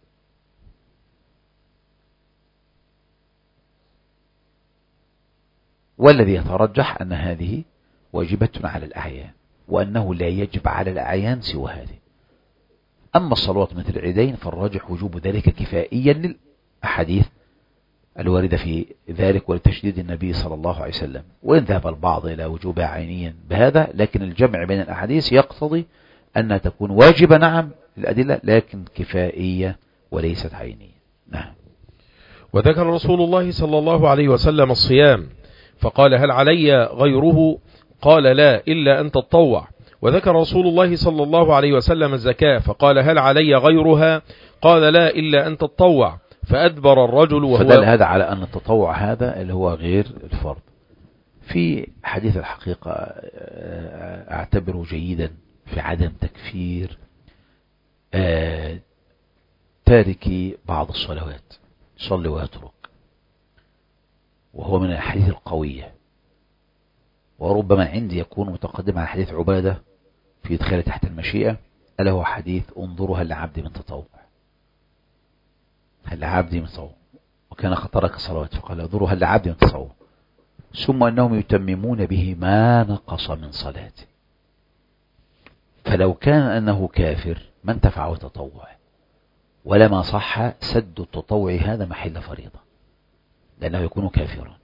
والذي يترجح أن هذه واجبة على الأعيان، وأنه لا يجب على الأعيان سوى هذه. أما الصلوات مثل العيدين فالراجح وجوب ذلك كفائيا للأحاديث الواردة في ذلك ولتشديد النبي صلى الله عليه وسلم، وإن ذهب البعض إلى وجوبها عينيا بهذا، لكن الجمع بين الأحاديث يقتضي أنها تكون واجبة نعم للأدلة، لكن كفائية وليست عينية. نعم. وذكر رسول الله صلى الله عليه وسلم الصيام فقال هل علي غيره؟ قال لا إلا أن تطوع. وذكر رسول الله صلى الله عليه وسلم الزكاة فقال هل علي غيرها؟ قال لا إلا أن تطوع. فأدبر الرجل وهو فدل هذا على أن التطوع هذا اللي هو غير الفرض. في حديث الحقيقة أعتبره جيدا في عدم تكفير تارك بعض الصلوات، صلي ويترك، وهو من الحديث القوية، وربما عندي يكون متقدم على حديث عبادة في إدخال تحت المشيئة، ألا هو حديث انظروا هل لعبدي من تطوع، هل لعبدي من تطوع، وكان قد ترك الصلوات فقال انظروا هل لعبدي من تطوع، ثم أنهم يتممون به ما نقص من صلاته. فلو كان أنه كافر ما انتفعه تطوع، ولما صح سد التطوع هذا محل فريضة، لأنه يكون كافرا.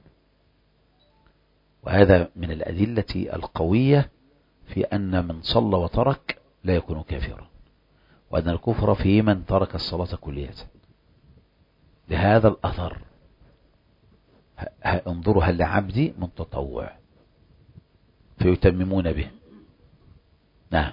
وهذا من الأدلة القوية في أن من صلى وترك لا يكون كافرا، وأن الكفر في من ترك الصلاة كلية. لهذا الأثر انظروا هل لعبدي من تطوع فيتممون به. نعم.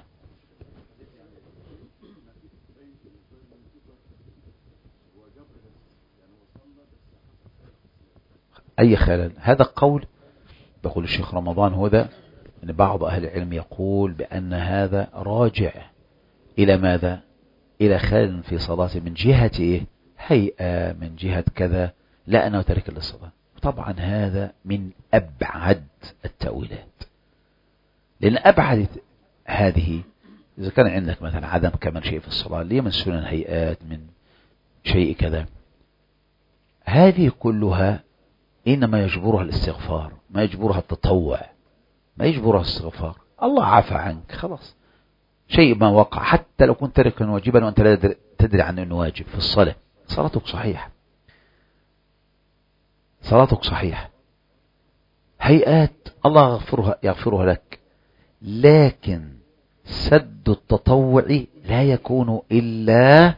أي خلل؟ هذا قول بقول الشيخ رمضان هذا أن بعض أهل العلم يقول بأن هذا راجع إلى ماذا؟ إلى خلل في صلاته من جهة إيه؟ هيئة، من جهة كذا، لا أنه ترك للصلاة. طبعا هذا من أبعد التأويلات، لأن أبعد هذه إذا كان عندك مثلا عدم كمال شيء في الصلاة ليه من سنن هيئات من شيء كذا، هذه كلها إنما يجبرها الاستغفار، ما يجبرها التطوع، ما يجبرها الاستغفار. الله عفى عنك خلاص، شيء ما وقع حتى لو كنت تركا واجبا وأنت لا تدري عن أنه واجب في الصلاة، صلاتك صحيحة، صلاتك صحيحة. هيئات الله يغفرها, يغفرها لك، لكن سد التطوع لا يكون إلا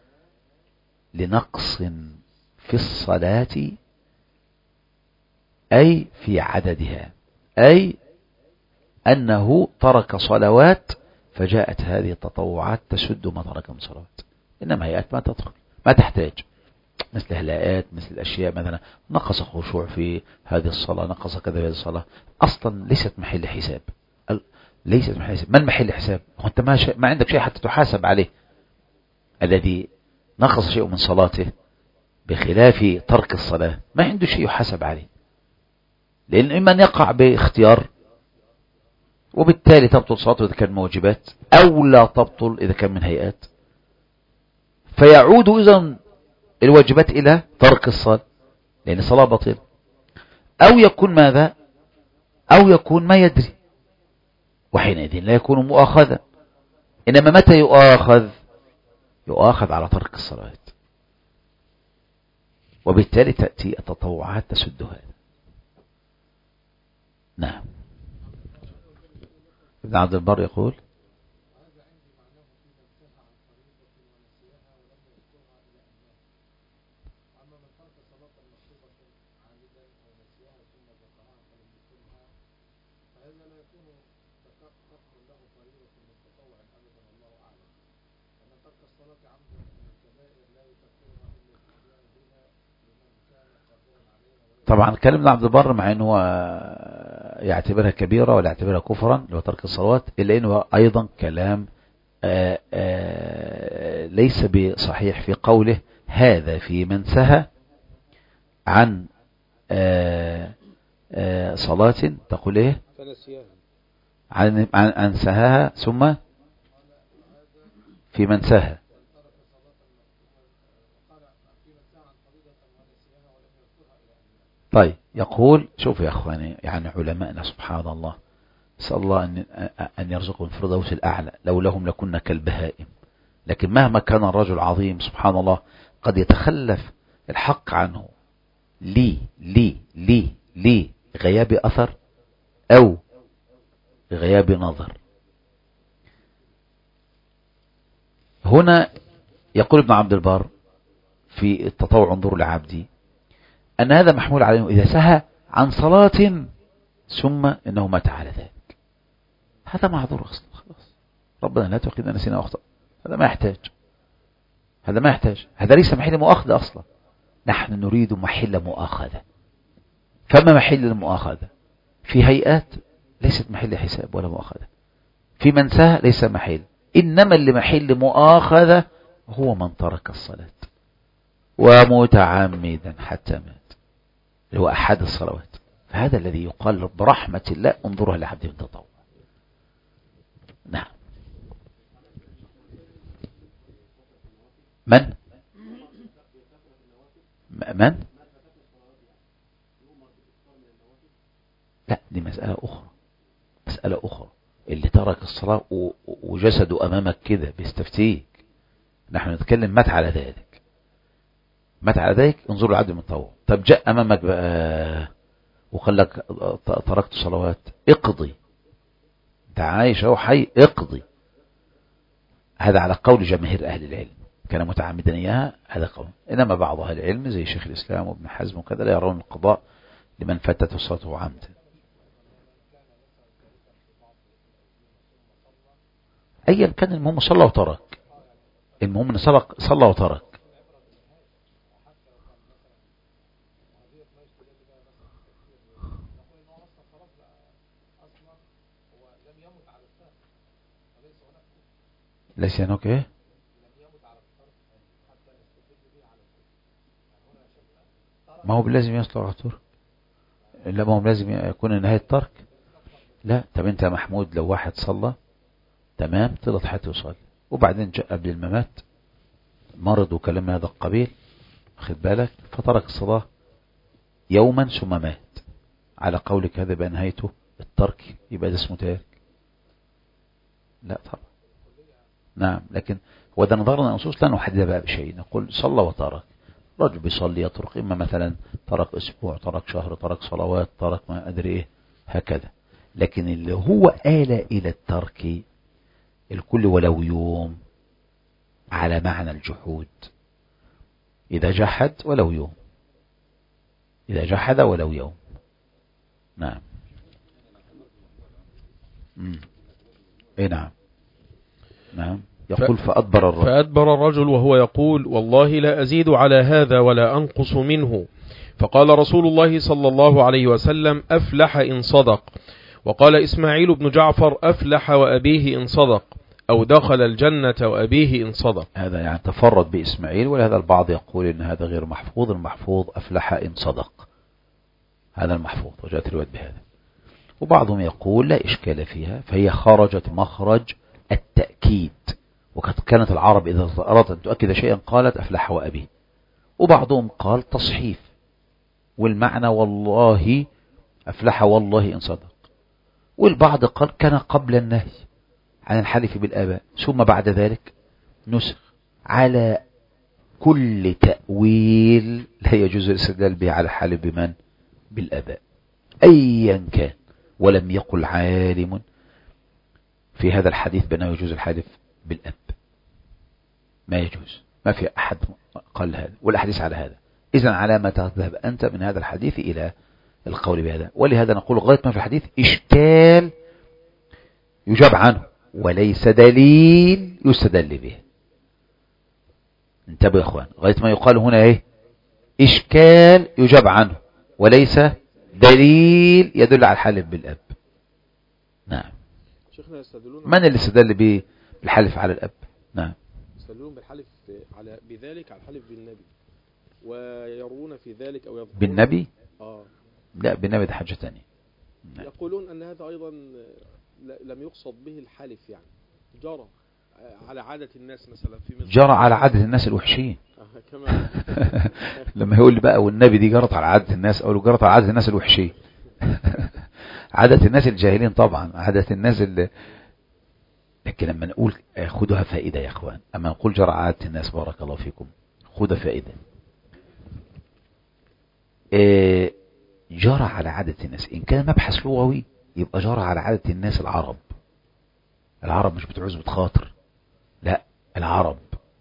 لنقص في الصلاة، أي في عددها، أي أنه ترك صلوات فجاءت هذه التطوعات تسد ما ترك من صلوات. إنما هيئات ما تدخل، ما تحتاج، مثل هلاءات، مثل أشياء مثلا نقص خشوع في هذه الصلاة، نقص كذا في هذه الصلاة، أصلا ليست محل حساب، ليست محل حساب. ما المحل حساب؟ وأنت ما, ش... ما عندك شيء حتى تحاسب عليه. الذي نقص شيء من صلاته بخلاف ترك الصلاة ما عنده شيء يحاسب عليه، لأن إما أن يقع باختيار وبالتالي تبطل صلاته إذا كان موجبات، أو لا تبطل إذا كان من هيئات، فيعود إذن الواجبات إلى ترك الصلاة لأن الصلاة باطلة، أو يكون ماذا؟ أو يكون ما يدري، وحينئذ لا يكون مؤاخذا. إنما متى يؤاخذ؟ يؤاخذ على ترك الصلاة، وبالتالي تأتي التطوعات تسد هذا. نعم. ابن عبد البر يقول طبعا كلام ابن عبد البر مع انه يعتبرها كبيرة ولا يعتبرها كفرا لو ترك الصلوات، إلا أنه أيضا كلام آآ آآ ليس بصحيح في قوله هذا في من سهى عن آآ آآ صلاة تقول إيه عن عن سهاها ثم في من سهى. طيب يقول شوف يا أخواني، يعني علماءنا سبحان الله، نسأل الله أن أن يرزقهم الفردوس الأعلى، لو لهم لكنا كالبهائم. لكن مهما كان الرجل عظيم سبحان الله قد يتخلف الحق عنه لي لي لي لي غياب أثر أو غياب نظر. هنا يقول ابن عبد البر في التطوع انظروا لعبدي أن هذا محمول عليه إذا سهى عن صلاة ثم إنه مات على ذلك، هذا معذور أصلا خلاص، ربنا لا تؤاخذنا إن نسينا أخطأ، هذا ما يحتاج هذا ما يحتاج هذا ليس محل مؤاخذة أصلا. نحن نريد محل مؤاخذة، فما محل المؤاخذة؟ في هيئات ليست محل حساب ولا مؤاخذة، في من سهى ليس محل، إنما اللي محل مؤاخذة هو من ترك الصلاة ومتعمدا حتى مات، اللي هو أحد الصلوات. فهذا الذي يقال برحمة الله انظرها لعبد من تطوع. نعم. من من لا دي مسألة أخرى، مسألة أخرى اللي ترك الصلاة وجسده أمامك كده بيستفتيك، نحن نتكلم مات على ذلك، مات على ذلك انظروا لعبد من تطوع. طب جاء أمامك بقى وقال لك تركت صلوات، اقضي، انت عايش اهو حي، اقضي. هذا على قول جماهير أهل العلم، كان متعمدا إياها هذا قول. إنما بعض أهل العلم زي شيخ الإسلام وابن حزم وكذا لا يرون القضاء لمن فاتت صلاته عمدا. أيا كان المهم صلى وترك، المهم ان صلى وترك. ليس هناك ايه؟ ما هو لازم يصل على الترك، لا ما هو لازم يكون نهاية الترك. لا طب انت يا محمود لو واحد صلى تمام طلعت حتى يصلي وبعدين جاء قبل الممات مرض وكلام هذا القبيل، خد بالك، فترك الصلاة يوما ثم مات، على قولك هذا بقى نهايته الترك، يبقى ده اسمه تارك؟ لا طبعا. نعم، لكن هو ده نظرنا نصوص لا نحدد بقى بشيء، نقول صلى وترك، رجل بيصلي يترك، إما مثلا ترك أسبوع، ترك شهر، ترك صلوات، ترك ما أدري إيه هكذا. لكن اللي هو آل إلى الترك الكل ولو يوم على معنى الجحود، إذا جحد ولو يوم، إذا جحد ولو يوم. نعم. امم اي نعم. نعم. يقول فأدبر الرجل فأدبر الرجل وهو يقول والله لا أزيد على هذا ولا أنقص منه. فقال رسول الله صلى الله عليه وسلم أفلح إن صدق. وقال إسماعيل بن جعفر أفلح وأبيه إن صدق، أو دخل الجنة وأبيه إن صدق. هذا يعني تفرد بإسماعيل، ولهذا البعض يقول إن هذا غير محفوظ، المحفوظ أفلح إن صدق، هذا المحفوظ وجاءت الرواية بهذا. وبعضهم يقول لا إشكال فيها، فهي خرجت مخرج التأكيد، وقد كانت العرب إذا أرادت أن تؤكد شيئا قالت أفلح وأبيه. وبعضهم قال تصحيف، والمعنى والله أفلح والله إن صدق. والبعض قال كان قبل النهي عن الحلف بالآباء، ثم بعد ذلك نسخ على كل تأويل لا يجوز الاستدلال به على الحلف بمن؟ بالآباء أيا كان. ولم يقل عالم في هذا الحديث بأنه يجوز الحلف بالأب، ما يجوز، ما في أحد قال هذا، والأحاديث على هذا. إذن على ما تذهب أنت من هذا الحديث إلى القول بهذا. ولهذا نقول غاية ما في الحديث إشكال يجاب عنه وليس دليل يستدل به. انتبهوا يا اخوان، غاية ما يقال هنا ايه؟ إشكال يجاب عنه وليس دليل يدل على الحلف بالأب. نعم. شيخنا يستدلون من اللي استدل به بالحلف على الأب؟ نعم. يستدلون بالحلف على بذلك على الحلف بالنبي، ويرون في ذلك أو يذكرون بالنبي؟ آه. لا، بالنبي ده حاجة تانية. نعم. يقولون أن هذا أيضا لم يقصد به الحلف، يعني جرى على عادة الناس مثلا في مثل جرى على عادة الناس الوحشين. آه كما لما يقول لي بقى والنبي دي جرت على عادة الناس، أقول له جرت على عادة الناس الوحشين. عادة الناس الجاهلين طبعا، عادة الناس اللي، لكن لما نقول خدها فائدة يا اخوان، اما نقول جرى عادة الناس بارك الله فيكم خدها فائدة. إيه جرى على عادة الناس، ان كان مبحث لغوي يبقى جرى على عادة الناس العرب. العرب مش بتوع عزبة خاطر، لا العرب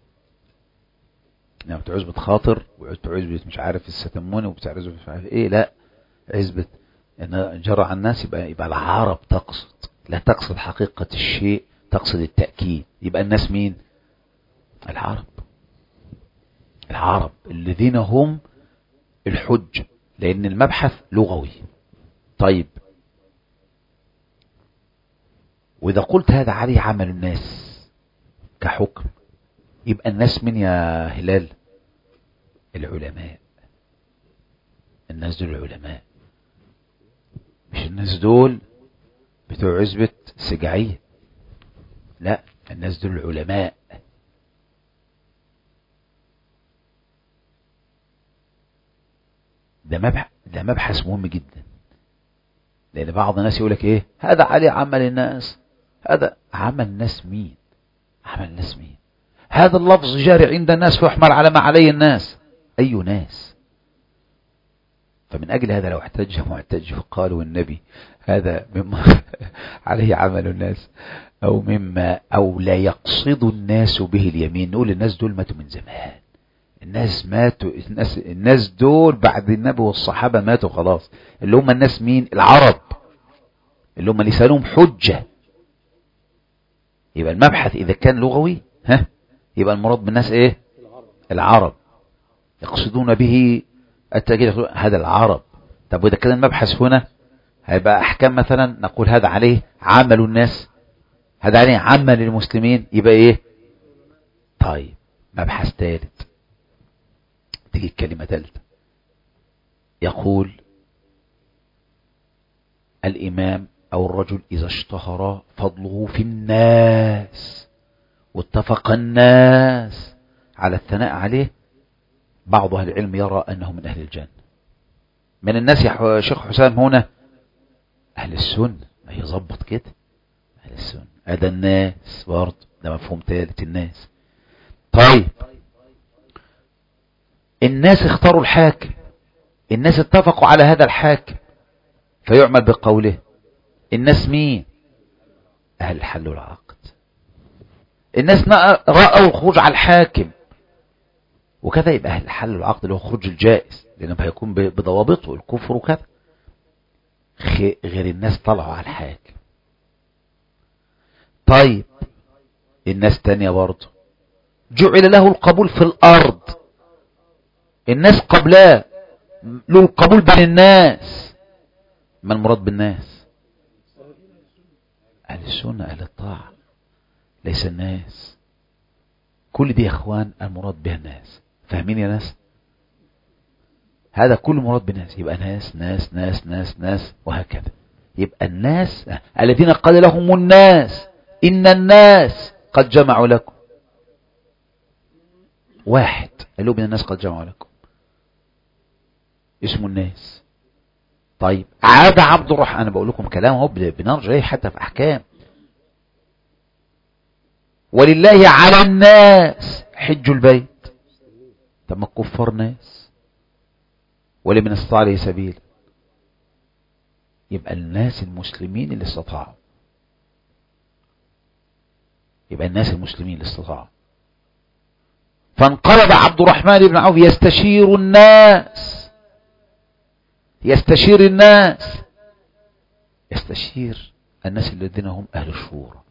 يعني بتوع عزبة خاطر وبتوع عزبة مش عارف الستموني وبتوع عزبة مش عارف ايه، لا عزبة ان جرى على الناس يبقى يبقى العرب تقصد، لا تقصد حقيقة الشيء، تقصد التأكيد. يبقى الناس مين؟ العرب. العرب الذين هم الحج، لأن المبحث لغوي. طيب، وإذا قلت هذا عليه عمل الناس كحكم، يبقى الناس من يا هلال؟ العلماء. الناس دول العلماء، مش الناس دول بتوع عزبة سجعية، لا الناس دول العلماء. ده مبحث ده مبحث مهم جدا، لأن بعض الناس يقولك ايه هذا عليه عمل الناس. هذا عمل الناس مين؟ عمل الناس مين؟ هذا اللفظ جاري عند الناس فيحمل على ما عليه الناس. أي ناس؟ فمن أجل هذا لو احتج معتج فقالوا النبي هذا مما عليه عمل الناس أو مما أو لا يقصد الناس به اليمين، نقول الناس دول ماتوا من زمان. الناس ماتوا، الناس, الناس دول بعد النبي والصحابة ماتوا خلاص. اللي هم الناس مين؟ العرب، اللي هم لسانهم حجة. يبقى المبحث إذا كان لغوي ها يبقى المراد بالناس إيه؟ العرب يقصدون به التأكيد، هذا العرب. طب وإذا كان المبحث هنا هيبقى أحكام، مثلا نقول هذا عليه عمل الناس، هذا عليه عمل المسلمين، يبقى إيه؟ طيب مبحث ثالث، تيجي الكلمة ثالثة، يقول الإمام أو الرجل إذا اشتهر فضله في الناس واتفق الناس على الثناء عليه، بعض أهل العلم يرى أنه من أهل الجنة. من الناس يا شيخ حسام هنا أهل السنة، ما يظبط كده أهل السنة، هذا الناس برضه، ده مفهوم ثالث الناس. طيب الناس اختاروا الحاكم، الناس اتفقوا على هذا الحاكم فيعمل بقوله. الناس مين؟ أهل الحل والعقد. الناس رأوا الخروج على الحاكم وكذا، يبقى أهل الحل والعقد اللي هو خروج الجائز، لأنه هيكون بضوابطه الكفر وكذا. غير الناس طلعوا على الحاكم. طيب الناس تانية برضه جعل له القبول في الأرض، الناس قبلاه له القبول بين الناس. ما المراد بالناس؟ أهل السنة أهل الطاعة، ليس الناس. كل دي يا اخوان المراد بها الناس، فاهمين يا ناس؟ هذا كل مراد بالناس، يبقى ناس ناس ناس ناس ناس وهكذا. يبقى الناس الذين قال لهم الناس إن الناس قد جمعوا لكم، واحد قال لهم إن الناس قد جمعوا لكم اسمه الناس. طيب عاد عبد الرحمن، أنا بقول لكم كلام هو بنرجع حتى في أحكام. ولله على الناس حج البيت، طب ما الكفار ناس، ولمن استطاع عليه سبيل. يبقى الناس المسلمين اللي استطاعوا، يبقى الناس المسلمين اللي استطاعوا. فانقلب عبد الرحمن بن عوف يستشير الناس، يستشير الناس يستشير الناس الذين هم أهل الشورى،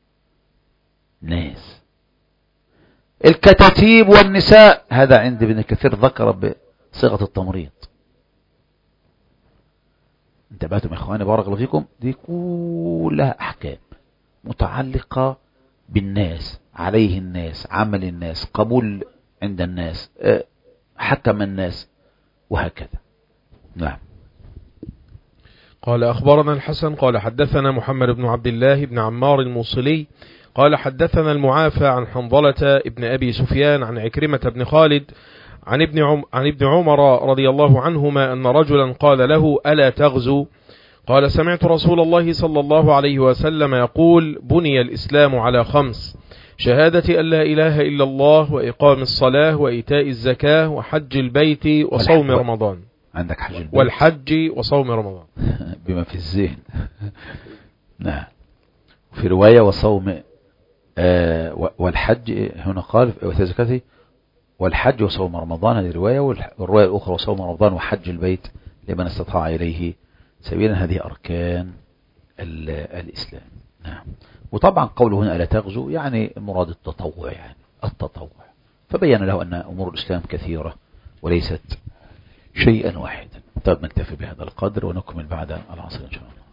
ناس الكتاتيب والنساء. هذا عند ابن كثير ذكر بصيغة التمريض. انتبهتم يا إخواني بارك الله فيكم؟ دي كلها أحكام متعلقة بالناس، عليه الناس، عمل الناس، قبول عند الناس، حكم الناس، وهكذا. نعم. قال أخبرنا الحسن قال حدثنا محمد بن عبد الله بن عمار الموصلي قال حدثنا المعافى عن حنظلة ابن أبي سفيان عن عكرمة بن خالد عن ابن عم عن ابن عمر رضي الله عنهما أن رجلا قال له ألا تغزو؟ قال سمعت رسول الله صلى الله عليه وسلم يقول بني الإسلام على خمس: شهادة أن لا إله إلا الله، وإقام الصلاة، وإيتاء الزكاة، وحج البيت، وصوم رمضان. عندك حج البيت والحج وصوم رمضان بما في الذهن. نعم. في رواية وصوم آه والحج هنا قال وإيتاء الزكاة والحج وصوم رمضان، هذه رواية. والرواية الأخرى وصوم رمضان وحج البيت لمن استطاع إليه سبيلا. هذه أركان الإسلام. نعم. وطبعا قوله هنا ألا تغزو يعني مراد التطوع، يعني التطوع، فبين له أن أمور الإسلام كثيرة وليست شيئا واحدا. طيب نكتفي بهذا القدر ونكمل بعد العصر إن شاء الله.